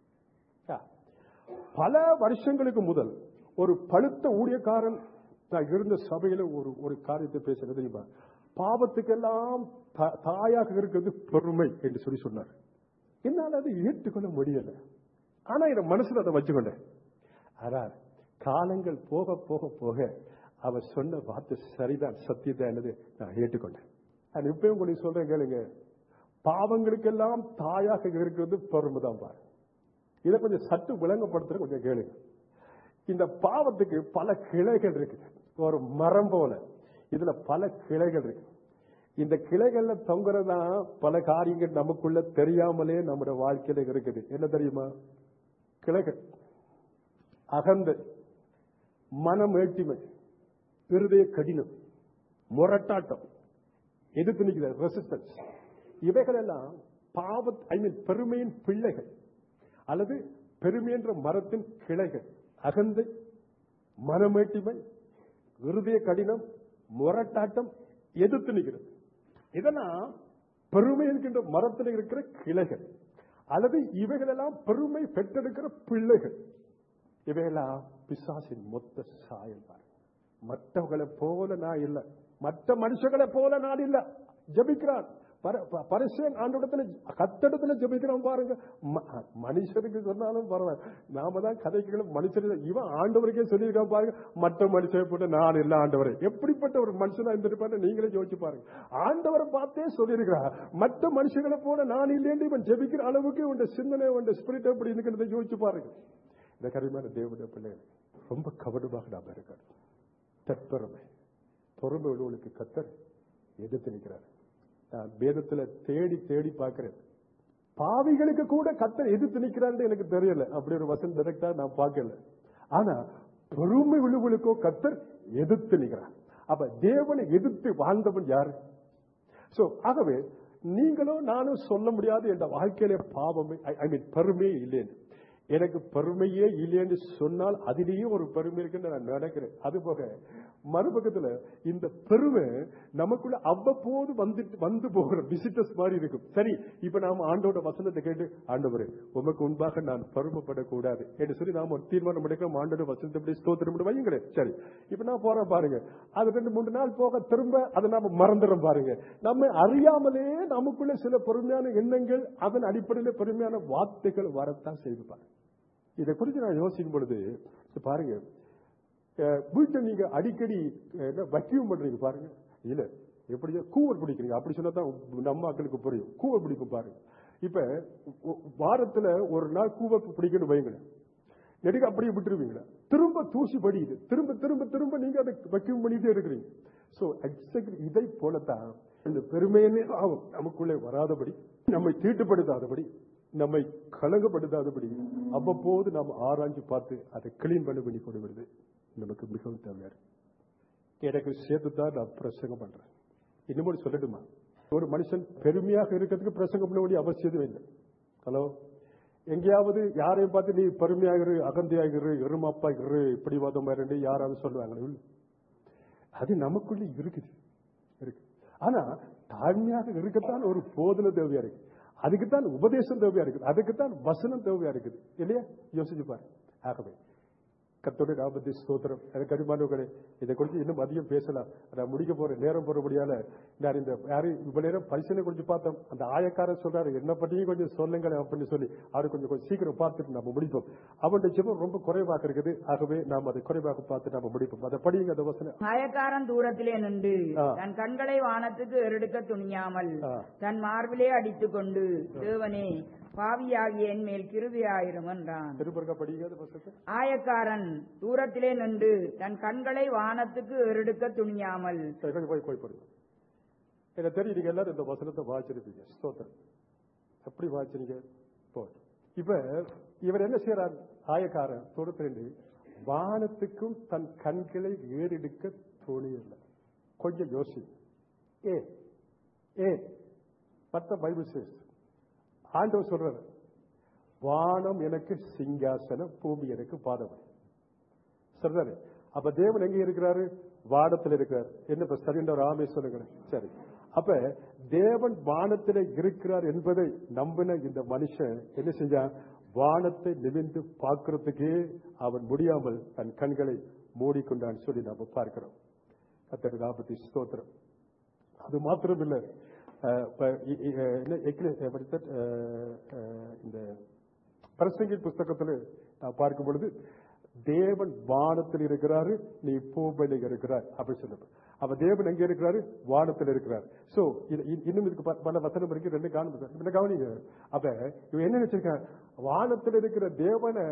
Speaker 1: பல வருஷங்களுக்கு முதல் ஒரு பழுத்த ஊழியக்காரன் நான் இருந்த சபையில ஒரு காரியத்தை பேசுறது தெரியுமா? பாவத்துக்கெல்லாம் தாயாக இருக்கிறது பெருமை என்று சொல்லி சொன்னார். என்னால் அதை ஏற்றுக்கொள்ள முடியல. ஆனா என் மனசுல அதை வச்சுக்கொண்டேன். ஆனால் காலங்கள் போக போக போக அவர் சொன்ன வார்த்தை சரிதான், சத்தியதான் என்னது நான் ஏற்றுக்கொண்டேன். நான் இப்பயும் உங்களுக்கு சொல்றேன், கேளுங்க. பாவங்களுக்கெல்லாம் தாயாக இருக்கிறது பெருமை தான் பாரு. இதை கொஞ்சம் சற்று விளங்கப்படுத்துற கொஞ்சம் கேளுங்க. இந்த பாவத்துக்கு பல கிளைகள் இருக்கு, ஒரு மரம் போல. இதுல பல கிளைகள் இருக்கு. இந்த கிளைகள்ல தொங்குறதுதான் பல காரியங்கள் நமக்குள்ள தெரியாமலே நம்முடைய வாழ்க்கையில இருக்குது. என்ன தெரியுமா? கிளைகள் அகந்தை, மனமேட்டிமை, இருதய கடினம், முரட்டாட்டம், எதிர்த்து நிற்கிற ரெசிஸ்டன்ஸ், இவைகள் எல்லாம் பெருமையின் பிள்ளைகள் அல்லது பெருமை என்ற மரத்தின் கிளைகள். அகந்தை, மனமேட்டிமை, இருதய கடினம், முரட்டாட்டம், எதிர்த்து நிற்கிறது. இதெல்லாம் பெருமை என்கின்ற மரத்தில் இருக்கிற கிளைகள், அல்லது இவைகளெல்லாம் பெருமை பெற்றெடுக்கிற பிள்ளைகள். இவையெல்லாம் பிசாசின் மொத்த சாயல். மற்றவர்களை போல நான் இல்லை, மற்ற மனுஷர்களை போல நான் இல்லை. ஜபிக்கிறான் பரிசேன் ஆண்டோடத்துல கத்தடத்துல ஜபிக்கிறான் பாருங்க. மனுஷருக்கு சொன்னாலும் பரவாயில்ல, நாம தான் கதைகளும் மனுஷருக்கு. இவன் ஆண்டவருக்கே சொல்லியிருக்கான் பாருங்க, மற்ற மனுஷரை போட்டு நான் இல்லை ஆண்டவரே. எப்படிப்பட்ட ஒரு மனுஷனா இருந்திருப்பாரு நீங்களே யோசிச்சு பாருங்க. ஆண்டவரை பார்த்தே சொல்லியிருக்கிறார், மற்ற மனுஷர்களை போல நான் இல்லைன்னு இவன் ஜபிக்கிற அளவுக்கு இவன் சிந்தனை, இவன் ஸ்பிரிட் எப்படி இருக்கிறத யோசிச்சு பாருங்க. இந்த கரிமான தேவனுடைய பிள்ளைகள் ரொம்ப கவனமாக நாம இருக்கிறோம். தற்பெருமை, பொறுமை உள்ளவர்களுக்கு கத்தர் எதிர்த்து நிற்கிறார். நான் வேதத்துல தேடி தேடி பார்க்கிறேன், பாவிகளுக்கு கூட கத்தர் எதிர்த்து நிற்கிறான்னு எனக்கு தெரியல. அப்படி ஒரு வசனம் டைரக்டா நான் பார்க்கல. ஆனா பொறுமை உள்ளவர்களுக்கோ கத்தர் எதிர்த்து நிற்கிறார். அப்ப தேவனை எதிர்த்து வாழ்ந்தவன் யாரு? சோ ஆகவே நீங்களும் நானும் சொல்ல முடியாது என்ற வாழ்க்கையில பாவமே பெருமையே இல்லைன்னு. எனக்கு பெருமையே இல்லைன்னு சொன்னால் அதிலேயே ஒரு பெருமை இருக்குன்னு நான் நினைக்கிறேன். அது போக மறுபக்கத்துல இந்த பெருமை நமக்குள்ள அவ்வப்போது வந்து போகிற விசிட்டர்ஸ் மாதிரி இருக்கும். சரி, இப்ப நாம ஆண்டோட வசனத்தை கேட்டு, ஆண்டவரே உமக்கு முன்பாக நான் பெருமைப்படக்கூடாது என்று சொல்லி நாம ஒரு தீர்மானம் எடுக்கிறோம். ஆண்டோட வசனத்தை எப்படி ஸ்தோத்திரம் வையுங்களேன். சரி, இப்ப நான் போறேன் பாருங்க, அது 2-3 நாள் போக திரும்ப அதை நாம மறந்துடும் பாருங்க. நம்ம அறியாமலே நமக்குள்ள சில பெருமையான எண்ணங்கள், அதன் அடிப்படையில் பெருமையான வார்த்தைகள் வரத்தான் செய்து பாருங்க. இதை குறித்து நான் யோசிக்கும் பொழுது பாருங்க, வீட்டை நீங்க அடிக்கடி வக்கியம் பண்றீங்க பாருங்க, இல்ல எப்படி கூவர் பிடிக்கிறீங்க, அப்படி சொன்னதான் நம்ம மக்களுக்கு புரியும். கூவர் பிடிக்கும் பாருங்க. இப்ப வாரத்துல ஒரு நாள் கூவர் பிடிக்கணும் வைங்களேன், நெடுக்க அப்படியே விட்டுருவீங்களா? திரும்ப தூசி படியுது, திரும்ப திரும்ப திரும்ப நீங்க அதை வக்கியம் பண்ணிட்டே இருக்கிறீங்க. சோ எக்ஸாக்ட்லி இதை போலத்தான் இந்த பெருமையிலே ஆகும். நமக்குள்ளே வராதபடி, நம்மை தீட்டுப்படுத்தாதபடி, நம்மை கலங்கப்படுத்தாதபடி அவ்வப்போது நாம் ஆராய்ச்சி பார்த்து அதை கிளீன் பண்ணி கொண்டு வருது நமக்கு மிகவும் தேவையா இருக்கு. எனக்கு சேர்த்துதான் நான் பிரசங்கம் பண்றேன். இன்னும் சொல்லட்டுமா, ஒரு மனுஷன் பெருமையாக இருக்கிறதுக்கு பிரசங்கம் பண்ண வேண்டிய அவசியம் இல்லை. ஹலோ, எங்கேயாவது யாரையும் பார்த்து நீ பெருமையாகிரு, அகந்தையாகிரு, எருமாப்பாகிரு, இப்படி வாதம் யாராவது சொல்லுவாங்க? அது நமக்குள்ள இருக்குது இருக்கு. ஆனா தாழ்மையாக இருக்கத்தான் ஒரு போதனை தேவையா இருக்கு, அதுக்குத்தான் உபதேசம் தேவையா இருக்குது, அதுக்குத்தான் வசனம் தேவையா இருக்குது இல்லையா? யோசிச்சு பாரு. ஆகவே கர்த்தருடைய நாமத்தை ஸ்தோத்திரம். எனக்கு அருமையானவர்களே, இதை குறித்து இன்னும் அதிகம் பேசலாம். நான் முடிக்க போற நேரம் போறபடியால நான் இந்த யாரும் இவ்வளவு நேரம் பரிசனை கொஞ்சம் பார்த்தோம். அந்த ஆயக்காரர் சொல்றாரு, என்ன பற்றியும் கொஞ்சம் சொல்லுங்கள் அப்படின்னு சொல்லி அவரு கொஞ்சம் சீக்கிரம் பார்த்துட்டு நம்ம முடிப்போம். அவனுடைய ஜெபம் ரொம்ப குறைவாக இருக்குது. ஆகவே நாம் அதை குறைவாக பார்த்து நம்ம முடிப்போம். அதை படியுங்க அந்த வசனம்.
Speaker 2: ஆயக்காரன் தூரத்திலே நின்று தன் கண்களை வானத்துக்கு ஏறெடுக்க துணியாமல் தன் மார்பிலே அடித்துக் கொண்டு, தேவனே பாவியாகிய என் மேல் கிருபையாயிரும் என்றான். ஆயக்காரன் தூரத்திலே நின்று தன் கண்களை வானத்துக்கு ஏறெடுக்க துணியாமல்.
Speaker 1: எனக்கு தெரியும் நீங்க எல்லாரும் இந்த வசனத்தை வாசிச்சிருப்பீங்க. ஸ்தோத்திரம். எப்படி வாசிச்சீங்க? இப்ப இவர் என்ன செய்யறார்? ஆயக்காரன் தூரத்திலிருந்து வானத்துக்கும் தன் கண்களை ஏறெடுக்க துணியல. கொஞ்சம் யோசி. பத்த பைபிள் சேஸ் ஆண்டவர் சொல்றாரு, வானம் எனக்கு சிங்காசனம், பூமி எனக்கு பாதம் சொல்றாரு. அப்ப தேவன் எங்க இருக்கிறாரு? வானத்தில் இருக்கிறார். என்ன சரின்ற ஒரு ஆமே சொல்லுங்க. சரி, அப்ப தேவன் வானத்தில் இருக்கிறார் என்பதை நம்பின இந்த மனுஷன் என்ன செஞ்சான்? வானத்தை நிமிர்ந்து பார்க்கறதுக்கே அவன் முடியாமல் தன் கண்களை மூடிக்கொண்டான் சொல்லி நாம பார்க்கிறோம். கர்த்தருக்கு நாமத்தை ஸ்தோத்திரம். அது மாத்திரம் இல்லை, இந்த பிரசங்கி புஸ்தகத்தில் நான் பார்க்கும் பொழுது தேவன் வானத்தில் இருக்கிறாரு, நீ பூமியில இருக்கிறார் அப்படி சொல்லுங்க. அப்ப தேவன் எங்க இருக்கிறாரு? வானத்தில் இருக்கிறார். சோ இன்னும் இதுக்கு பல வசனம் இருக்கு, ரெண்டு கவனிங்க. அப்ப இவன் என்ன நினைச்சிருக்கான்? வானத்தில் இருக்கிற தேவனை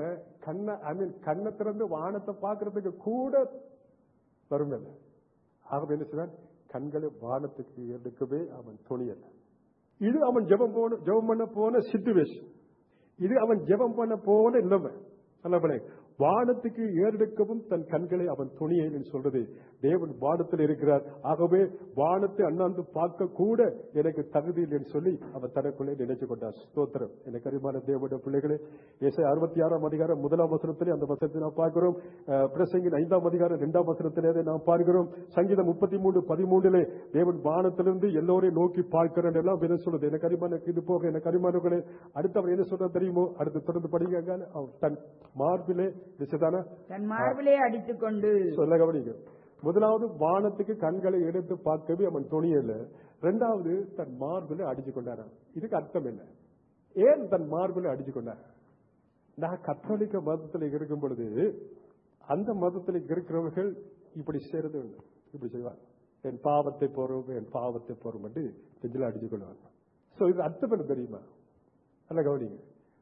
Speaker 1: கண்ணை திறந்து வானத்தை பார்க்கறதுக்கு கூட வரும். ஆகவே என்ன செய்வான்? கண்களை வானத்துக்கு எடுக்கவே அவன் துணியல. இது அவன் ஜெபம் பண்ண போன சிச்சுவேஷன். இது அவன் ஜெபம் பண்ண போன நிலைமை. நல்ல வானத்துக்கு ஏறெடுக்கவும் தன் கண்களை அவன் துணியை சொல்றது தேவன் வானத்தில் இருக்கிறார். ஆகவே வானத்தை அண்ணாந்து பார்க்க கூட எனக்கு தகுதி இல்லைன்னு சொல்லி அவன் தனக்குள்ளே நினைச்சு கொண்டார். ஸ்தோத்திரம். எனக்கு அறிமான தேவனுடைய பிள்ளைகளே, ஏசாயா 66 அதிகாரம் 1 வசனத்திலே அந்த வசனத்தை நாம் பார்க்கிறோம். பிரசங்கின் 5 அதிகாரம் 2 வசனத்திலே நாம் பார்க்கிறோம். சங்கீதம் 33:13 தேவன் வானத்திலிருந்து எல்லோரையும் நோக்கி பார்க்கிறேன் எல்லாம் என்ன சொல்றது. எனக்கு அறிமான இது போக எனக்கு அறிமானங்களே, அடுத்து அவர் என்ன சொல்றது தெரியுமோ? அடுத்து தொடர்ந்து படிங்க. தன் மார்பிலே
Speaker 2: தன் மார்பிலே அடித்துக் கொண்டு
Speaker 1: சொல்ல கவனிங்க. முதலாவது வானத்துக்கு கண்களை எடுத்து பார்க்கவே அவன் துணியல. இரண்டாவது தன் மார்பிலே அடிச்சு கொண்டாரான். இதுக்கு அர்த்தம் என்ன? ஏன் தன் மார்பிலே அடிச்சு கொண்டார்? நான் கத்தோலிக்க மதத்தில் இருக்கும் பொழுது அந்த மதத்தில் இருக்கிறவர்கள் இப்படி செய்யறது உண்டு. இப்படி செய்வார், என் பாவத்தை போறோம் என் பாவத்தை போறோம் என்று நெஞ்சில அடிச்சு கொள்வாங்க. சோ இது அர்த்தம் என்ன தெரியுமா? நல்ல கவனிங்க.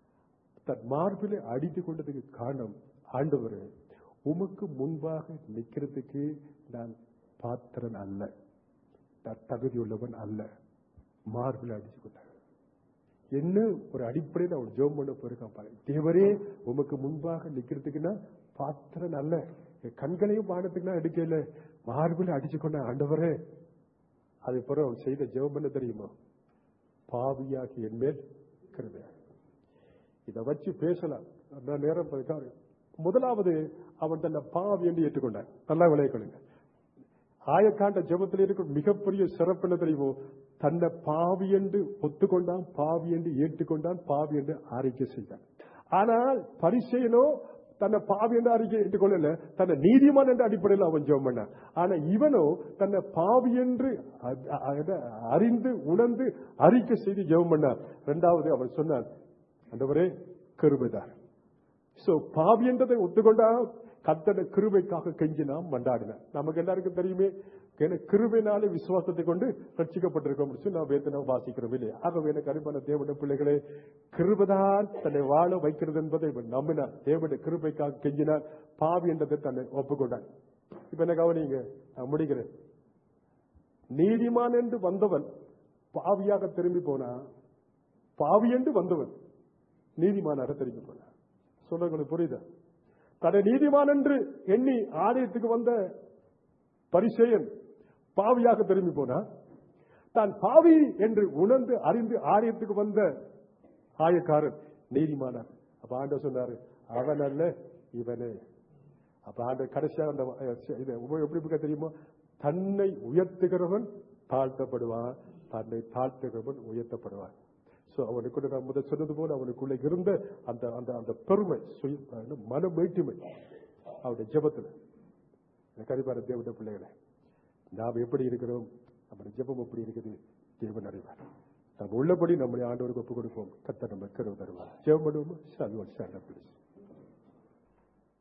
Speaker 1: தன் மார்பிலே அடித்துக் கொண்டதுக்கு காரணம், ஆண்டவர் உமக்கு முன்பாக நிற்கிறதுக்கு நான் பாத்திரன் அல்ல, நான் தகுதியுள்ளவன் அல்ல. மார்பில் அடிச்சு கொண்டார். என்ன ஒரு அடிப்படையில் அவன் ஜெபம் பண்ண போயிருக்கான் பாரு. தேவரே உமக்கு முன்பாக நிற்கிறதுக்கு நான் பாத்திரன் அல்ல, என் கண்களையும் பானத்துக்கு நான் எடுக்கல, மார்பில் அடிச்சு கொண்ட ஆண்டவரே. அது பிறகு அவன் செய்த ஜெபம் என்ன தெரியுமா? பாவியாகி என் மேல் கிருபை. இதை வச்சு பேசலாம், நேரம். முதலாவது அவன் தன்னை பாவி என்று ஏற்றுக்கொண்டான். நல்லா விளையாடுங்க. ஆயக்காண்ட ஜெபத்தில் இருக்கும் மிகப்பெரிய சிறப்பு என்ன தெரியுமோ? தன்னை பாவி என்று ஒத்துக்கொண்டான், பாவி என்று ஏற்றுக்கொண்டான், பாவி என்று அறிக்கை செய்தான். ஆனால் பரிசேயனோ தன்னை பாவி என்று அறிக்கை ஏற்றுக்கொள்ளல, தன்னை நீதிமான் என்ற அடிப்படையில் அவன் ஜெபம் பண்ணான். ஆனா இவனோ தன்னை பாவி என்று அறிந்து உணர்ந்து அறிக்கை செய்து ஜெபம் பண்ணான். இரண்டாவது அவன் சொன்னான், ஆண்டவரே கிருபைதார். சோ பாவி என்றதை ஒத்துக்கொண்டா கர்த்தருடைய கிருபைக்காக கெஞ்சினா மண்டாடின. நமக்கு எல்லாருக்கும் தெரியுமே, கிருபையினாலே விசுவாசத்தை கொண்டு ரட்சிக்கப்பட்டிருக்கோம் நாம் வேதனை வாசிக்கிறோம் இல்லையா? ஆகவே எனக்கு அருமையான தேவனுடைய பிள்ளைகளே, கிருபைதான் தன்னை வாழ வைக்கிறது என்பதை நம்பினார். தேவனுடைய கிருபைக்காக கெஞ்சினார், பாவி என்றதை தன்னை ஒப்புக்கொண்டான். இப்ப என்ன கவனிங்க, நான் முடிக்கிறேன். நீதிமான் என்று வந்தவன் பாவியாக திரும்பி போனா, பாவி என்று வந்தவன் நீதிமானாக திரும்பி போனார். சொல்ல புரியுதா? தன்னை நீதிமான் என்று எண்ணி ஆலயத்துக்கு வந்த பரிசேயன் பாவியாக திரும்பி போனார். தான் பாவி என்று உணர்ந்து அறிந்து ஆலயத்துக்கு வந்த ஆயக்காரன் நீதிமானார். அப்ப ஆண்டவர் சொன்னாரு, அவன் அல்ல இவனே. அப்ப ஆண்டவர் கடைசியாக அந்த எப்படி தெரியுமா? தன்னை உயர்த்துகிறவன் தாழ்த்தப்படுவான், தன்னை தாழ்த்துகிறவன் உயர்த்தப்படுவான். அவனுக்குள்ள நான் முதல் சொன்னது போல அவனுக்குள்ள இருந்த அந்த அந்த பெருமை, மன வேற்றுமை, அவருடைய ஜெபத்துல. கரிபார தேவனுடைய பிள்ளைகளை நாம் எப்படி இருக்கிறோம், நம்முடைய ஜெபம் எப்படி இருக்குது, தேவன் அறிவார். நம்ம உள்ளபடி நம்முடைய ஆண்டவருக்கு ஒப்புக் கொடுப்போம். கர்த்தர் நம்ம கருவு தருவார். ஜெபம் பண்ணுவோமா? சால்வா சார்.